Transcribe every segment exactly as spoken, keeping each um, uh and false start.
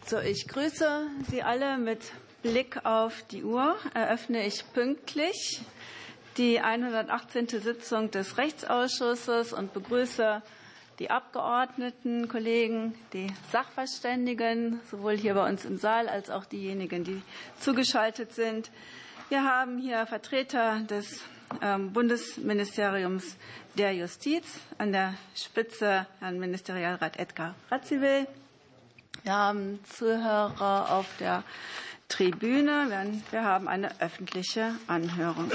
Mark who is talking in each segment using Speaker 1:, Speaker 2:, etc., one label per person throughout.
Speaker 1: So, ich grüße Sie alle. Mit Blick auf die Uhr eröffne ich pünktlich die hundertachtzehnte Sitzung des Rechtsausschusses und begrüße die Abgeordneten, Kollegen, die Sachverständigen, sowohl hier bei uns im Saal als auch diejenigen, die zugeschaltet sind. Wir haben hier Vertreter des Bundesministeriums der Justiz, an der Spitze Herrn Ministerialrat Edgar Radziwiłł. Wir haben Zuhörer auf der Tribüne. Wir haben eine öffentliche Anhörung.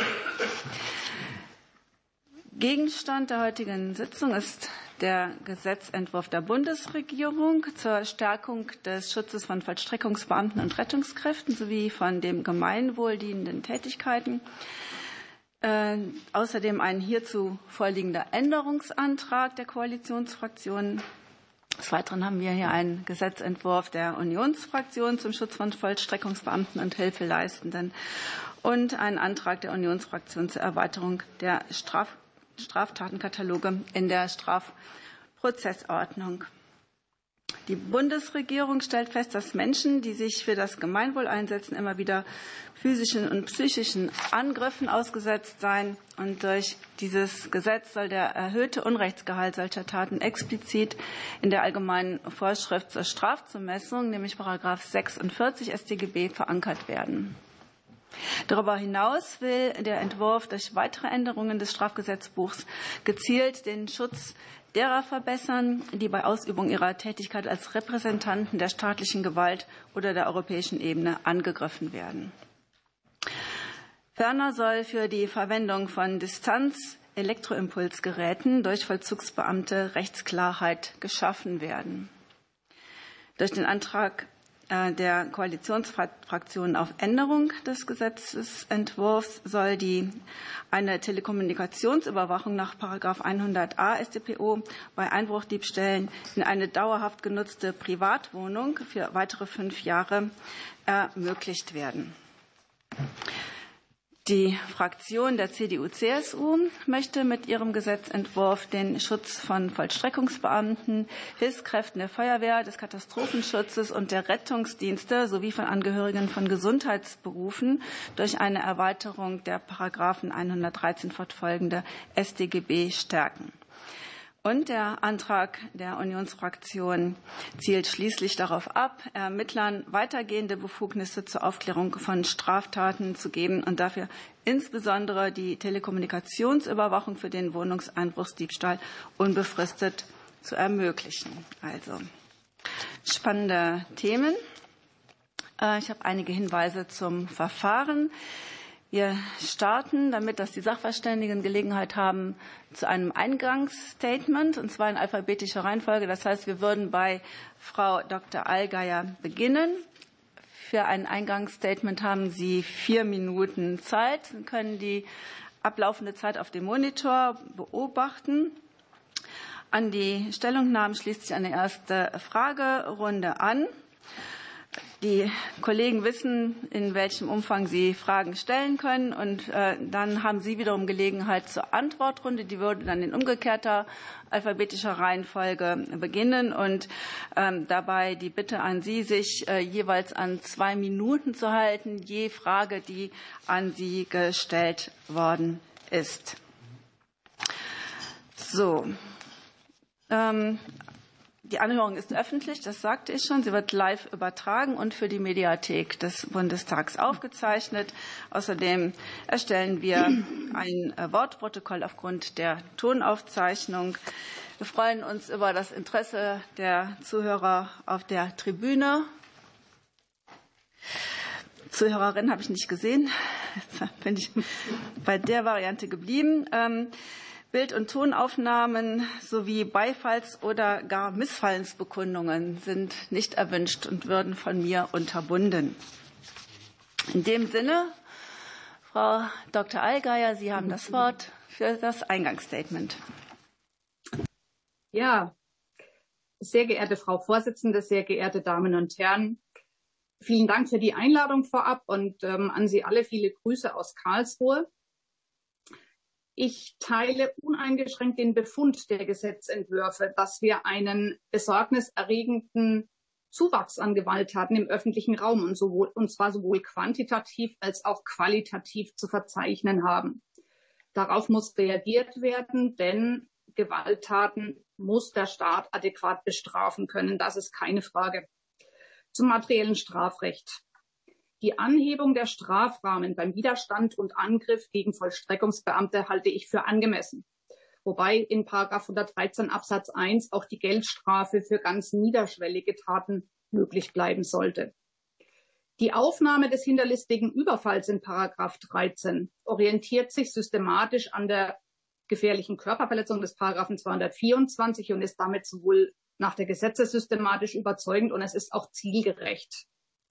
Speaker 1: Gegenstand der heutigen Sitzung ist der Gesetzentwurf der Bundesregierung zur Stärkung des Schutzes von Vollstreckungsbeamten und Rettungskräften sowie von dem Gemeinwohl dienenden Tätigkeiten. Äh, außerdem ein hierzu vorliegender Änderungsantrag der Koalitionsfraktionen. Des Weiteren haben wir hier einen Gesetzentwurf der Unionsfraktion zum Schutz von Vollstreckungsbeamten und Hilfeleistenden und einen Antrag der Unionsfraktion zur Erweiterung der Straf- Straftatenkataloge in der Strafprozessordnung. Die Bundesregierung stellt fest, dass Menschen, die sich für das Gemeinwohl einsetzen, immer wieder physischen und psychischen Angriffen ausgesetzt seien. Und durch dieses Gesetz soll der erhöhte Unrechtsgehalt solcher Taten explizit in der allgemeinen Vorschrift zur Strafzumessung, nämlich Paragraph sechsundvierzig S t G B, verankert werden. Darüber hinaus will der Entwurf durch weitere Änderungen des Strafgesetzbuchs gezielt den Schutz derer verbessern, die bei Ausübung ihrer Tätigkeit als Repräsentanten der staatlichen Gewalt oder der europäischen Ebene angegriffen werden. Ferner soll für die Verwendung von Distanz-Elektroimpulsgeräten durch Vollzugsbeamte Rechtsklarheit geschaffen werden. Durch den Antrag der Koalitionsfraktionen auf Änderung des Gesetzesentwurfs soll die eine Telekommunikationsüberwachung nach Paragraph hundert a S t p o bei Einbruchdiebstählen in eine dauerhaft genutzte Privatwohnung für weitere fünf Jahre ermöglicht werden. Die Fraktion der C D U C S U möchte mit ihrem Gesetzentwurf den Schutz von Vollstreckungsbeamten, Hilfskräften der Feuerwehr, des Katastrophenschutzes und der Rettungsdienste sowie von Angehörigen von Gesundheitsberufen durch eine Erweiterung der Paragraphen hundertdreizehn fortfolgende S t G B stärken. Und der Antrag der Unionsfraktion zielt schließlich darauf ab, Ermittlern weitergehende Befugnisse zur Aufklärung von Straftaten zu geben und dafür insbesondere die Telekommunikationsüberwachung für den Wohnungseinbruchsdiebstahl unbefristet zu ermöglichen. Also spannende Themen. Ich habe einige Hinweise zum Verfahren. Wir starten damit, dass die Sachverständigen Gelegenheit haben zu einem Eingangsstatement, und zwar in alphabetischer Reihenfolge. Das heißt, wir würden bei Frau Doktor Allgeier beginnen. Für ein Eingangsstatement haben Sie vier Minuten Zeit. Sie können die ablaufende Zeit auf dem Monitor beobachten. An die Stellungnahmen schließt sich eine erste Fragerunde an. Die Kollegen wissen, in welchem Umfang sie Fragen stellen können. Und äh, dann haben Sie wiederum Gelegenheit zur Antwortrunde. Die würde dann in umgekehrter alphabetischer Reihenfolge beginnen. Und ähm, dabei die Bitte an Sie, sich äh, jeweils an zwei Minuten zu halten, je Frage, die an Sie gestellt worden ist. So. Ähm, Die Anhörung ist öffentlich, das sagte ich schon. Sie wird live übertragen und für die Mediathek des Bundestags aufgezeichnet. Außerdem erstellen wir ein Wortprotokoll aufgrund der Tonaufzeichnung. Wir freuen uns über das Interesse der Zuhörer auf der Tribüne. Zuhörerin habe ich nicht gesehen. Jetzt bin ich bei der Variante geblieben. Bild- und Tonaufnahmen sowie Beifalls- oder gar Missfallensbekundungen sind nicht erwünscht und würden von mir unterbunden. In dem Sinne, Frau Doktor Allgeier, Sie haben das Wort für das Eingangsstatement.
Speaker 2: Ja, sehr geehrte Frau Vorsitzende, sehr geehrte Damen und Herren, vielen Dank für die Einladung vorab und ähm, an Sie alle viele Grüße aus Karlsruhe. Ich teile uneingeschränkt den Befund der Gesetzentwürfe, dass wir einen besorgniserregenden Zuwachs an Gewalttaten im öffentlichen Raum und, sowohl, und zwar sowohl quantitativ als auch qualitativ zu verzeichnen haben. Darauf muss reagiert werden, denn Gewalttaten muss der Staat adäquat bestrafen können. Das ist keine Frage. Zum materiellen Strafrecht. Die Anhebung der Strafrahmen beim Widerstand und Angriff gegen Vollstreckungsbeamte halte ich für angemessen. Wobei in Paragraph hundertdreizehn Absatz eins auch die Geldstrafe für ganz niederschwellige Taten möglich bleiben sollte. Die Aufnahme des hinterlistigen Überfalls in Paragraph dreizehn orientiert sich systematisch an der gefährlichen Körperverletzung des Paragraphen zweihundertvierundzwanzig und ist damit sowohl nach der Gesetzessystematik überzeugend und es ist auch zielgerecht.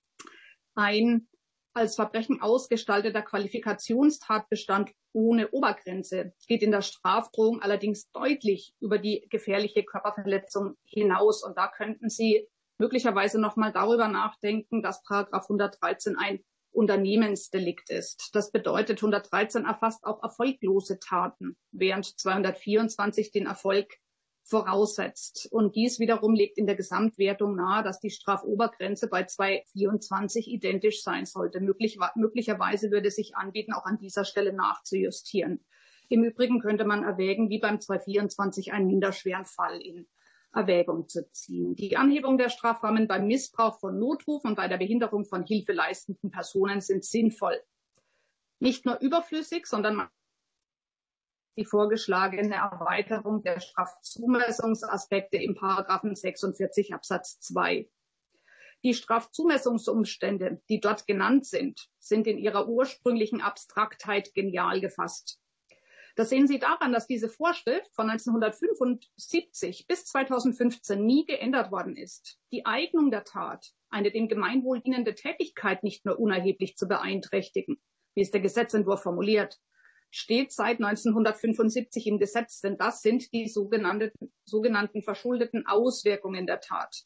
Speaker 2: Ein als Verbrechen ausgestalteter Qualifikationstatbestand ohne Obergrenze geht in der Strafdrohung allerdings deutlich über die gefährliche Körperverletzung hinaus. Und da könnten Sie möglicherweise noch mal darüber nachdenken, dass Paragraph hundertdreizehn ein Unternehmensdelikt ist. Das bedeutet, hundertdreizehn erfasst auch erfolglose Taten, während zweihundertvierundzwanzig den Erfolg voraussetzt. Und dies wiederum legt in der Gesamtwertung nahe, dass die Strafobergrenze bei zweihundertvierundzwanzig identisch sein sollte. Möglich, möglicherweise würde es sich anbieten, auch an dieser Stelle nachzujustieren. Im Übrigen könnte man erwägen, wie beim zweihundertvierundzwanzig einen minderschweren Fall in Erwägung zu ziehen. Die Anhebung der Strafrahmen beim Missbrauch von Notruf und bei der Behinderung von hilfeleistenden Personen sind sinnvoll. Nicht nur überflüssig, sondern die vorgeschlagene Erweiterung der Strafzumessungsaspekte im Paragraphen sechsundvierzig Absatz zwei. Die Strafzumessungsumstände, die dort genannt sind, sind in ihrer ursprünglichen Abstraktheit genial gefasst. Das sehen Sie daran, dass diese Vorschrift von neunzehnhundertfünfundsiebzig bis zweitausendfünfzehn nie geändert worden ist. Die Eignung der Tat, eine dem Gemeinwohl dienende Tätigkeit nicht nur unerheblich zu beeinträchtigen, wie es der Gesetzentwurf formuliert, steht seit neunzehnhundertfünfundsiebzig im Gesetz, denn das sind die sogenannten, sogenannten verschuldeten Auswirkungen der Tat.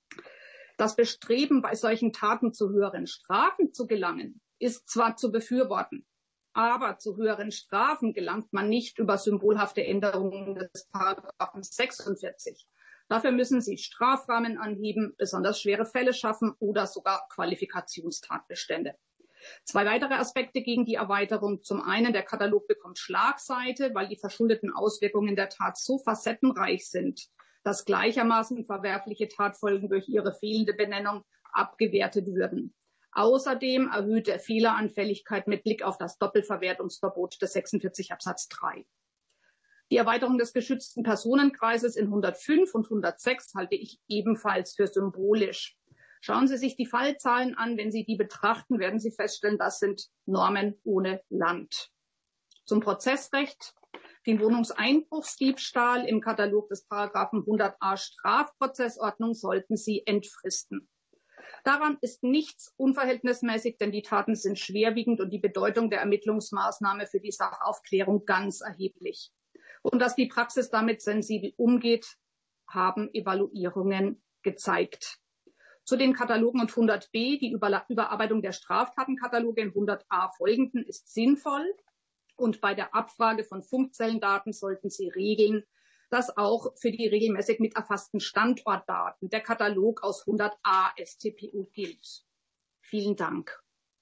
Speaker 2: Das Bestreben, bei solchen Taten zu höheren Strafen zu gelangen, ist zwar zu befürworten, aber zu höheren Strafen gelangt man nicht über symbolhafte Änderungen des Paragraphen sechsundvierzig. Dafür müssen Sie Strafrahmen anheben, besonders schwere Fälle schaffen oder sogar Qualifikationstatbestände. Zwei weitere Aspekte gegen die Erweiterung. Zum einen, der Katalog bekommt Schlagseite, weil die verschuldeten Auswirkungen der Tat so facettenreich sind, dass gleichermaßen verwerfliche Tatfolgen durch ihre fehlende Benennung abgewertet würden. Außerdem erhöht der Fehleranfälligkeit mit Blick auf das Doppelverwertungsverbot des sechsundvierzig Absatz drei. Die Erweiterung des geschützten Personenkreises in hundertfünf und hundertsechs halte ich ebenfalls für symbolisch. Schauen Sie sich die Fallzahlen an. Wenn Sie die betrachten, werden Sie feststellen, das sind Normen ohne Land. Zum Prozessrecht. Den Wohnungseinbruchsdiebstahl im Katalog des Paragraphen hundert a Strafprozessordnung sollten Sie entfristen. Daran ist nichts unverhältnismäßig, denn die Taten sind schwerwiegend und die Bedeutung der Ermittlungsmaßnahme für die Sachaufklärung ganz erheblich. Und dass die Praxis damit sensibel umgeht, haben Evaluierungen gezeigt. Zu den Katalogen und hundert b, die Überarbeitung der Straftatenkataloge in hundert a folgenden ist sinnvoll. Und bei der Abfrage von Funkzellendaten sollten Sie regeln, dass auch für die regelmäßig mit erfassten Standortdaten der Katalog aus hundert a S t P O gilt. Vielen Dank.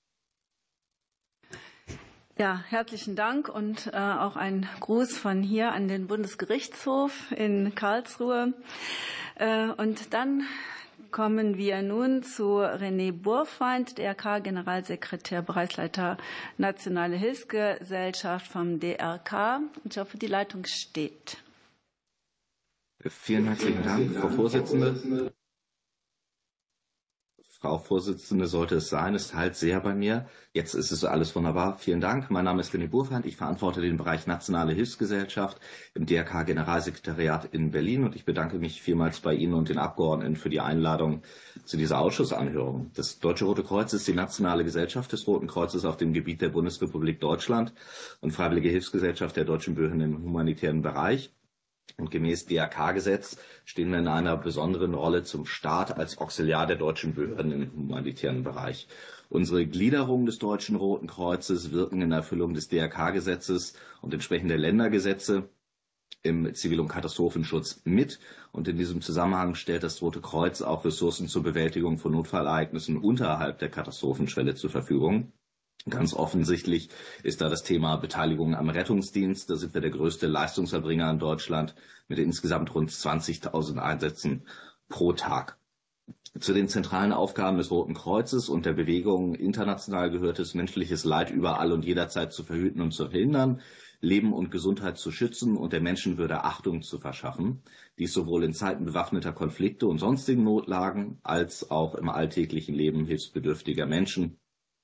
Speaker 1: Ja, herzlichen Dank und äh, auch ein Gruß von hier an den Bundesgerichtshof in Karlsruhe. Äh, und dann kommen wir nun zu René Burfeind, D R K-Generalsekretär, Bereichsleiter Nationale Hilfsgesellschaft vom D R K. Ich hoffe, die Leitung steht.
Speaker 3: Vielen herzlichen Dank, Frau Vorsitzende. Frau Vorsitzende sollte es sein, es teilt sehr bei mir. Jetzt ist es alles wunderbar. Vielen Dank. Mein Name ist René Burfeind. Ich verantworte den Bereich Nationale Hilfsgesellschaft im D R K-Generalsekretariat in Berlin und ich bedanke mich vielmals bei Ihnen und den Abgeordneten für die Einladung zu dieser Ausschussanhörung. Das Deutsche Rote Kreuz ist die nationale Gesellschaft des Roten Kreuzes auf dem Gebiet der Bundesrepublik Deutschland und Freiwillige Hilfsgesellschaft der deutschen Behörden im humanitären Bereich. Und gemäß D R K-Gesetz stehen wir in einer besonderen Rolle zum Staat als Auxiliar der deutschen Behörden im humanitären Bereich. Unsere Gliederung des Deutschen Roten Kreuzes wirken in Erfüllung des D R K-Gesetzes und entsprechender Ländergesetze im Zivil- und Katastrophenschutz mit. Und in diesem Zusammenhang stellt das Rote Kreuz auch Ressourcen zur Bewältigung von Notfallereignissen unterhalb der Katastrophenschwelle zur Verfügung. Ganz offensichtlich ist da das Thema Beteiligung am Rettungsdienst. Da sind wir der größte Leistungserbringer in Deutschland mit insgesamt rund zwanzigtausend Einsätzen pro Tag. Zu den zentralen Aufgaben des Roten Kreuzes und der Bewegung international gehört es, menschliches Leid überall und jederzeit zu verhüten und zu verhindern, Leben und Gesundheit zu schützen und der Menschenwürde Achtung zu verschaffen. Dies sowohl in Zeiten bewaffneter Konflikte und sonstigen Notlagen als auch im alltäglichen Leben hilfsbedürftiger Menschen.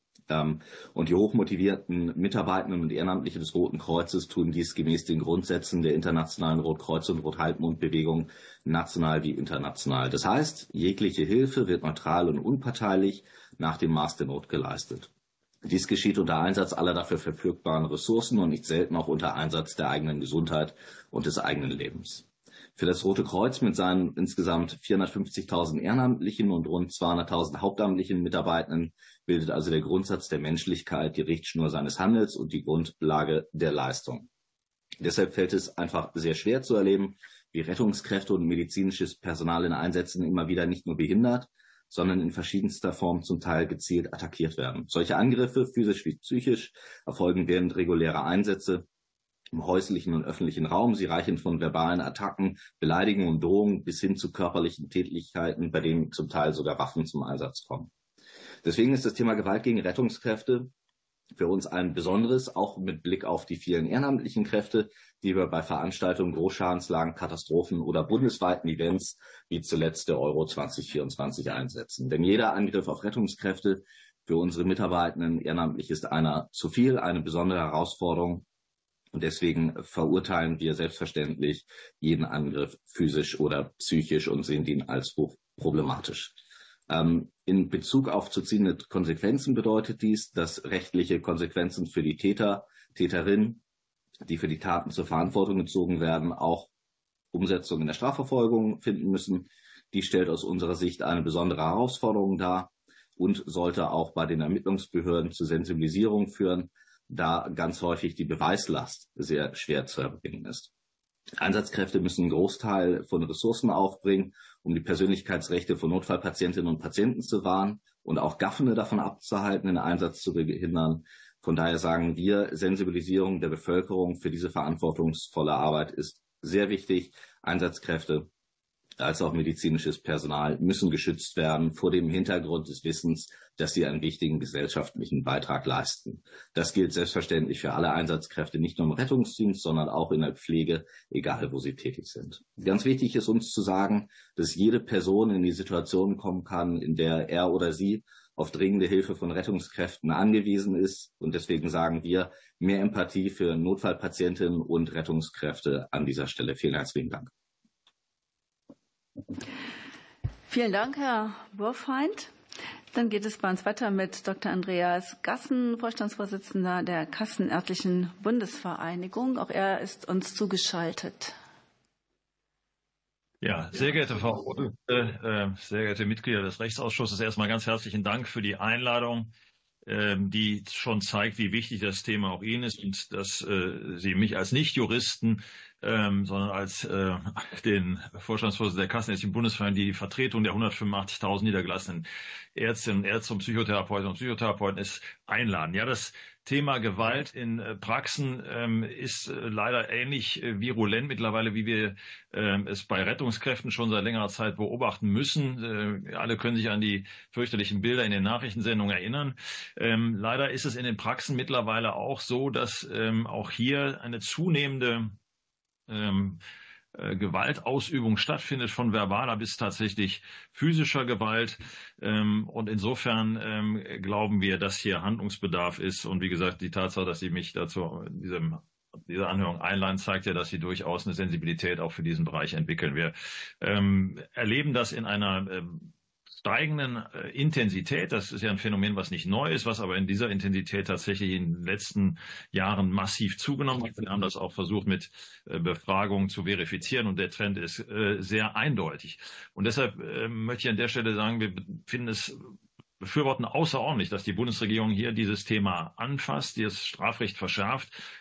Speaker 3: Und die hochmotivierten Mitarbeitenden und Ehrenamtlichen des Roten Kreuzes tun dies gemäß den Grundsätzen der internationalen Rotkreuz- und Rothalbmondbewegung national wie international. Das heißt, jegliche Hilfe wird neutral und unparteilich nach dem Maß der Not geleistet. Dies geschieht unter Einsatz aller dafür verfügbaren Ressourcen und nicht selten auch unter Einsatz der eigenen Gesundheit und des eigenen Lebens. Für das Rote Kreuz mit seinen insgesamt vierhundertfünfzigtausend Ehrenamtlichen und rund zweihunderttausend hauptamtlichen Mitarbeitenden bildet also der Grundsatz der Menschlichkeit die Richtschnur seines Handels und die Grundlage der Leistung. Deshalb fällt es einfach sehr schwer zu erleben, wie Rettungskräfte und medizinisches Personal in Einsätzen immer wieder nicht nur behindert, sondern in verschiedenster Form zum Teil gezielt attackiert werden. Solche Angriffe, physisch wie psychisch, erfolgen während regulärer Einsätze im häuslichen und öffentlichen Raum. Sie reichen von verbalen Attacken, Beleidigungen und Drohungen bis hin zu körperlichen Tätlichkeiten, bei denen zum Teil sogar Waffen zum Einsatz kommen. Deswegen ist das Thema Gewalt gegen Rettungskräfte für uns ein besonderes, auch mit Blick auf die vielen ehrenamtlichen Kräfte, die wir bei Veranstaltungen, Großschadenslagen, Katastrophen oder bundesweiten Events wie zuletzt der Euro zwanzig vierundzwanzig einsetzen. Denn jeder Angriff auf Rettungskräfte für unsere Mitarbeitenden ehrenamtlich ist einer zu viel, eine besondere Herausforderung. Und deswegen verurteilen wir selbstverständlich jeden Angriff physisch oder psychisch und sehen ihn als hoch problematisch. Ähm, in Bezug auf zu ziehende Konsequenzen bedeutet dies, dass rechtliche Konsequenzen für die Täter, Täterinnen, die für die Taten zur Verantwortung gezogen werden, auch Umsetzung in der Strafverfolgung finden müssen. Die stellt aus unserer Sicht eine besondere Herausforderung dar und sollte auch bei den Ermittlungsbehörden zur Sensibilisierung führen, da ganz häufig die Beweislast sehr schwer zu erbringen ist. Einsatzkräfte müssen einen Großteil von Ressourcen aufbringen, um die Persönlichkeitsrechte von Notfallpatientinnen und Patienten zu wahren und auch Gaffende davon abzuhalten, den Einsatz zu behindern. Von daher sagen wir, Sensibilisierung der Bevölkerung für diese verantwortungsvolle Arbeit ist sehr wichtig. Einsatzkräfte als auch medizinisches Personal müssen geschützt werden vor dem Hintergrund des Wissens, dass sie einen wichtigen gesellschaftlichen Beitrag leisten. Das gilt selbstverständlich für alle Einsatzkräfte, nicht nur im Rettungsdienst, sondern auch in der Pflege, egal wo sie tätig sind. Ganz wichtig ist uns zu sagen, dass jede Person in die Situation kommen kann, in der er oder sie auf dringende Hilfe von Rettungskräften angewiesen ist. Und deswegen sagen wir, mehr Empathie für Notfallpatientinnen und Rettungskräfte an dieser Stelle. Vielen herzlichen Dank.
Speaker 1: Vielen Dank, Herr Burfeind. Dann geht es bei uns weiter mit Doktor Andreas Gassen, Vorstandsvorsitzender der Kassenärztlichen Bundesvereinigung. Auch er ist uns zugeschaltet.
Speaker 4: Ja, sehr geehrte Frau Rote, äh, sehr geehrte Mitglieder des Rechtsausschusses, erstmal ganz herzlichen Dank für die Einladung, äh, die schon zeigt, wie wichtig das Thema auch Ihnen ist und dass äh, Sie mich als Nichtjuristen Ähm, sondern als äh, den Vorstandsvorsitzenden der Kassenärztlichen Bundesvereinigung, die die Vertretung der hundertfünfundachtzigtausend niedergelassenen Ärztinnen und Ärzte und Psychotherapeuten und Psychotherapeuten ist, einladen. Ja, das Thema Gewalt in äh, Praxen ähm, ist äh, leider ähnlich äh, virulent mittlerweile, wie wir äh, es bei Rettungskräften schon seit längerer Zeit beobachten müssen. Äh, alle können sich an die fürchterlichen Bilder in den Nachrichtensendungen erinnern. Ähm, leider ist es in den Praxen mittlerweile auch so, dass ähm, auch hier eine zunehmende Ähm, äh, Gewaltausübung stattfindet, von verbaler bis tatsächlich physischer Gewalt. Ähm, und insofern ähm, glauben wir, dass hier Handlungsbedarf ist. Und wie gesagt, die Tatsache, dass Sie mich dazu in diesem, dieser Anhörung einladen, zeigt ja, dass Sie durchaus eine Sensibilität auch für diesen Bereich entwickeln. Wir ähm, erleben das in einer ähm, steigenden äh, Intensität. Das ist ja ein Phänomen, was nicht neu ist, was aber in dieser Intensität tatsächlich in den letzten Jahren massiv zugenommen hat. Wir haben das auch versucht mit äh, Befragungen zu verifizieren und der Trend ist äh, sehr eindeutig. Und deshalb äh, möchte ich an der Stelle sagen, wir finden es befürworten außerordentlich, dass die Bundesregierung hier dieses Thema anfasst, die das Strafrecht verschärft.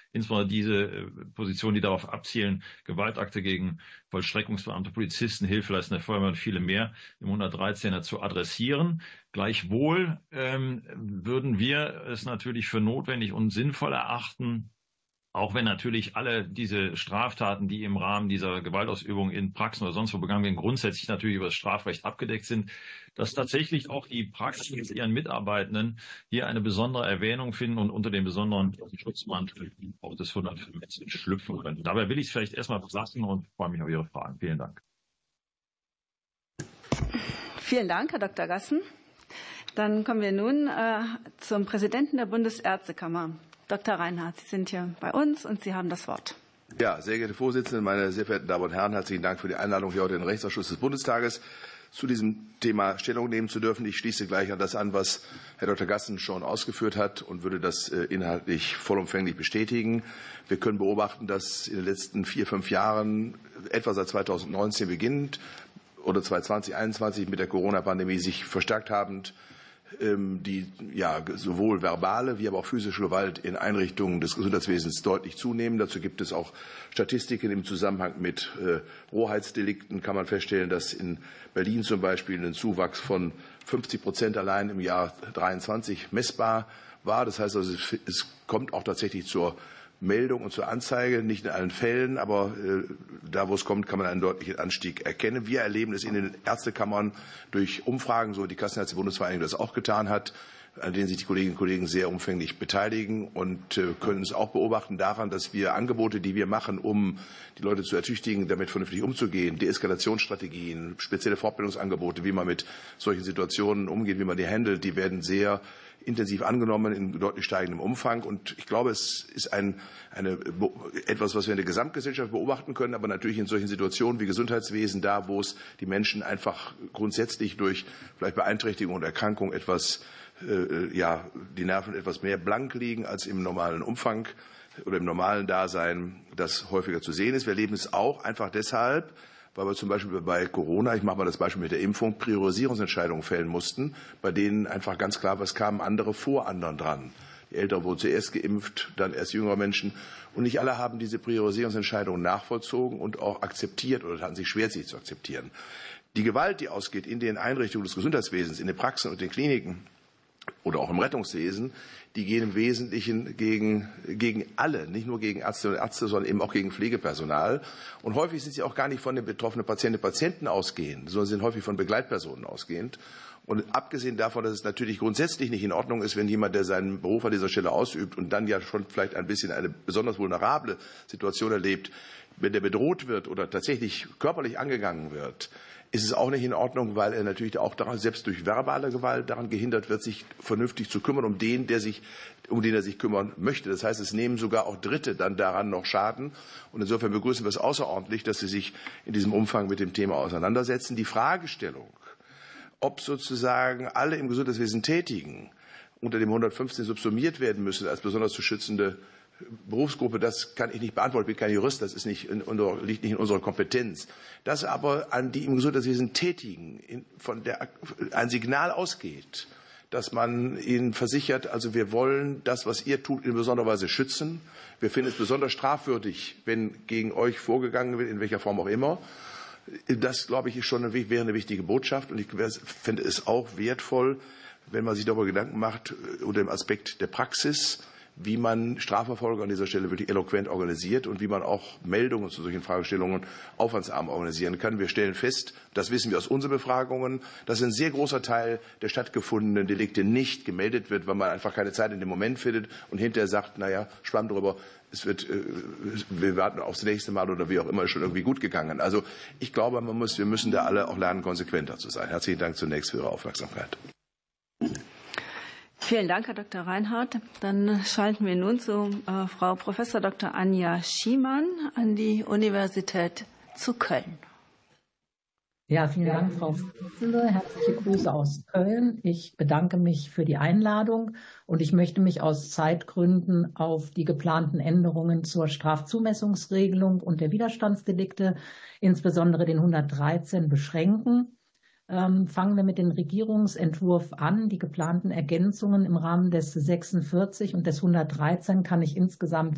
Speaker 4: insbesondere diese Positionen, die darauf abzielen, Gewaltakte gegen Vollstreckungsbeamte, Polizisten, Hilfeleistende Feuerwehr und viele mehr im hundertdreizehner zu adressieren. Gleichwohl ähm, würden wir es natürlich für notwendig und sinnvoll erachten, auch wenn natürlich alle diese Straftaten, die im Rahmen dieser Gewaltausübung in Praxen oder sonst wo begangen werden, grundsätzlich natürlich über das Strafrecht abgedeckt sind, dass tatsächlich auch die Praxen mit ihren Mitarbeitenden hier eine besondere Erwähnung finden und unter dem besonderen Schutzmantel auch des hundertfünfzehn schlüpfen können. Dabei will ich es vielleicht erstmal lassen und freue mich auf Ihre Fragen. Vielen Dank.
Speaker 1: Vielen Dank, Herr Doktor Gassen. Dann kommen wir nun äh, zum Präsidenten der Bundesärztekammer. Doktor Reinhardt, Sie sind hier bei uns und Sie haben das Wort.
Speaker 5: Ja, sehr geehrte Vorsitzende, meine sehr verehrten Damen und Herren, herzlichen Dank für die Einladung, hier heute in den Rechtsausschuss des Bundestages zu diesem Thema Stellung nehmen zu dürfen. Ich schließe gleich an das an, was Herr Doktor Gassen schon ausgeführt hat und würde das inhaltlich vollumfänglich bestätigen. Wir können beobachten, dass in den letzten vier, fünf Jahren, etwa seit zweitausendneunzehn beginnend oder zweitausendzwanzig, einundzwanzig mit der Corona-Pandemie sich verstärkt habend die ja sowohl verbale wie aber auch physische Gewalt in Einrichtungen des Gesundheitswesens deutlich zunehmen. Dazu gibt es auch Statistiken im Zusammenhang mit äh, Rohheitsdelikten. Kann man feststellen, dass in Berlin zum Beispiel ein Zuwachs von fünfzig Prozent allein im Jahr dreiundzwanzig messbar war. Das heißt also, es, es kommt auch tatsächlich zur Meldung und zur Anzeige, nicht in allen Fällen, aber äh, da, wo es kommt, kann man einen deutlichen Anstieg erkennen. Wir erleben es in den Ärztekammern durch Umfragen, so wie die Kassenärztliche Bundesvereinigung das auch getan hat, an denen sich die Kolleginnen und Kollegen sehr umfänglich beteiligen und äh, können es auch beobachten daran, dass wir Angebote, die wir machen, um die Leute zu ertüchtigen, damit vernünftig umzugehen, Deeskalationsstrategien, spezielle Fortbildungsangebote, wie man mit solchen Situationen umgeht, wie man die handelt, die werden sehr intensiv angenommen in deutlich steigendem Umfang. Und ich glaube, es ist ein, eine, etwas, was wir in der Gesamtgesellschaft beobachten können, aber natürlich in solchen Situationen wie Gesundheitswesen, da wo es die Menschen einfach grundsätzlich durch vielleicht Beeinträchtigung und Erkrankung etwas, äh, ja, die Nerven etwas mehr blank liegen als im normalen Umfang oder im normalen Dasein, das häufiger zu sehen ist. Wir erleben es auch einfach deshalb, weil wir zum Beispiel bei Corona, ich mache mal das Beispiel mit der Impfung, Priorisierungsentscheidungen fällen mussten, bei denen einfach ganz klar war, es kamen andere vor anderen dran. Die Älteren wurden zuerst geimpft, dann erst jüngere Menschen. Und nicht alle haben diese Priorisierungsentscheidungen nachvollzogen und auch akzeptiert oder hatten sich schwer, sie zu akzeptieren. Die Gewalt, die ausgeht in den Einrichtungen des Gesundheitswesens, in den Praxen und den Kliniken oder auch im Rettungswesen, die gehen im Wesentlichen gegen, gegen alle, nicht nur gegen Ärzte und Ärzte, sondern eben auch gegen Pflegepersonal. Und häufig sind sie auch gar nicht von den betroffenen Patientinnen und Patienten ausgehend, sondern sind häufig von Begleitpersonen ausgehend. Und abgesehen davon, dass es natürlich grundsätzlich nicht in Ordnung ist, wenn jemand, der seinen Beruf an dieser Stelle ausübt und dann ja schon vielleicht ein bisschen eine besonders vulnerable Situation erlebt, wenn der bedroht wird oder tatsächlich körperlich angegangen wird, ist es auch nicht in Ordnung, weil er natürlich auch daran, selbst durch verbale Gewalt daran gehindert wird, sich vernünftig zu kümmern, um den, der sich, um den er sich kümmern möchte. Das heißt, es nehmen sogar auch Dritte dann daran noch Schaden. Und insofern begrüßen wir es außerordentlich, dass Sie sich in diesem Umfang mit dem Thema auseinandersetzen. Die Fragestellung, ob sozusagen alle im Gesundheitswesen Tätigen unter dem hundertfünfzehn subsumiert werden müssen als besonders zu schützende Berufsgruppe, das kann ich nicht beantworten. Ich bin kein Jurist, das ist nicht in unserer, liegt nicht in unserer Kompetenz. Dass aber an die im Gesundheitswesen Tätigen in, von der ein Signal ausgeht, dass man ihnen versichert, also wir wollen das, was ihr tut, in besonderer Weise schützen. Wir finden es besonders strafwürdig, wenn gegen euch vorgegangen wird, in welcher Form auch immer. Das, glaube ich, ist schon eine, wäre eine wichtige Botschaft. Und ich fände es auch wertvoll, wenn man sich darüber Gedanken macht, unter dem Aspekt der Praxis, wie man Strafverfolgung an dieser Stelle wirklich eloquent organisiert und wie man auch Meldungen zu solchen Fragestellungen aufwandsarm organisieren kann. Wir stellen fest, das wissen wir aus unseren Befragungen, dass ein sehr großer Teil der stattgefundenen Delikte nicht gemeldet wird, weil man einfach keine Zeit in dem Moment findet und hinterher sagt, naja, schwamm drüber, es wird, wir warten aufs nächste Mal oder wie auch immer, ist schon irgendwie gut gegangen. Also ich glaube, man muss, wir müssen da alle auch lernen, konsequenter zu sein. Herzlichen Dank zunächst für Ihre Aufmerksamkeit.
Speaker 1: Vielen Dank, Herr Doktor Reinhardt. Dann schalten wir nun zu äh, Frau Professor Doktor Anja Schiemann an die Universität zu Köln.
Speaker 6: Ja, vielen Dank, Frau Vorsitzende. Herzliche Grüße aus Köln. Ich bedanke mich für die Einladung und ich möchte mich aus Zeitgründen auf die geplanten Änderungen zur Strafzumessungsregelung und der Widerstandsdelikte, insbesondere den hundertdreizehn, beschränken. Ähm, fangen wir mit dem Regierungsentwurf an. Die geplanten Ergänzungen im Rahmen des sechsundvierzig und des hundertdreizehn kann ich insgesamt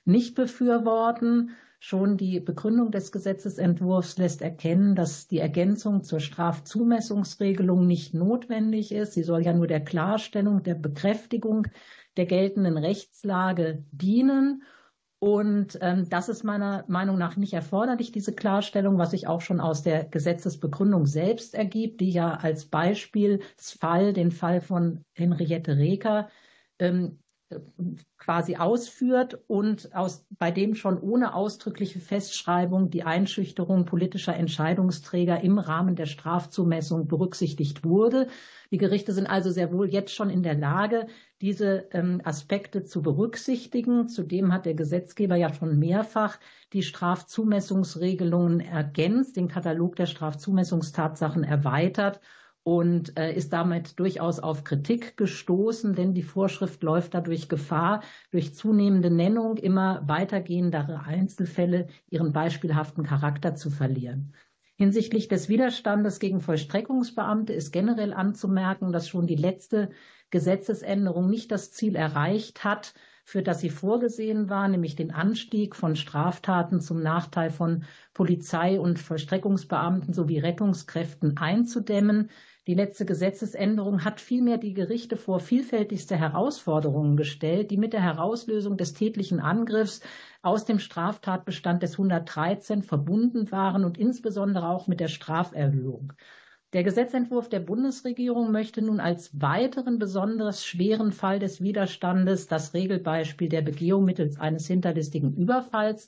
Speaker 6: nicht befürworten. Schon die Begründung des Gesetzesentwurfs lässt erkennen, dass die Ergänzung zur Strafzumessungsregelung nicht notwendig ist. Sie soll ja nur der Klarstellung, der Bekräftigung der geltenden Rechtslage dienen. Und ähm, das ist meiner Meinung nach nicht erforderlich, diese Klarstellung, was sich auch schon aus der Gesetzesbegründung selbst ergibt, die ja als Beispielsfall den Fall von Henriette Reker ähm, quasi ausführt und aus, bei dem schon ohne ausdrückliche Festschreibung die Einschüchterung politischer Entscheidungsträger im Rahmen der Strafzumessung berücksichtigt wurde. Die Gerichte sind also sehr wohl jetzt schon in der Lage, diese ähm, Aspekte zu berücksichtigen. Zudem hat der Gesetzgeber ja schon mehrfach die Strafzumessungsregelungen ergänzt, den Katalog der Strafzumessungstatsachen erweitert und äh, ist damit durchaus auf Kritik gestoßen, denn die Vorschrift läuft dadurch Gefahr, durch zunehmende Nennung immer weitergehendere Einzelfälle ihren beispielhaften Charakter zu verlieren. Hinsichtlich des Widerstandes gegen Vollstreckungsbeamte ist generell anzumerken, dass schon die letzte Gesetzesänderung nicht das Ziel erreicht hat, für das sie vorgesehen war, nämlich den Anstieg von Straftaten zum Nachteil von Polizei- und Vollstreckungsbeamten sowie Rettungskräften einzudämmen. Die letzte Gesetzesänderung hat vielmehr die Gerichte vor vielfältigste Herausforderungen gestellt, die mit der Herauslösung des tätlichen Angriffs aus dem Straftatbestand des hundertdreizehn verbunden waren und insbesondere auch mit der Straferhöhung. Der Gesetzentwurf der Bundesregierung möchte nun als weiteren besonders schweren Fall des Widerstandes das Regelbeispiel der Begehung mittels eines hinterlistigen Überfalls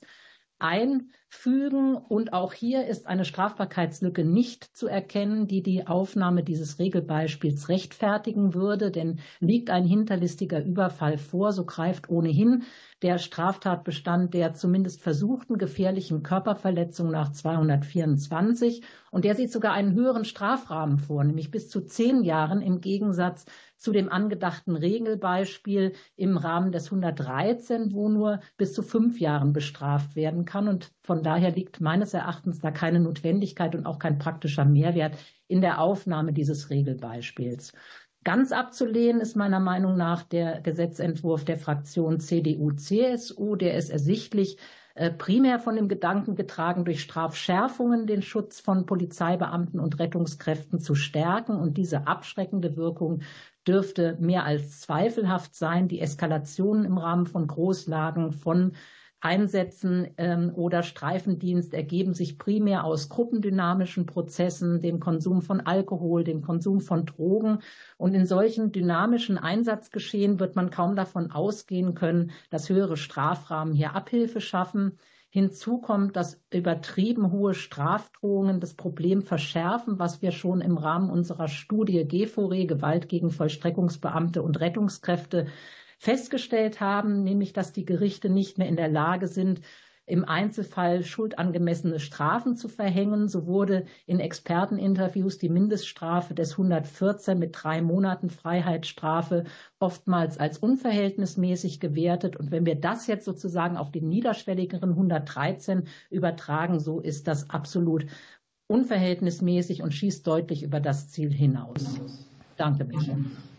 Speaker 6: einfügen. Und auch hier ist eine Strafbarkeitslücke nicht zu erkennen, die die Aufnahme dieses Regelbeispiels rechtfertigen würde. Denn liegt ein hinterlistiger Überfall vor, so greift ohnehin der Straftatbestand der zumindest versuchten gefährlichen Körperverletzung nach zweihundertvierundzwanzig. Und der sieht sogar einen höheren Strafrahmen vor, nämlich bis zu zehn Jahren im Gegensatz zu dem angedachten Regelbeispiel im Rahmen des hundertdreizehn, wo nur bis zu fünf Jahren bestraft werden kann. Und von daher liegt meines Erachtens da keine Notwendigkeit und auch kein praktischer Mehrwert in der Aufnahme dieses Regelbeispiels. Ganz abzulehnen ist meiner Meinung nach der Gesetzentwurf der Fraktion C D U C S U. Der ist ersichtlich äh, primär von dem Gedanken getragen, durch Strafschärfungen den Schutz von Polizeibeamten und Rettungskräften zu stärken. Und diese abschreckende Wirkung dürfte mehr als zweifelhaft sein. Die Eskalationen im Rahmen von Großlagen, von Einsätzen ähm, oder Streifendienst ergeben sich primär aus gruppendynamischen Prozessen, dem Konsum von Alkohol, dem Konsum von Drogen. Und in solchen dynamischen Einsatzgeschehen wird man kaum davon ausgehen können, dass höhere Strafrahmen hier Abhilfe schaffen. Hinzu kommt, dass übertrieben hohe Strafdrohungen das Problem verschärfen, was wir schon im Rahmen unserer Studie G V R E, Gewalt gegen Vollstreckungsbeamte und Rettungskräfte, festgestellt haben, nämlich dass die Gerichte nicht mehr in der Lage sind, im Einzelfall schuldangemessene Strafen zu verhängen. So wurde in Experteninterviews die Mindeststrafe des hundertvierzehn mit drei Monaten Freiheitsstrafe oftmals als unverhältnismäßig gewertet. Und wenn wir das jetzt sozusagen auf den niederschwelligeren hundertdreizehn übertragen, so ist das absolut unverhältnismäßig und schießt deutlich über das Ziel hinaus. Danke, Michael.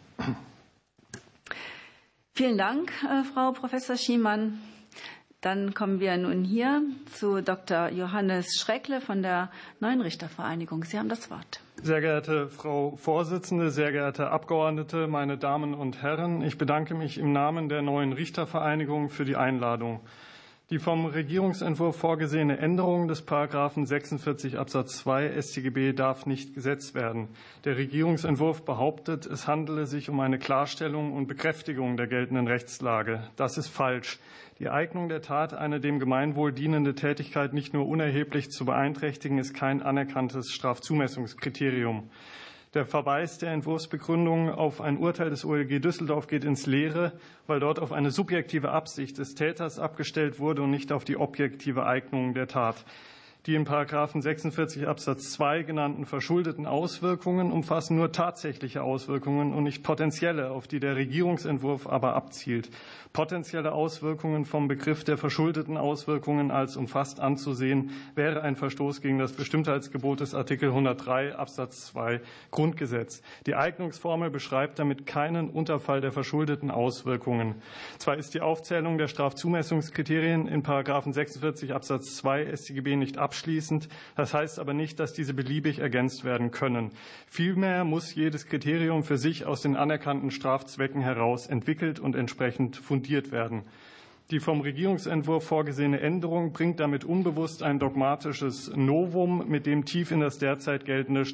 Speaker 1: Vielen Dank, Frau Professor Schiemann. Dann kommen wir nun hier zu Doktor Johannes Schreckle von der Neuen Richtervereinigung. Sie haben das Wort.
Speaker 7: Sehr geehrte Frau Vorsitzende, sehr geehrte Abgeordnete, meine Damen und Herren, ich bedanke mich im Namen der Neuen Richtervereinigung für die Einladung. Die vom Regierungsentwurf vorgesehene Änderung des Paragraphen sechsundvierzig Absatz zwei S t G B darf nicht gesetzt werden. Der Regierungsentwurf behauptet, es handele sich um eine Klarstellung und Bekräftigung der geltenden Rechtslage. Das ist falsch. Die Eignung der Tat, eine dem Gemeinwohl dienende Tätigkeit nicht nur unerheblich zu beeinträchtigen, ist kein anerkanntes Strafzumessungskriterium. Der Verweis der Entwurfsbegründung auf ein Urteil des O L G Düsseldorf geht ins Leere, weil dort auf eine subjektive Absicht des Täters abgestellt wurde und nicht auf die objektive Eignung der Tat. Die in Paragraphen sechsundvierzig Absatz zwei genannten verschuldeten Auswirkungen umfassen nur tatsächliche Auswirkungen und nicht potenzielle, auf die der Regierungsentwurf aber abzielt. Potenzielle Auswirkungen vom Begriff der verschuldeten Auswirkungen als umfasst anzusehen, wäre ein Verstoß gegen das Bestimmtheitsgebot des Artikel hundertdrei Absatz zwei Grundgesetz. Die Eignungsformel beschreibt damit keinen Unterfall der verschuldeten Auswirkungen. Zwar ist die Aufzählung der Strafzumessungskriterien in Paragraphen sechsundvierzig Absatz zwei S tGB nicht abschließend. Abschließend. Das heißt aber nicht, dass diese beliebig ergänzt werden können. Vielmehr muss jedes Kriterium für sich aus den anerkannten Strafzwecken heraus entwickelt und entsprechend fundiert werden. Die vom Regierungsentwurf vorgesehene Änderung bringt damit unbewusst ein dogmatisches Novum, mit dem tief in das derzeit geltende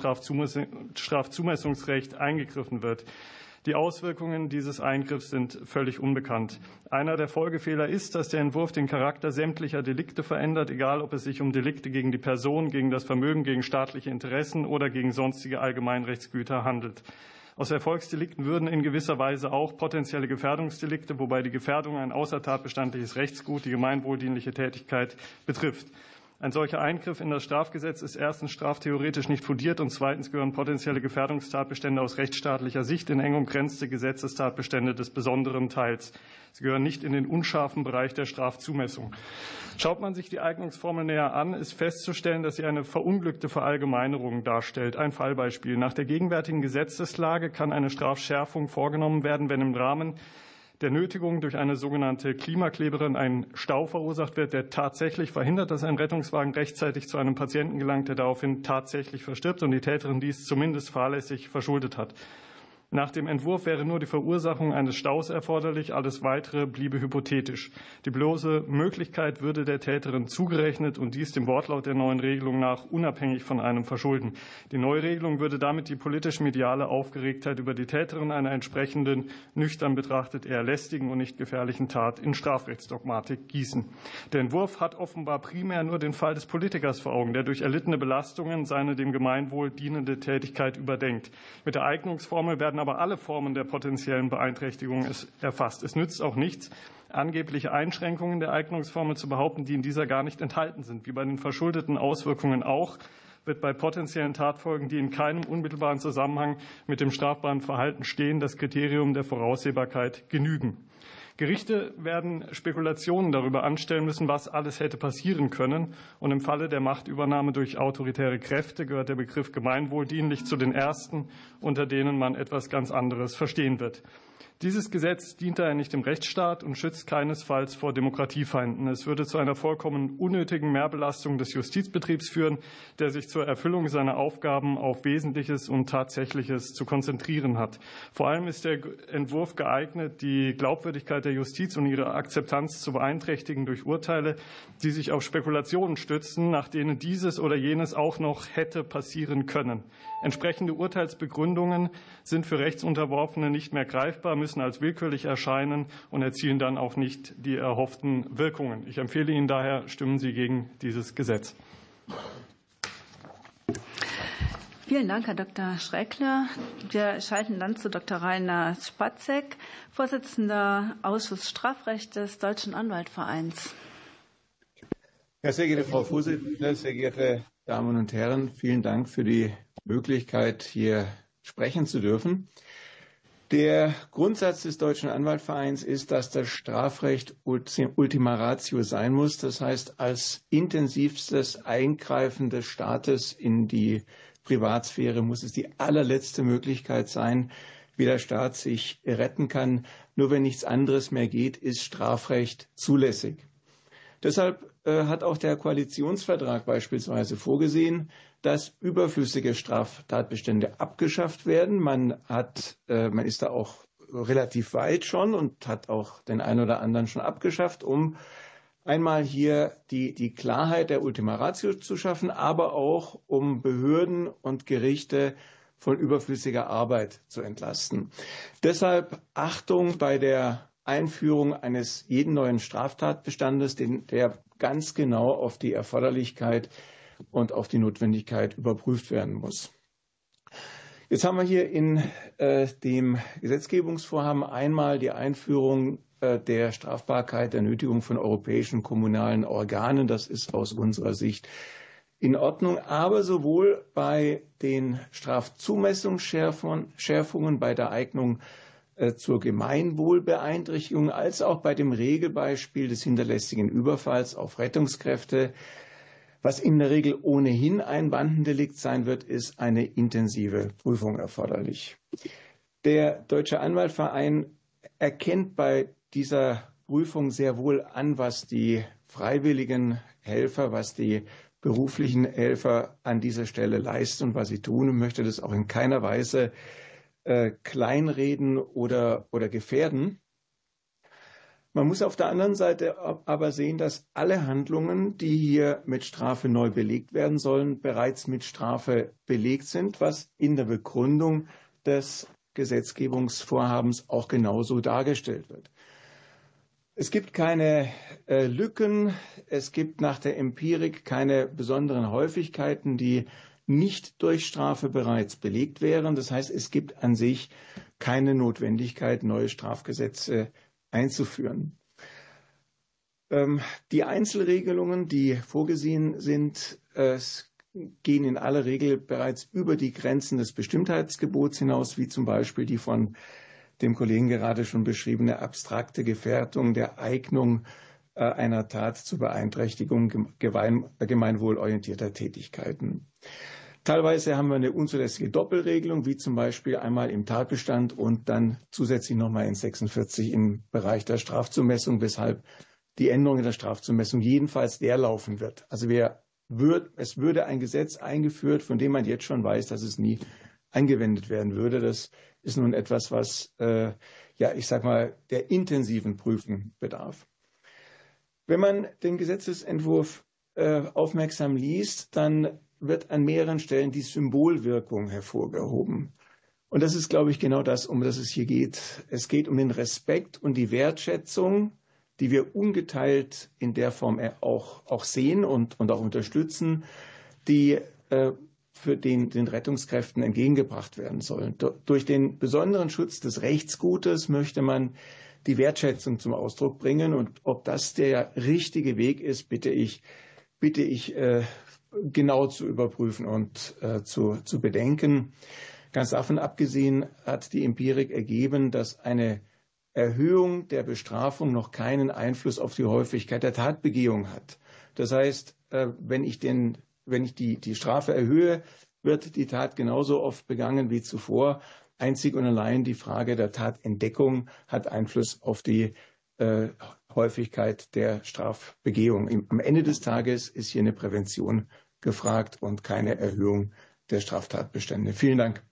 Speaker 7: Strafzumessungsrecht eingegriffen wird. Die Auswirkungen dieses Eingriffs sind völlig unbekannt. Einer der Folgefehler ist, dass der Entwurf den Charakter sämtlicher Delikte verändert, egal ob es sich um Delikte gegen die Person, gegen das Vermögen, gegen staatliche Interessen oder gegen sonstige Allgemeinrechtsgüter handelt. Aus Erfolgsdelikten würden in gewisser Weise auch potenzielle Gefährdungsdelikte, wobei die Gefährdung ein außertatbestandliches Rechtsgut, die gemeinwohldienliche Tätigkeit, betrifft. Ein solcher Eingriff in das Strafgesetz ist erstens straftheoretisch nicht fundiert und zweitens gehören potenzielle Gefährdungstatbestände aus rechtsstaatlicher Sicht in eng umgrenzte Gesetzestatbestände des besonderen Teils. Sie gehören nicht in den unscharfen Bereich der Strafzumessung. Schaut man sich die Eignungsformel näher an, ist festzustellen, dass sie eine verunglückte Verallgemeinerung darstellt. Ein Fallbeispiel. Nach der gegenwärtigen Gesetzeslage kann eine Strafschärfung vorgenommen werden, wenn im Rahmen der Nötigung durch eine sogenannte Klimakleberin ein Stau verursacht wird, der tatsächlich verhindert, dass ein Rettungswagen rechtzeitig zu einem Patienten gelangt, der daraufhin tatsächlich verstirbt und die Täterin dies zumindest fahrlässig verschuldet hat. Nach dem Entwurf wäre nur die Verursachung eines Staus erforderlich, alles Weitere bliebe hypothetisch. Die bloße Möglichkeit würde der Täterin zugerechnet und dies dem Wortlaut der neuen Regelung nach unabhängig von einem Verschulden. Die neue Regelung würde damit die politisch-mediale Aufgeregtheit über die Täterin einer entsprechenden, nüchtern betrachtet eher lästigen und nicht gefährlichen Tat in Strafrechtsdogmatik gießen. Der Entwurf hat offenbar primär nur den Fall des Politikers vor Augen, der durch erlittene Belastungen seine dem Gemeinwohl dienende Tätigkeit überdenkt. Mit der Eignungsformel werden aber alle Formen der potenziellen Beeinträchtigung erfasst. Es nützt auch nichts, angebliche Einschränkungen der Eignungsformel zu behaupten, die in dieser gar nicht enthalten sind. Wie bei den verschuldeten Auswirkungen auch, wird bei potenziellen Tatfolgen, die in keinem unmittelbaren Zusammenhang mit dem strafbaren Verhalten stehen, das Kriterium der Voraussehbarkeit genügen. Gerichte werden Spekulationen darüber anstellen müssen, was alles hätte passieren können. Und im Falle der Machtübernahme durch autoritäre Kräfte gehört der Begriff gemeinwohldienlich zu den ersten, unter denen man etwas ganz anderes verstehen wird. Dieses Gesetz dient daher nicht dem Rechtsstaat und schützt keinesfalls vor Demokratiefeinden. Es würde zu einer vollkommen unnötigen Mehrbelastung des Justizbetriebs führen, der sich zur Erfüllung seiner Aufgaben auf Wesentliches und Tatsächliches zu konzentrieren hat. Vor allem ist der Entwurf geeignet, die Glaubwürdigkeit der Justiz und ihre Akzeptanz zu beeinträchtigen durch Urteile, die sich auf Spekulationen stützen, nach denen dieses oder jenes auch noch hätte passieren können. Entsprechende Urteilsbegründungen sind für Rechtsunterworfene nicht mehr greifbar, müssen als willkürlich erscheinen und erzielen dann auch nicht die erhofften Wirkungen. Ich empfehle Ihnen daher, stimmen Sie gegen dieses Gesetz.
Speaker 1: Vielen Dank, Herr Doktor Schreckler. Wir schalten dann zu Doktor Rainer Spatzek, Vorsitzender Ausschuss Strafrecht des Deutschen Anwaltvereins.
Speaker 8: Ja, sehr geehrte Frau Vorsitzende, sehr geehrte Damen und Herren, vielen Dank für die Möglichkeit, hier sprechen zu dürfen. Der Grundsatz des Deutschen Anwaltvereins ist, dass das Strafrecht Ultima Ratio sein muss. Das heißt, als intensivstes Eingreifen des Staates in die Privatsphäre muss es die allerletzte Möglichkeit sein, wie der Staat sich retten kann. Nur wenn nichts anderes mehr geht, ist Strafrecht zulässig. Deshalb äh, hat auch der Koalitionsvertrag beispielsweise vorgesehen, dass überflüssige Straftatbestände abgeschafft werden. Man hat, äh, man ist da auch relativ weit schon und hat auch den einen oder anderen schon abgeschafft, um einmal hier die, die Klarheit der Ultima Ratio zu schaffen, aber auch um Behörden und Gerichte von überflüssiger Arbeit zu entlasten. Deshalb Achtung bei der Einführung eines jeden neuen Straftatbestandes, den, der ganz genau auf die Erforderlichkeit und auf die Notwendigkeit überprüft werden muss. Jetzt haben wir hier in äh, dem Gesetzgebungsvorhaben einmal die Einführung äh, der Strafbarkeit der Nötigung von europäischen kommunalen Organen. Das ist aus unserer Sicht in Ordnung. Aber sowohl bei den Strafzumessungsschärfungen, bei der Eignung äh, zur Gemeinwohlbeeinträchtigung, als auch bei dem Regelbeispiel des hinterlästigen Überfalls auf Rettungskräfte, was in der Regel ohnehin ein Bandendelikt sein wird, ist eine intensive Prüfung erforderlich. Der Deutsche Anwaltverein erkennt bei dieser Prüfung sehr wohl an, was die freiwilligen Helfer, was die beruflichen Helfer an dieser Stelle leisten und was sie tun, und möchte das auch in keiner Weise äh, kleinreden oder, oder gefährden. Man muss auf der anderen Seite aber sehen, dass alle Handlungen, die hier mit Strafe neu belegt werden sollen, bereits mit Strafe belegt sind, was in der Begründung des Gesetzgebungsvorhabens auch genauso dargestellt wird. Es gibt keine äh, Lücken, es gibt nach der Empirik keine besonderen Häufigkeiten, die nicht durch Strafe bereits belegt wären. Das heißt, es gibt an sich keine Notwendigkeit, neue Strafgesetze einzuführen. Ähm, die Einzelregelungen, die vorgesehen sind, äh, gehen in aller Regel bereits über die Grenzen des Bestimmtheitsgebots hinaus, wie zum Beispiel die von dem Kollegen gerade schon beschriebene abstrakte Gefährdung der Eignung äh, einer Tat zur Beeinträchtigung gemein, gemeinwohlorientierter Tätigkeiten. Teilweise haben wir eine unzulässige Doppelregelung, wie zum Beispiel einmal im Tatbestand und dann zusätzlich nochmal in sechsundvierzig im Bereich der Strafzumessung, weshalb die Änderung in der Strafzumessung jedenfalls der laufen wird. Also wer wird, es würde ein Gesetz eingeführt, von dem man jetzt schon weiß, dass es nie angewendet werden würde. Das ist nun etwas, was, äh, ja, ich sag mal, der intensiven Prüfung bedarf. Wenn man den Gesetzesentwurf äh, aufmerksam liest, dann wird an mehreren Stellen die Symbolwirkung hervorgehoben. Und das ist, glaube ich, genau das, um das es hier geht. Es geht um den Respekt und die Wertschätzung, die wir ungeteilt in der Form auch, auch sehen und, und auch unterstützen, die äh, für den, den Rettungskräften entgegengebracht werden sollen. Durch den besonderen Schutz des Rechtsgutes möchte man die Wertschätzung zum Ausdruck bringen. Und ob das der richtige Weg ist, bitte ich, bitte ich äh, genau zu überprüfen und äh, zu, zu bedenken. Ganz davon abgesehen hat die Empirik ergeben, dass eine Erhöhung der Bestrafung noch keinen Einfluss auf die Häufigkeit der Tatbegehung hat. Das heißt, äh, wenn ich, den, wenn ich die, die Strafe erhöhe, wird die Tat genauso oft begangen wie zuvor. Einzig und allein die Frage der Tatentdeckung hat Einfluss auf die äh, Häufigkeit der Strafbegehung. Am Ende des Tages ist hier eine Prävention gefragt und keine Erhöhung der Straftatbestände. Vielen Dank.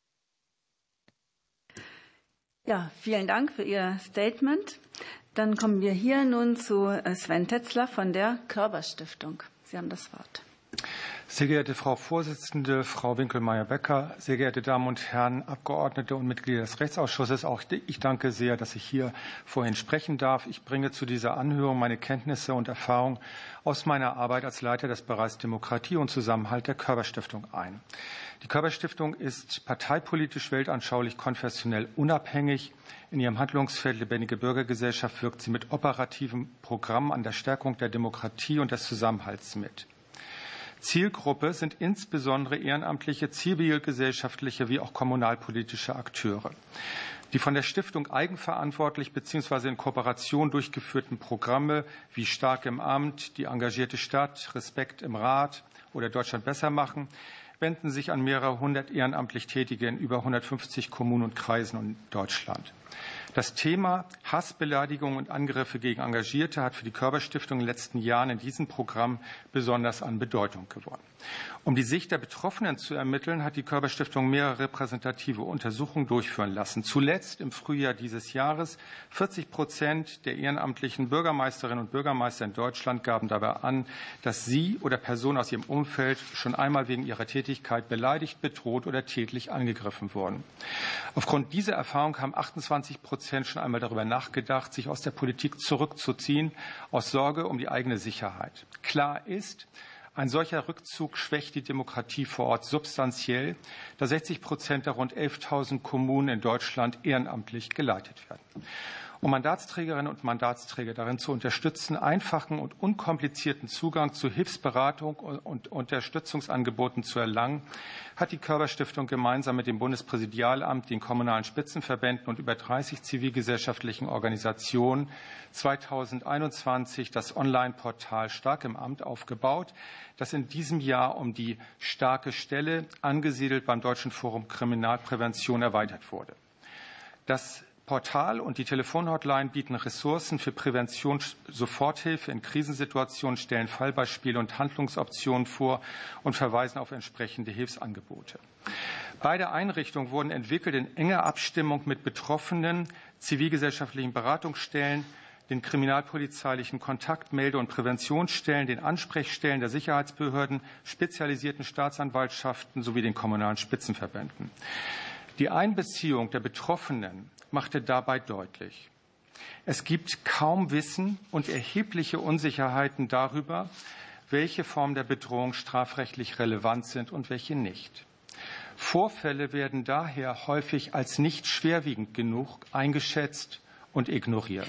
Speaker 1: Ja, vielen Dank für Ihr Statement. Dann kommen wir hier nun zu Sven Tetzler von der Körber-Stiftung. Sie haben das Wort.
Speaker 9: Sehr geehrte Frau Vorsitzende, Frau Winkelmeier-Becker, sehr geehrte Damen und Herren Abgeordnete und Mitglieder des Rechtsausschusses, auch ich danke sehr, dass ich hier vor Ihnen sprechen darf. Ich bringe zu dieser Anhörung meine Kenntnisse und Erfahrungen aus meiner Arbeit als Leiter des Bereichs Demokratie und Zusammenhalt der Körber-Stiftung ein. Die Körber-Stiftung ist parteipolitisch, weltanschaulich, konfessionell unabhängig. In ihrem Handlungsfeld Lebendige Bürgergesellschaft wirkt sie mit operativen Programmen an der Stärkung der Demokratie und des Zusammenhalts mit. Zielgruppe sind insbesondere ehrenamtliche, zivilgesellschaftliche wie auch kommunalpolitische Akteure. Die von der Stiftung eigenverantwortlich bzw. in Kooperation durchgeführten Programme wie Stark im Amt, die engagierte Stadt, Respekt im Rat oder Deutschland besser machen, wenden sich an mehrere hundert ehrenamtlich Tätige in über hundertfünfzig Kommunen und Kreisen in Deutschland. Das Thema Hass, Beleidigung und Angriffe gegen Engagierte hat für die Körber-Stiftung in den letzten Jahren in diesem Programm besonders an Bedeutung gewonnen. Um die Sicht der Betroffenen zu ermitteln, hat die Körber-Stiftung mehrere repräsentative Untersuchungen durchführen lassen. Zuletzt im Frühjahr dieses Jahres vierzig Prozent der ehrenamtlichen Bürgermeisterinnen und Bürgermeister in Deutschland gaben dabei an, dass sie oder Personen aus ihrem Umfeld schon einmal wegen ihrer Tätigkeit beleidigt, bedroht oder tätlich angegriffen wurden. Aufgrund dieser Erfahrung haben achtundzwanzig Prozent schon einmal darüber nachgedacht, sich aus der Politik zurückzuziehen, aus Sorge um die eigene Sicherheit. Klar ist, ein solcher Rückzug schwächt die Demokratie vor Ort substanziell, da sechzig Prozent der rund elftausend Kommunen in Deutschland ehrenamtlich geleitet werden. Um Mandatsträgerinnen und Mandatsträger darin zu unterstützen, einfachen und unkomplizierten Zugang zu Hilfsberatung und Unterstützungsangeboten zu erlangen, hat die Körber-Stiftung gemeinsam mit dem Bundespräsidialamt, den kommunalen Spitzenverbänden und über dreißig zivilgesellschaftlichen Organisationen zweitausendeinundzwanzig das Online-Portal Stark im Amt aufgebaut, das in diesem Jahr um die starke Stelle, angesiedelt beim Deutschen Forum Kriminalprävention, erweitert wurde. Das Portal und die Telefonhotline bieten Ressourcen für Prävention, Soforthilfe in Krisensituationen, stellen Fallbeispiele und Handlungsoptionen vor und verweisen auf entsprechende Hilfsangebote. Beide Einrichtungen wurden entwickelt in enger Abstimmung mit Betroffenen, zivilgesellschaftlichen Beratungsstellen, den kriminalpolizeilichen Kontaktmelde- und Präventionsstellen, den Ansprechstellen der Sicherheitsbehörden, spezialisierten Staatsanwaltschaften sowie den kommunalen Spitzenverbänden. Die Einbeziehung der Betroffenen machte dabei deutlich: Es gibt kaum Wissen und erhebliche Unsicherheiten darüber, welche Formen der Bedrohung strafrechtlich relevant sind und welche nicht. Vorfälle werden daher häufig als nicht schwerwiegend genug eingeschätzt und ignoriert.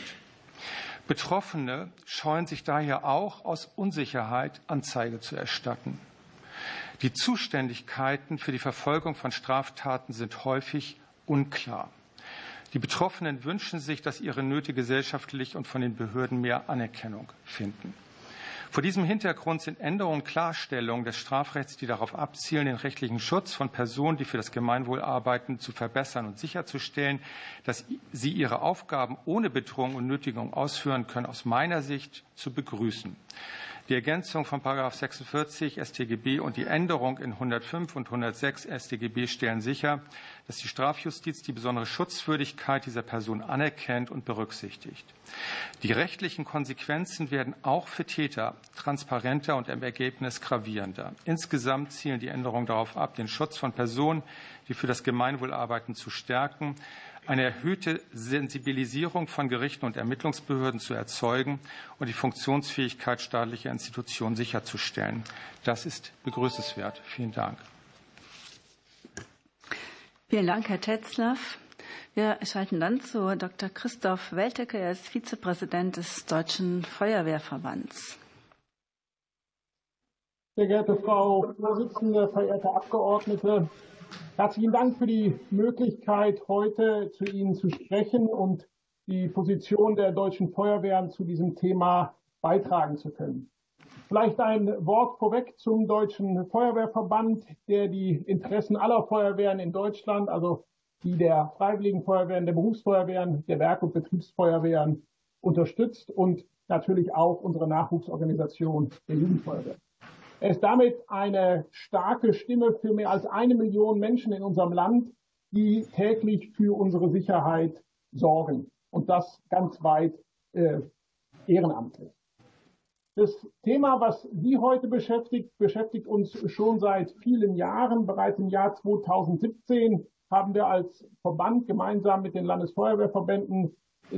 Speaker 9: Betroffene scheuen sich daher auch aus Unsicherheit, Anzeige zu erstatten. Die Zuständigkeiten für die Verfolgung von Straftaten sind häufig unklar. Die Betroffenen wünschen sich, dass ihre Nöte gesellschaftlich und von den Behörden mehr Anerkennung finden. Vor diesem Hintergrund sind Änderungen und Klarstellungen des Strafrechts, die darauf abzielen, den rechtlichen Schutz von Personen, die für das Gemeinwohl arbeiten, zu verbessern und sicherzustellen, dass sie ihre Aufgaben ohne Bedrohung und Nötigung ausführen können, aus meiner Sicht zu begrüßen. Die Ergänzung von Paragraph sechsundvierzig S t G B und die Änderung in hundertfünf und hundertsechs S t G B stellen sicher, dass die Strafjustiz die besondere Schutzwürdigkeit dieser Person anerkennt und berücksichtigt. Die rechtlichen Konsequenzen werden auch für Täter transparenter und im Ergebnis gravierender. Insgesamt zielen die Änderungen darauf ab, den Schutz von Personen, die für das Gemeinwohl arbeiten, zu stärken, eine erhöhte Sensibilisierung von Gerichten und Ermittlungsbehörden zu erzeugen und die Funktionsfähigkeit staatlicher Institutionen sicherzustellen. Das ist begrüßenswert. Vielen Dank.
Speaker 1: Vielen Dank, Herr Tetzlaff. Wir schalten dann zu Doktor Christoph Weltecke. Er ist Vizepräsident des Deutschen Feuerwehrverbands.
Speaker 10: Sehr geehrte Frau Vorsitzende, verehrte Abgeordnete, herzlichen Dank für die Möglichkeit, heute zu Ihnen zu sprechen und die Position der deutschen Feuerwehren zu diesem Thema beitragen zu können. Vielleicht ein Wort vorweg zum Deutschen Feuerwehrverband, der die Interessen aller Feuerwehren in Deutschland, also die der Freiwilligen Feuerwehren, der Berufsfeuerwehren, der Werk- und Betriebsfeuerwehren unterstützt und natürlich auch unsere Nachwuchsorganisation der Jugendfeuerwehr. Er ist damit eine starke Stimme für mehr als eine Million Menschen in unserem Land, die täglich für unsere Sicherheit sorgen. Und das ganz weit äh, ehrenamtlich. Das Thema, was Sie heute beschäftigt, beschäftigt uns schon seit vielen Jahren. Bereits im Jahr zweitausendsiebzehn haben wir als Verband gemeinsam mit den Landesfeuerwehrverbänden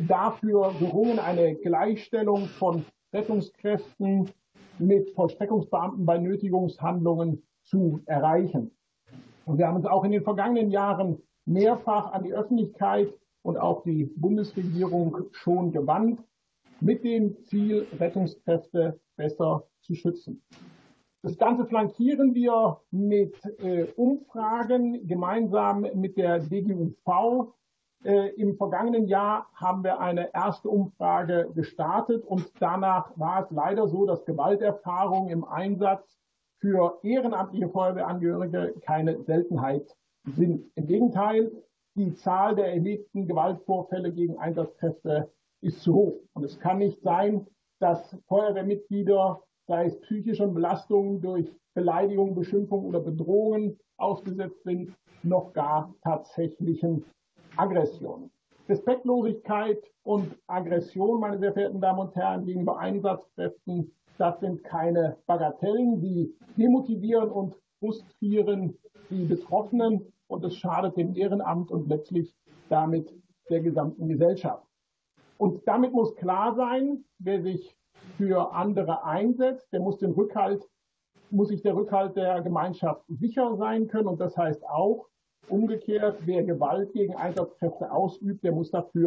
Speaker 10: dafür gerungen, eine Gleichstellung von Rettungskräften mit Vollstreckungsbeamten bei Nötigungshandlungen zu erreichen. Und wir haben uns auch in den vergangenen Jahren mehrfach an die Öffentlichkeit und auch die Bundesregierung schon gewandt, mit dem Ziel, Rettungskräfte besser zu schützen. Das Ganze flankieren wir mit äh, Umfragen gemeinsam mit der D G U V. Äh, Im vergangenen Jahr haben wir eine erste Umfrage gestartet und danach war es leider so, dass Gewalterfahrungen im Einsatz für ehrenamtliche Feuerwehrangehörige keine Seltenheit sind. Im Gegenteil, die Zahl der erlebten Gewaltvorfälle gegen Einsatzkräfte ist zu hoch. Und es kann nicht sein, dass Feuerwehrmitglieder, sei es psychischen Belastungen durch Beleidigungen, Beschimpfungen oder Bedrohungen ausgesetzt sind, noch gar tatsächlichen Aggression. Respektlosigkeit und Aggression, meine sehr verehrten Damen und Herren, gegenüber Einsatzkräften, das sind keine Bagatellen, die demotivieren und frustrieren die Betroffenen und es schadet dem Ehrenamt und letztlich damit der gesamten Gesellschaft. Und damit muss klar sein, wer sich für andere einsetzt, der muss den Rückhalt, muss sich der Rückhalt der Gemeinschaft sicher sein können. Und das heißt auch, umgekehrt, wer Gewalt gegen Einsatzkräfte ausübt, der muss dafür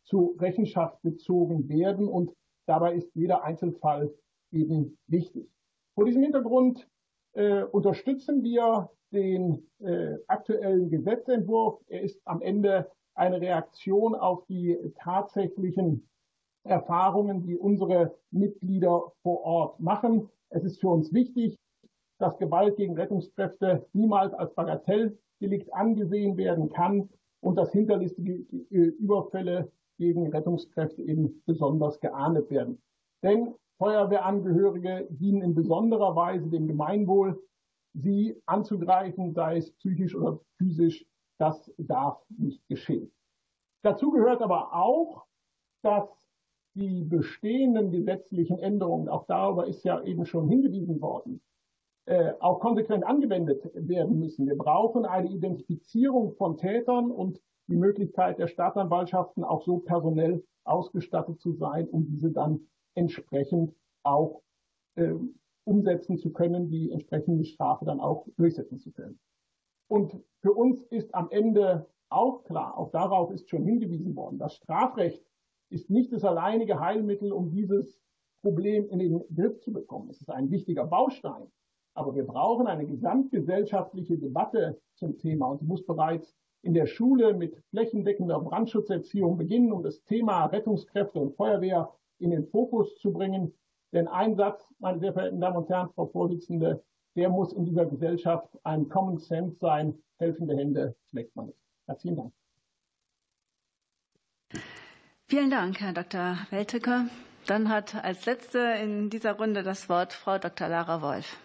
Speaker 10: zur Rechenschaft gezogen werden. Und dabei ist jeder Einzelfall eben wichtig. Vor diesem Hintergrund äh, unterstützen wir den äh, aktuellen Gesetzentwurf. Er ist am Ende eine Reaktion auf die tatsächlichen Erfahrungen, die unsere Mitglieder vor Ort machen. Es ist für uns wichtig, dass Gewalt gegen Rettungskräfte niemals als Bagatelldelikt angesehen werden kann und dass hinterlistige Überfälle gegen Rettungskräfte eben besonders geahndet werden. Denn Feuerwehrangehörige dienen in besonderer Weise dem Gemeinwohl. Sie anzugreifen, sei es psychisch oder physisch, das darf nicht geschehen. Dazu gehört aber auch, dass die bestehenden gesetzlichen Änderungen, auch darüber ist ja eben schon hingewiesen worden, äh, auch konsequent angewendet werden müssen. Wir brauchen eine Identifizierung von Tätern und die Möglichkeit der Staatsanwaltschaften auch so personell ausgestattet zu sein, um diese dann entsprechend auch äh, umsetzen zu können, die entsprechende Strafe dann auch durchsetzen zu können. Und für uns ist am Ende auch klar, auch darauf ist schon hingewiesen worden, das Strafrecht ist nicht das alleinige Heilmittel, um dieses Problem in den Griff zu bekommen. Es ist ein wichtiger Baustein, aber wir brauchen eine gesamtgesellschaftliche Debatte zum Thema und sie muss bereits in der Schule mit flächendeckender Brandschutzerziehung beginnen, um das Thema Rettungskräfte und Feuerwehr in den Fokus zu bringen. Denn ein Satz, meine sehr verehrten Damen und Herren, Frau Vorsitzende, der muss in dieser Gesellschaft ein Common Sense sein. Helfende Hände schlägt man nicht. Herzlichen Dank.
Speaker 1: Vielen Dank, Herr Doktor Welteke. Dann hat als Letzte in dieser Runde das Wort Frau Doktor Lara Wolf.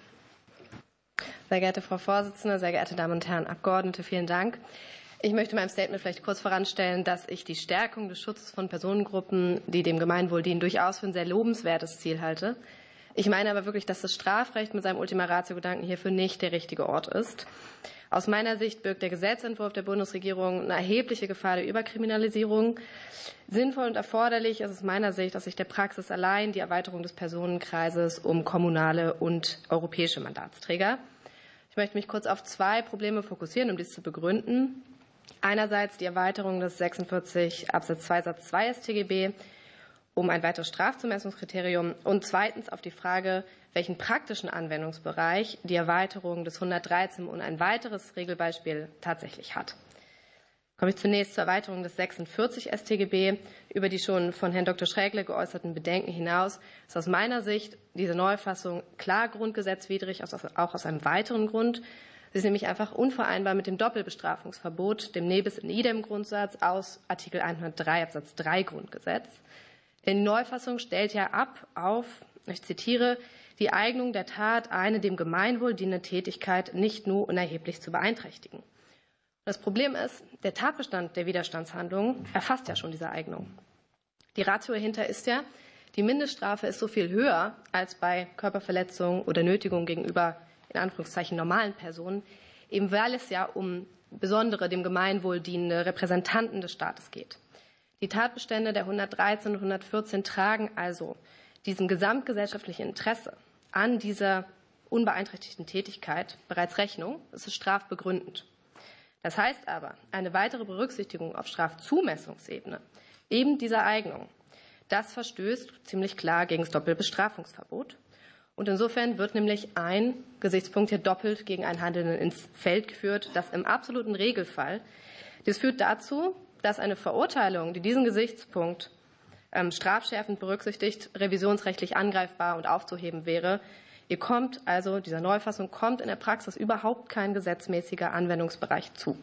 Speaker 11: Sehr geehrte Frau Vorsitzende, sehr geehrte Damen und Herren Abgeordnete, vielen Dank. Ich möchte in meinem Statement vielleicht kurz voranstellen, dass ich die Stärkung des Schutzes von Personengruppen, die dem Gemeinwohl dienen, durchaus für ein sehr lobenswertes Ziel halte. Ich meine aber wirklich, dass das Strafrecht mit seinem Ultima Ratio-Gedanken hierfür nicht der richtige Ort ist. Aus meiner Sicht birgt der Gesetzentwurf der Bundesregierung eine erhebliche Gefahr der Überkriminalisierung. Sinnvoll und erforderlich ist aus meiner Sicht aus Sicht der Praxis allein die Erweiterung des Personenkreises um kommunale und europäische Mandatsträger. Ich möchte mich kurz auf zwei Probleme fokussieren, um dies zu begründen. Einerseits die Erweiterung des sechsundvierzig Absatz zwei Satz zwei S t G B um ein weiteres Strafzumessungskriterium und zweitens auf die Frage, welchen praktischen Anwendungsbereich die Erweiterung des hundertdreizehn und ein weiteres Regelbeispiel tatsächlich hat. Komme ich zunächst zur Erweiterung des sechsundvierzig S t G B. Über die schon von Herrn Doktor Schrägle geäußerten Bedenken hinaus ist aus meiner Sicht diese Neufassung klar grundgesetzwidrig, auch aus einem weiteren Grund. Sie ist nämlich einfach unvereinbar mit dem Doppelbestrafungsverbot, dem Nebis in idem Grundsatz aus Artikel hundertdrei Absatz drei Grundgesetz. Denn die Neufassung stellt ja ab auf, ich zitiere, die Eignung der Tat, eine dem Gemeinwohl dienende Tätigkeit nicht nur unerheblich zu beeinträchtigen. Das Problem ist, der Tatbestand der Widerstandshandlung erfasst ja schon diese Eignung. Die Ratio dahinter ist ja, die Mindeststrafe ist so viel höher als bei Körperverletzung oder Nötigung gegenüber in Anführungszeichen normalen Personen, eben weil es ja um besondere dem Gemeinwohl dienende Repräsentanten des Staates geht. Die Tatbestände der hundertdreizehn und hundertvierzehn tragen also diesem gesamtgesellschaftlichen Interesse an dieser unbeeinträchtigten Tätigkeit bereits Rechnung. Es ist strafbegründend. Das heißt aber, eine weitere Berücksichtigung auf Strafzumessungsebene eben dieser Eignung, das verstößt ziemlich klar gegen das Doppelbestrafungsverbot. Und insofern wird nämlich ein Gesichtspunkt hier doppelt gegen einen Handelnden ins Feld geführt, das im absoluten Regelfall. Das führt dazu, dass eine Verurteilung, die diesen Gesichtspunkt ähm, strafschärfend berücksichtigt, revisionsrechtlich angreifbar und aufzuheben wäre. Ihr kommt also, dieser Neufassung kommt in der Praxis überhaupt kein gesetzmäßiger Anwendungsbereich zu.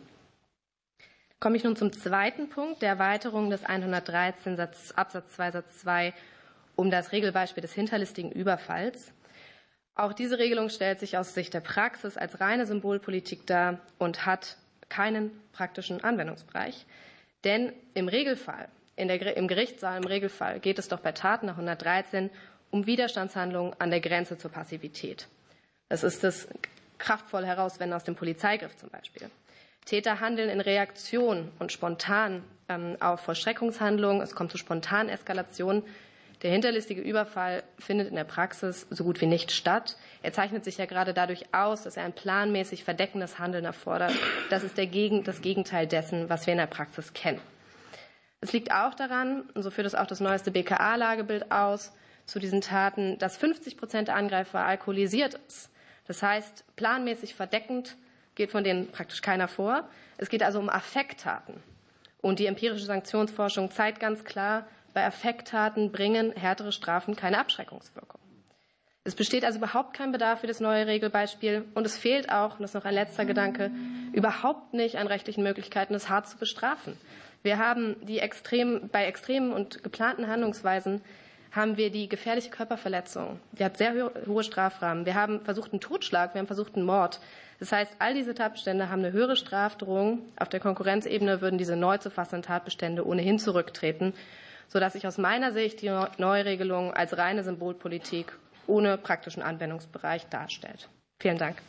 Speaker 11: Komme ich nun zum zweiten Punkt, der Erweiterung des hundertdreizehn Absatz zwei Satz zwei um das Regelbeispiel des hinterlistigen Überfalls. Auch diese Regelung stellt sich aus Sicht der Praxis als reine Symbolpolitik dar und hat keinen praktischen Anwendungsbereich. Denn im Regelfall, in der, im Gerichtssaal im Regelfall geht es doch bei Taten nach hundertdreizehn um Widerstandshandlungen an der Grenze zur Passivität. Das ist das kraftvolle Herauswenden aus dem Polizeigriff zum Beispiel. Täter handeln in Reaktion und spontan ähm, auf Vollstreckungshandlungen. Es kommt zu spontanen Eskalationen. Der hinterlistige Überfall findet in der Praxis so gut wie nicht statt. Er zeichnet sich ja gerade dadurch aus, dass er ein planmäßig verdeckendes Handeln erfordert. Das ist der Gegen, das Gegenteil dessen, was wir in der Praxis kennen. Es liegt auch daran, und so führt es auch das neueste B K A-Lagebild aus, zu diesen Taten, dass fünfzig Prozent der Angreifer alkoholisiert ist. Das heißt, planmäßig verdeckend geht von denen praktisch keiner vor. Es geht also um Affekttaten. Und die empirische Sanktionsforschung zeigt ganz klar, bei Affekttaten bringen härtere Strafen keine Abschreckungswirkung. Es besteht also überhaupt kein Bedarf für das neue Regelbeispiel. Und es fehlt auch, und das ist noch ein letzter Gedanke, überhaupt nicht an rechtlichen Möglichkeiten, es hart zu bestrafen. Wir haben die extrem, bei extremen und geplanten Handlungsweisen haben wir die gefährliche Körperverletzung. Die hat sehr hohe Strafrahmen. Wir haben versuchten Totschlag, wir haben versuchten Mord. Das heißt, all diese Tatbestände haben eine höhere Strafdrohung. Auf der Konkurrenzebene würden diese neu zu fassenden Tatbestände ohnehin zurücktreten, sodass sich aus meiner Sicht die Neuregelung als reine Symbolpolitik ohne praktischen Anwendungsbereich darstellt. Vielen Dank.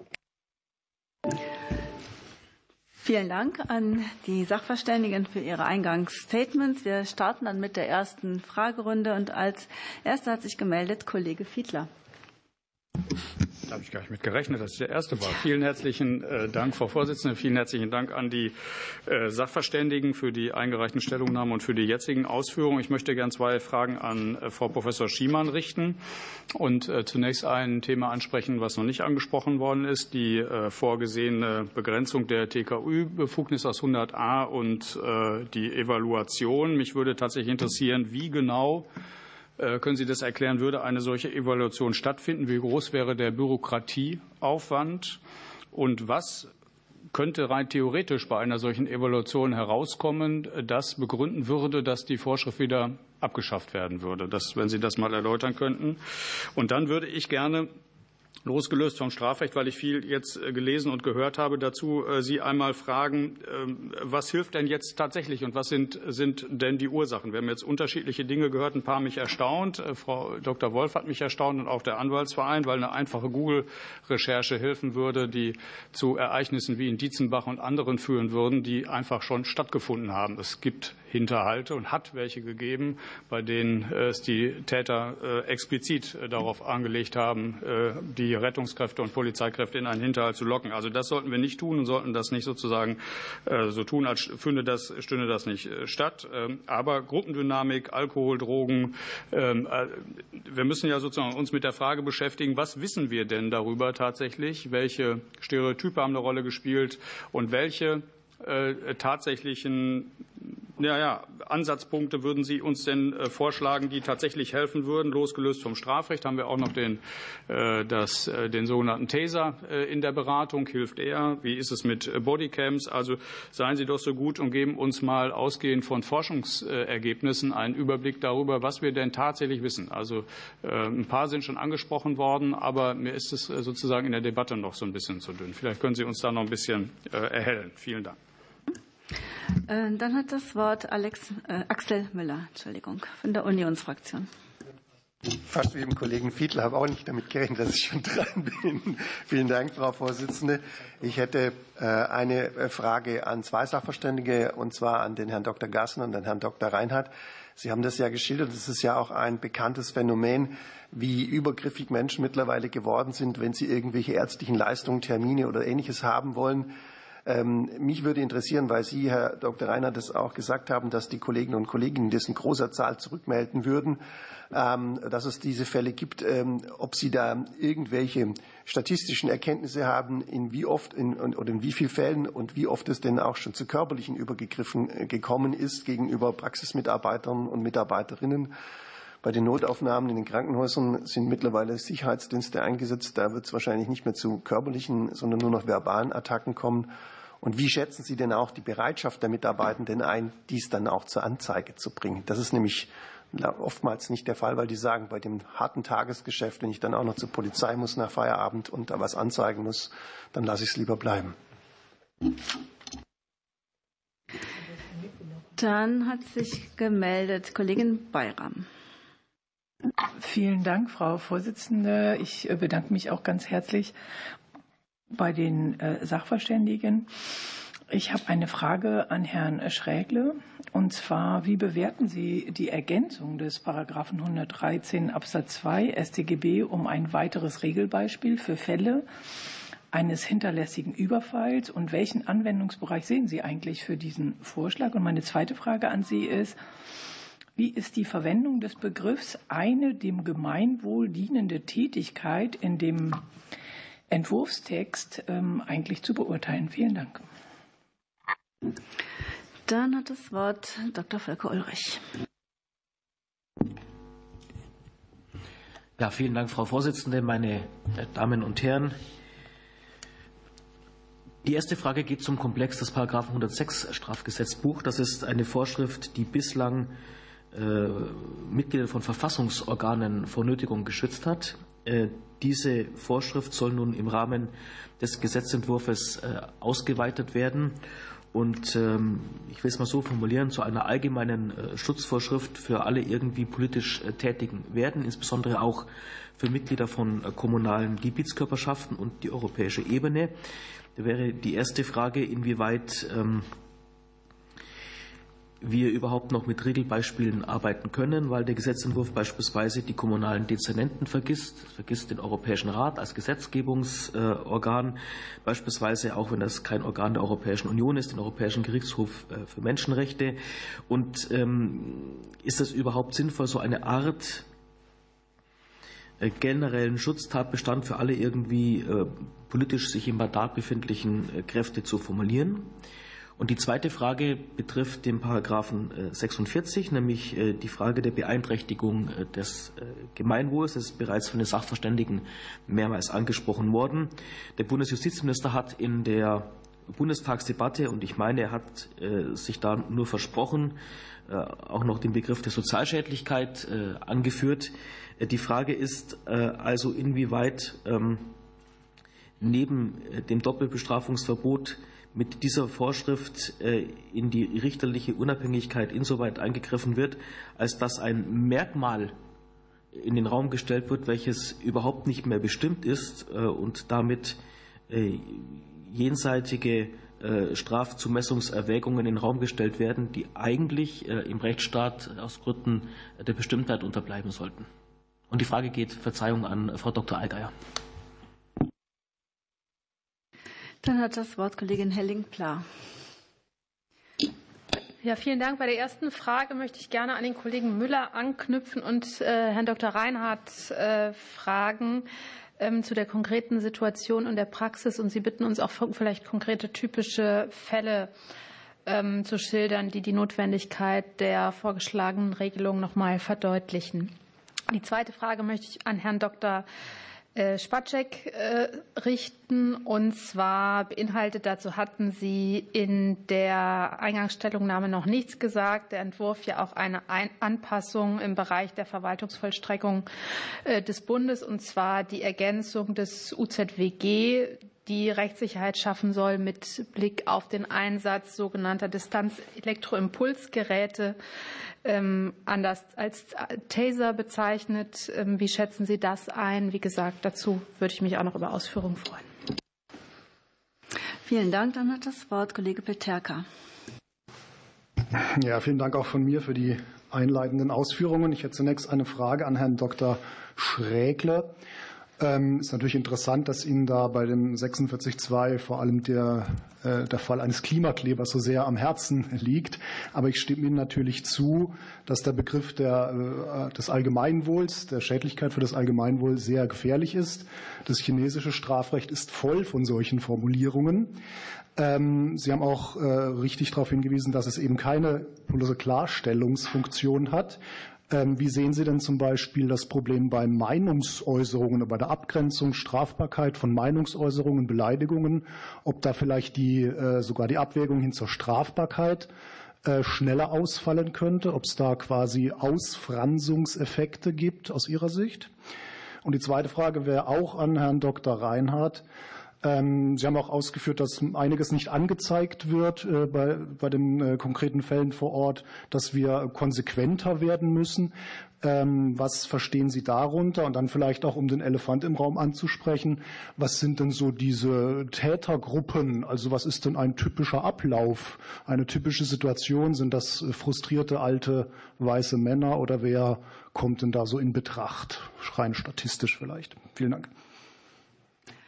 Speaker 1: Vielen Dank an die Sachverständigen für ihre Eingangsstatements. Wir starten dann mit der ersten Fragerunde. Und als Erster hat sich gemeldet Kollege Fiedler.
Speaker 12: Da habe ich gar nicht mit gerechnet, dass ich der Erste war. Vielen herzlichen Dank, Frau Vorsitzende. Vielen herzlichen Dank an die Sachverständigen für die eingereichten Stellungnahmen und für die jetzigen Ausführungen. Ich möchte gern zwei Fragen an Frau Professor Schiemann richten und zunächst ein Thema ansprechen, was noch nicht angesprochen worden ist, die vorgesehene Begrenzung der T K Ü-Befugnis aus hundert a und die Evaluation. Mich würde tatsächlich interessieren, wie genau können Sie das erklären, würde eine solche Evaluation stattfinden? Wie groß wäre der Bürokratieaufwand? Und was könnte rein theoretisch bei einer solchen Evaluation herauskommen, das begründen würde, dass die Vorschrift wieder abgeschafft werden würde? Das, wenn Sie das mal erläutern könnten. Und dann würde ich gerne, losgelöst vom Strafrecht, weil ich viel jetzt gelesen und gehört habe, dazu Sie einmal fragen, was hilft denn jetzt tatsächlich und was sind, sind denn die Ursachen? Wir haben jetzt unterschiedliche Dinge gehört, ein paar mich erstaunt. Frau Doktor Wolf hat mich erstaunt und auch der Anwaltsverein, weil eine einfache Google-Recherche helfen würde, die zu Ereignissen wie in Dietzenbach und anderen führen würden, die einfach schon stattgefunden haben. Es gibt Hinterhalte und hat welche gegeben, bei denen es die Täter explizit darauf angelegt haben, die Rettungskräfte und Polizeikräfte in einen Hinterhalt zu locken. Also das sollten wir nicht tun und sollten das nicht sozusagen so tun, als stünde das, stünde das nicht statt. Aber Gruppendynamik, Alkohol, Drogen, wir müssen ja sozusagen uns mit der Frage beschäftigen, was wissen wir denn darüber tatsächlich? Welche Stereotype haben eine Rolle gespielt und welche tatsächlichen ja, ja, Ansatzpunkte würden Sie uns denn vorschlagen, die tatsächlich helfen würden? Losgelöst vom Strafrecht haben wir auch noch den, das, den sogenannten Taser in der Beratung. Hilft er? Wie ist es mit Bodycams? Also seien Sie doch so gut und geben uns mal ausgehend von Forschungsergebnissen einen Überblick darüber, was wir denn tatsächlich wissen. Also ein paar sind schon angesprochen worden, aber mir ist es sozusagen in der Debatte noch so ein bisschen zu dünn. Vielleicht können Sie uns da noch ein bisschen erhellen. Vielen Dank.
Speaker 1: Dann hat das Wort Alex, äh, Axel Müller, Entschuldigung, von der Unionsfraktion.
Speaker 13: Fast wie dem Kollegen Fiedler, habe auch nicht damit gerechnet, dass ich schon dran bin. Vielen Dank, Frau Vorsitzende. Ich hätte äh, eine Frage an zwei Sachverständige, und zwar an den Herrn Doktor Gassen und den Herrn Doktor Reinhardt. Sie haben das ja geschildert. Es ist ja auch ein bekanntes Phänomen, wie übergriffig Menschen mittlerweile geworden sind, wenn sie irgendwelche ärztlichen Leistungen, Termine oder Ähnliches haben wollen. Ähm, mich würde interessieren, weil Sie, Herr Doktor Reinhardt, das auch gesagt haben, dass die Kolleginnen und Kollegen das in großer Zahl zurückmelden würden, ähm, dass es diese Fälle gibt, ähm, ob Sie da irgendwelche statistischen Erkenntnisse haben, in wie oft in, oder in wie vielen Fällen und wie oft es denn auch schon zu körperlichen Übergriffen gekommen ist gegenüber Praxismitarbeitern und Mitarbeiterinnen. Bei den Notaufnahmen in den Krankenhäusern sind mittlerweile Sicherheitsdienste eingesetzt. Da wird es wahrscheinlich nicht mehr zu körperlichen, sondern nur noch verbalen Attacken kommen. Und wie schätzen Sie denn auch die Bereitschaft der Mitarbeitenden ein, dies dann auch zur Anzeige zu bringen? Das ist nämlich oftmals nicht der Fall, weil die sagen, bei dem harten Tagesgeschäft, wenn ich dann auch noch zur Polizei muss nach Feierabend und da was anzeigen muss, dann lasse ich es lieber bleiben.
Speaker 1: Dann hat sich gemeldet Kollegin Bayram.
Speaker 14: Vielen Dank, Frau Vorsitzende. Ich bedanke mich auch ganz herzlich bei den Sachverständigen. Ich habe eine Frage an Herrn Schrägle. Und zwar, wie bewerten Sie die Ergänzung des Paragraphen hundertdreizehn Absatz zwei S tGB um ein weiteres Regelbeispiel für Fälle, eines hinterlässigen Überfalls? Und welchen Anwendungsbereich sehen Sie eigentlich für diesen Vorschlag? Und meine zweite Frage an Sie ist, wie ist die Verwendung des Begriffs eine dem Gemeinwohl dienende Tätigkeit in dem Entwurfstext ähm, eigentlich zu beurteilen? Vielen Dank.
Speaker 1: Dann hat das Wort Doktor Volker Ulrich.
Speaker 15: Ja, vielen Dank, Frau Vorsitzende, meine Damen und Herren. Die erste Frage geht zum Komplex des Paragraphen hundertsechs Strafgesetzbuch. Das ist eine Vorschrift, die bislang äh, Mitglieder von Verfassungsorganen vor Nötigung geschützt hat. Äh, diese Vorschrift soll nun im Rahmen des Gesetzentwurfs äh, ausgeweitet werden und ähm, ich will es mal so formulieren, zu einer allgemeinen äh, Schutzvorschrift für alle irgendwie politisch äh, Tätigen werden, insbesondere auch für Mitglieder von äh, kommunalen Gebietskörperschaften und die europäische Ebene. Da wäre die erste Frage, inwieweit ähm, wir überhaupt noch mit Regelbeispielen arbeiten können, weil der Gesetzentwurf beispielsweise die kommunalen Dezernenten vergisst, vergisst den Europäischen Rat als Gesetzgebungsorgan, beispielsweise auch wenn das kein Organ der Europäischen Union ist, den Europäischen Gerichtshof für Menschenrechte. Und ähm, ist es überhaupt sinnvoll, so eine Art generellen Schutztatbestand für alle irgendwie äh, politisch sich im Mandat befindlichen äh, Kräfte zu formulieren? Und die zweite Frage betrifft den Paragraphen sechsundvierzig, nämlich die Frage der Beeinträchtigung des Gemeinwohls. Das ist bereits von den Sachverständigen mehrmals angesprochen worden. Der Bundesjustizminister hat in der Bundestagsdebatte, und ich meine, er hat sich da nur versprochen, auch noch den Begriff der Sozialschädlichkeit angeführt. Die Frage ist also, inwieweit neben dem Doppelbestrafungsverbot mit dieser Vorschrift in die richterliche Unabhängigkeit insoweit eingegriffen wird, als dass ein Merkmal in den Raum gestellt wird, welches überhaupt nicht mehr bestimmt ist und damit jenseitige Strafzumessungserwägungen in den Raum gestellt werden, die eigentlich im Rechtsstaat aus Gründen der Bestimmtheit unterbleiben sollten. Und die Frage geht, Verzeihung, an Frau Doktor Allgeier.
Speaker 1: Dann hat das Wort Kollegin Helling-Pla.
Speaker 16: Ja, vielen Dank. Bei der ersten Frage möchte ich gerne an den Kollegen Müller anknüpfen und äh, Herrn Doktor Reinhardt äh, fragen ähm, zu der konkreten Situation und der Praxis. Und Sie bitten uns auch vielleicht konkrete typische Fälle ähm, zu schildern, die die Notwendigkeit der vorgeschlagenen Regelung noch mal verdeutlichen. Die zweite Frage möchte ich an Herrn Doktor Spacek richten. Und zwar beinhaltet, dazu hatten Sie in der Eingangsstellungnahme noch nichts gesagt, der Entwurf ja auch eine Anpassung im Bereich der Verwaltungsvollstreckung des Bundes, und zwar die Ergänzung des U Z W G, die Rechtssicherheit schaffen soll mit Blick auf den Einsatz sogenannter Distanzelektroimpulsgeräte, ähm, anders als Taser bezeichnet. Ähm, wie schätzen Sie das ein? Wie gesagt, dazu würde ich mich auch noch über Ausführungen freuen.
Speaker 1: Vielen Dank. Dann hat das Wort Kollege Peterka.
Speaker 17: Ja, vielen Dank auch von mir für die einleitenden Ausführungen. Ich hätte zunächst eine Frage an Herrn Doktor Schrägle. Ähm, ist natürlich interessant, dass Ihnen da bei dem sechsundvierzig Absatz zwei vor allem der, äh, der Fall eines Klimaklebers so sehr am Herzen liegt. Aber ich stimme Ihnen natürlich zu, dass der Begriff der, äh, des Allgemeinwohls, der Schädlichkeit für das Allgemeinwohl sehr gefährlich ist. Das chinesische Strafrecht ist voll von solchen Formulierungen. Ähm, Sie haben auch äh, richtig darauf hingewiesen, dass es eben keine bloße Klarstellungsfunktion hat. Wie sehen Sie denn zum Beispiel das Problem bei Meinungsäußerungen, bei der Abgrenzung, Strafbarkeit von Meinungsäußerungen, Beleidigungen, ob da vielleicht die, sogar die Abwägung hin zur Strafbarkeit schneller ausfallen könnte, ob es da quasi Ausfransungseffekte gibt aus Ihrer Sicht? Und die zweite Frage wäre auch an Herrn Doktor Reinhardt. Sie haben auch ausgeführt, dass einiges nicht angezeigt wird bei, bei den konkreten Fällen vor Ort, dass wir konsequenter werden müssen. Was verstehen Sie darunter? Und dann vielleicht auch, um den Elefant im Raum anzusprechen, was sind denn so diese Tätergruppen? Also was ist denn ein typischer Ablauf, eine typische Situation? Sind das frustrierte alte weiße Männer oder wer kommt denn da so in Betracht? Rein statistisch vielleicht. Vielen Dank.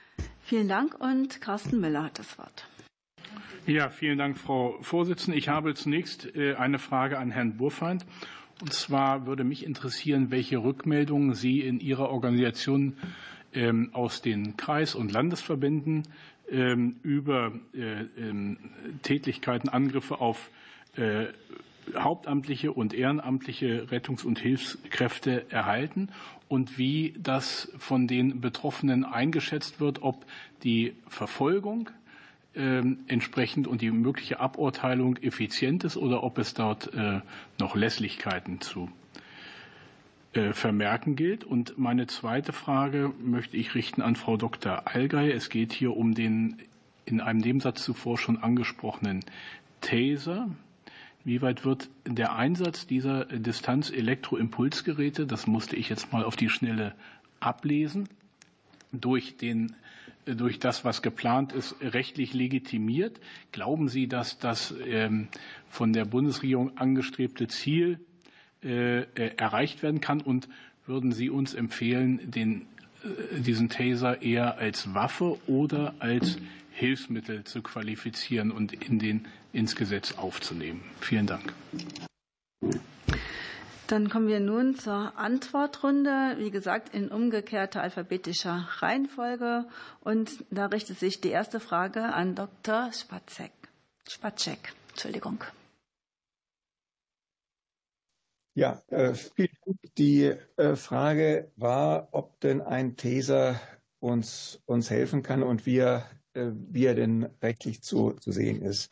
Speaker 1: Vielen Dank und Carsten Müller hat das Wort.
Speaker 18: Ja, vielen Dank, Frau Vorsitzende. Ich habe zunächst eine Frage an Herrn Burfeind. Und zwar würde mich interessieren, welche Rückmeldungen Sie in Ihrer Organisation aus den Kreis- und Landesverbänden über Tätlichkeiten, Angriffe auf hauptamtliche und ehrenamtliche Rettungs- und Hilfskräfte erhalten und wie das von den Betroffenen eingeschätzt wird, ob die Verfolgung entsprechend und die mögliche Aburteilung effizient ist oder ob es dort noch Lässlichkeiten zu vermerken gilt. Und meine zweite Frage möchte ich richten an Frau Doktor Allgeier. Es geht hier um den in einem Nebensatz zuvor schon angesprochenen Taser. Wie weit wird der Einsatz dieser Distanz-Elektroimpulsgeräte, das musste ich jetzt mal auf die Schnelle ablesen, durch den durch das, was geplant ist, rechtlich legitimiert? Glauben Sie, dass das von der Bundesregierung angestrebte Ziel erreicht werden kann? Und würden Sie uns empfehlen, den, diesen Taser eher als Waffe oder als Hilfsmittel zu qualifizieren und in den, ins Gesetz aufzunehmen? Vielen Dank.
Speaker 1: Dann kommen wir nun zur Antwortrunde, wie gesagt, in umgekehrter alphabetischer Reihenfolge. Und da richtet sich die erste Frage an Doktor Spacek. Spacek, Entschuldigung.
Speaker 8: Ja, äh, vielen Dank. Die äh, Frage war, ob denn ein Taser uns, uns helfen kann und wie er, äh, wie er denn rechtlich zu, zu sehen ist.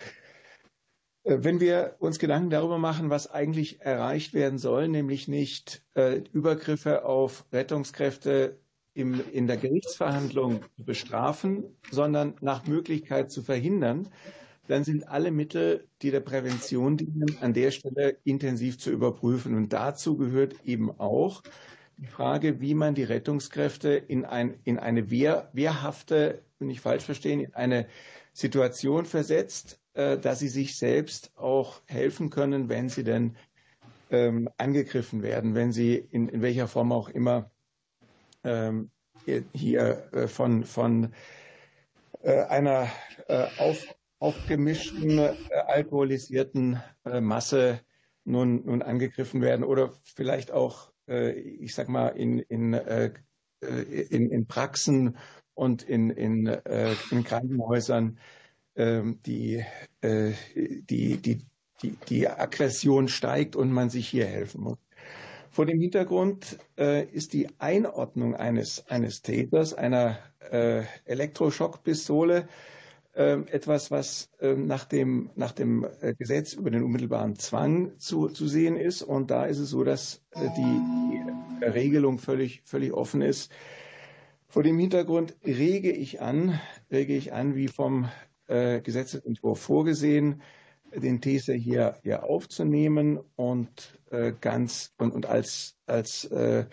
Speaker 8: Wenn wir uns Gedanken darüber machen, was eigentlich erreicht werden soll, nämlich nicht äh, Übergriffe auf Rettungskräfte im, in der Gerichtsverhandlung zu bestrafen, sondern nach Möglichkeit zu verhindern, dann sind alle Mittel, die der Prävention dienen, an der Stelle intensiv zu überprüfen. Und dazu gehört eben auch die Frage, wie man die Rettungskräfte in, ein, in eine wehr, wehrhafte, nicht falsch verstehen, in eine Situation versetzt, dass sie sich selbst auch helfen können, wenn sie denn ähm, angegriffen werden, wenn sie in, in welcher Form auch immer ähm, hier äh, von, von äh, einer äh, auf, aufgemischten, äh, alkoholisierten äh, Masse nun, nun angegriffen werden oder vielleicht auch, äh, ich sag mal, in, in, äh, in, in Praxen und in, in, äh, in Krankenhäusern Die, die, die, die, die Aggression steigt und man sich hier helfen muss. Vor dem Hintergrund äh, ist die Einordnung eines, eines Täters, einer äh, Elektroschockpistole, äh, etwas, was äh, nach dem, nach dem Gesetz über den unmittelbaren Zwang zu, zu sehen ist. Und da ist es so, dass äh, die, die Regelung völlig, völlig offen ist. Vor dem Hintergrund rege ich an, rege ich an, wie vom Gesetzesentwurf vorgesehen, den Taser hier, hier aufzunehmen und äh, ganz und, und als, als äh,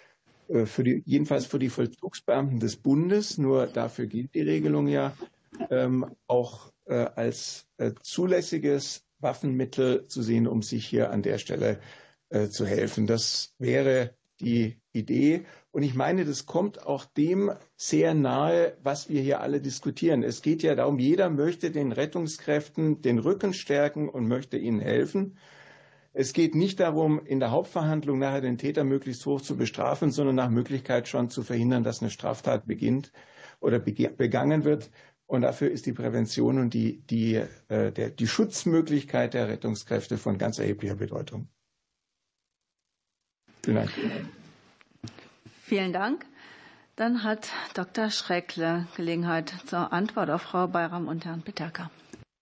Speaker 8: für die, jedenfalls für die Vollzugsbeamten des Bundes, nur dafür gilt die Regelung ja, ähm, auch äh, als äh, zulässiges Waffenmittel zu sehen, um sich hier an der Stelle äh, zu helfen. Das wäre die Idee. Und ich meine, das kommt auch dem sehr nahe, was wir hier alle diskutieren. Es geht ja darum, jeder möchte den Rettungskräften den Rücken stärken und möchte ihnen helfen. Es geht nicht darum, in der Hauptverhandlung nachher den Täter möglichst hoch zu bestrafen, sondern nach Möglichkeit schon zu verhindern, dass eine Straftat beginnt oder begangen wird. Und dafür ist die Prävention und die, die, äh, der, die Schutzmöglichkeit der Rettungskräfte von ganz erheblicher Bedeutung. Vielen Dank.
Speaker 1: Vielen Dank. Dann hat Doktor Schräckle Gelegenheit zur Antwort auf Frau Bayram und Herrn Pitterka.